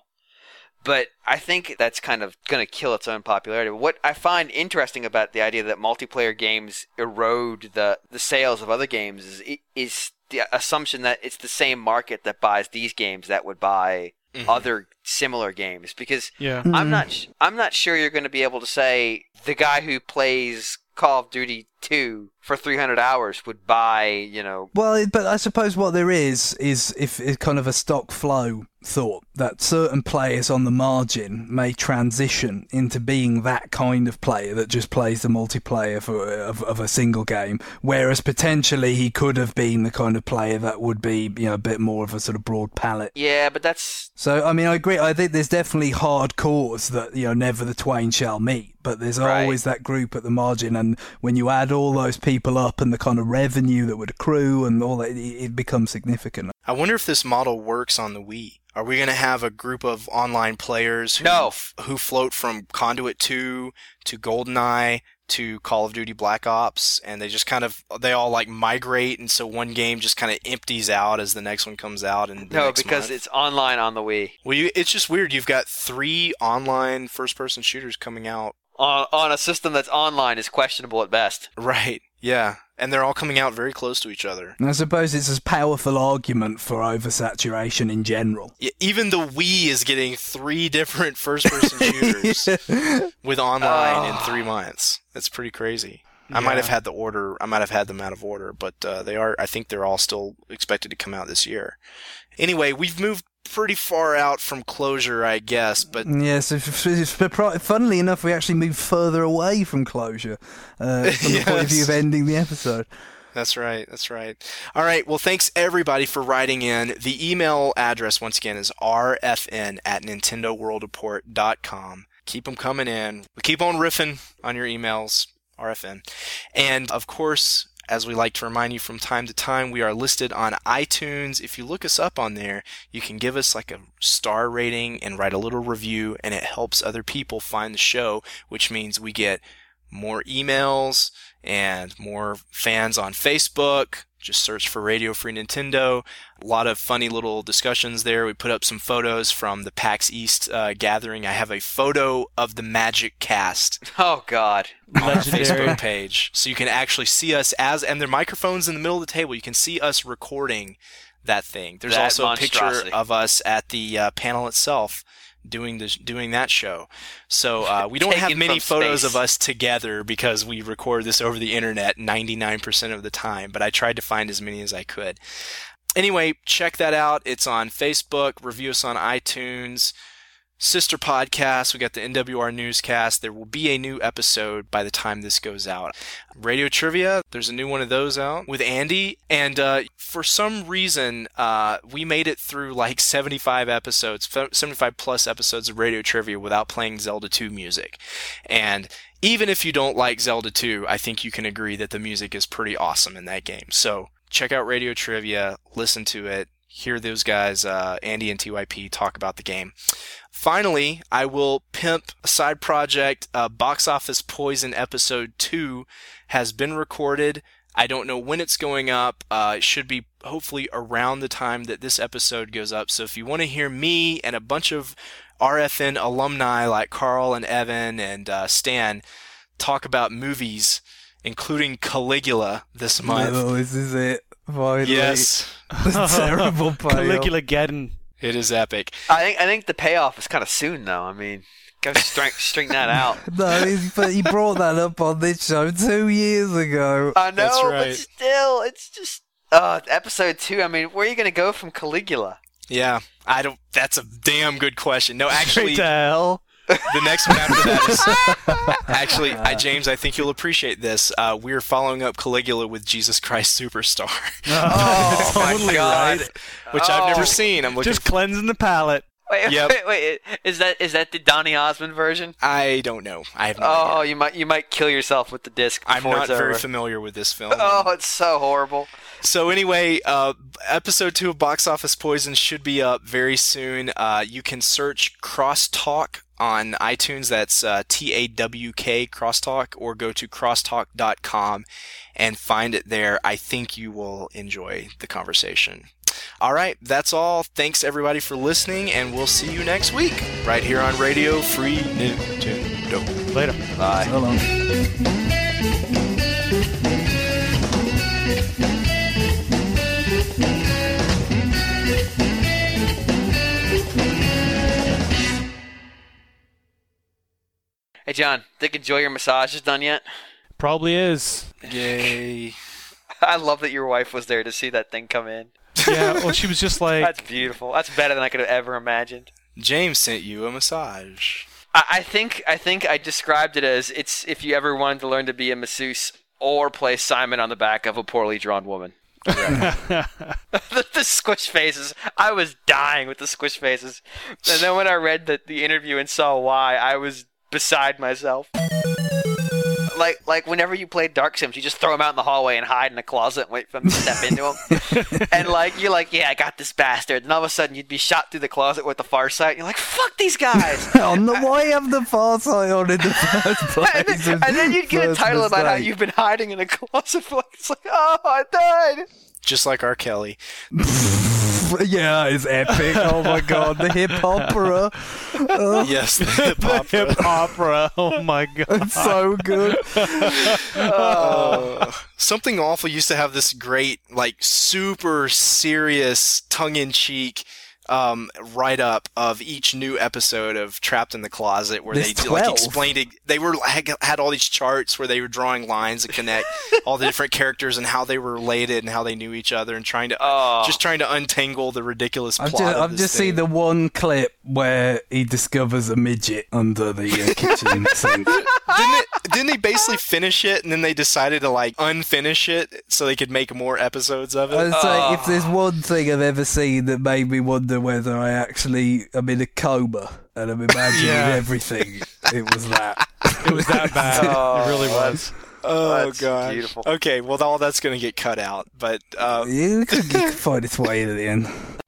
But I think that's kind of going to kill its own popularity. What I find interesting about the idea that multiplayer games erode the, the sales of other games is, is the assumption that it's the same market that buys these games that would buy mm-hmm. other similar games. Because yeah. mm-hmm. I'm not I'm not sure you're going to be able to say the guy who plays Call of Duty two for three hundred hours would buy, you know. Well, but I suppose what there is is if it's kind of a stock flow thought that certain players on the margin may transition into being that kind of player that just plays the multiplayer for of, of a single game, whereas potentially he could have been the kind of player that would be, you know, a bit more of a sort of broad palette. Yeah, but that's so. I mean, I agree. I think there's definitely hardcores that, you know, never the twain shall meet. But there's right. always that group at the margin, and when you add all those people up and the kind of revenue that would accrue and all that, it, it becomes significant. I wonder if this model works on the Wii. Are we going to have a group of online players who, no. f- who float from Conduit two to GoldenEye to Call of Duty Black Ops, and they just kind of, they all like migrate, and so one game just kind of empties out as the next one comes out? And No, because month? It's online on the Wii. Well, you, it's just weird. You've got three online first-person shooters coming out. On, on a system that's online is questionable at best. Right, yeah. And they're all coming out very close to each other. And I suppose it's a powerful argument for oversaturation in general. Yeah, even the Wii is getting three different first-person shooters yeah. with online oh. in three months. That's pretty crazy. I yeah. might have had the order. I might have had them out of order, but uh, they are. I think they're all still expected to come out this year. Anyway, we've moved pretty far out from closure, I guess, but yes. Funnily enough, we actually moved further away from closure uh, from the yes. point of view of ending the episode. That's right. That's right. All right. Well, thanks everybody for writing in. The email address once again is r f n at nintendo world report dot com. Keep them coming in. We keep on riffing on your emails. R F N. And of course, as we like to remind you from time to time, we are listed on iTunes. If you look us up on there, you can give us like a star rating and write a little review, and it helps other people find the show, which means we get more emails and more fans on Facebook. Just search for Radio Free Nintendo. A lot of funny little discussions there. We put up some photos from the PAX East uh, gathering. I have a photo of the Magic Cast. Oh, God. On our Facebook page. So you can actually see us as, and there are microphones in the middle of the table. You can see us recording that thing. There's that also a picture of us at the uh, panel itself doing this, doing that show. So uh, we don't have many photos space. of us together because we record this over the internet ninety-nine percent of the time, but I tried to find as many as I could. Anyway, check that out. It's on Facebook. Review us on iTunes. Sister podcast, we got the N W R Newscast. There will be a new episode by the time this goes out. Radio Trivia, there's a new one of those out with Andy. And uh, for some reason, uh, we made it through like seventy-five episodes, seventy-five plus episodes of Radio Trivia without playing Zelda two music. And even if you don't like Zelda two, I think you can agree that the music is pretty awesome in that game. So check out Radio Trivia, listen to it, hear those guys, uh, Andy and T Y P, talk about the game. Finally, I will pimp a side project. Uh, Box Office Poison Episode two has been recorded. I don't know when it's going up. Uh, it should be hopefully around the time that this episode goes up. So if you want to hear me and a bunch of R F N alumni like Carl and Evan and uh, Stan talk about movies, including Caligula this month. No, this is it. Finally. Yes. The terrible payoff. Caligula-geddon. It is epic. I think I think the payoff is kind of soon, though. I mean, go string, string that out. No, he's, but he brought that up on this show two years ago. I know, That's right. but still, it's just uh, episode two. I mean, where are you going to go from Caligula? Yeah, I don't. That's a damn good question. No, actually, Straight to hell. the next one after that is actually, I, James. I think you'll appreciate this. Uh, we're following up Caligula with Jesus Christ Superstar, Oh, my Totally God. right. which I've Oh. never seen. I'm looking. Just cleansing the palate. Wait, Yep. wait, wait. Is that is that the Donny Osmond version? I don't know. I have no Oh, idea. you might you might kill yourself with the disc. I'm before not it's very over. familiar with this film. Oh, it's so horrible. So anyway, uh, episode two of Box Office Poison should be up very soon. Uh, you can search Crosstalk on iTunes. That's uh, T A W K Crosstalk, or go to crosstalk dot com and find it there. I think you will enjoy the conversation. All right, that's all. Thanks everybody for listening, and we'll see you next week right here on Radio Free Nintendo. Later. Bye. So long. Hey, John. Think Enjoy Your Massage is done yet? Probably is. Yay! I love that your wife was there to see that thing come in. Yeah. Well, she was just like, That's beautiful. That's better than I could have ever imagined. James sent you a massage. I, I think I think I described it as it's if you ever wanted to learn to be a masseuse or play Simon on the back of a poorly drawn woman. the, the squish faces. I was dying with the squish faces. And then when I read the, the interview and saw why, I was beside myself. Like like whenever you play Dark Sims, you just throw them out in the hallway and hide in a closet and wait for them to step into them. And like you're like, yeah, I got this bastard. And all of a sudden you'd be shot through the closet with the far sight. You're like, fuck these guys. On the why have the far side on in the first place? and, then, and then you'd get a First title about how mistake. you've been hiding in a closet for like, it's like, oh, I died. Just like R. Kelly. Yeah, it's epic. Oh my god, the hip opera. Oh, Yes, the hip hop. hip opera. Oh my god. it's so good. Uh, Something Awful used to have this great, like, super serious, tongue-in-cheek um, write-up of each new episode of Trapped in the Closet, where There's they do, like twelve. explained it. They were had, had all these charts where they were drawing lines that connect all the different characters and how they were related and how they knew each other, and trying to Oh. just trying to untangle the ridiculous I've plot. just, of I've this just thing. seen the one clip where he discovers a midget under the uh, kitchen sink. Didn't it, didn't they basically finish it and then they decided to like unfinish it so they could make more episodes of it? I was like, if Oh. there's one thing I've ever seen that made me wonder whether I actually am in a coma and I'm imagining Yeah. everything, it was that. It was that bad. Oh, it really was. Oh That's god. beautiful. Okay, well all that's going to get cut out, but uh You could, you could find its way in at the end.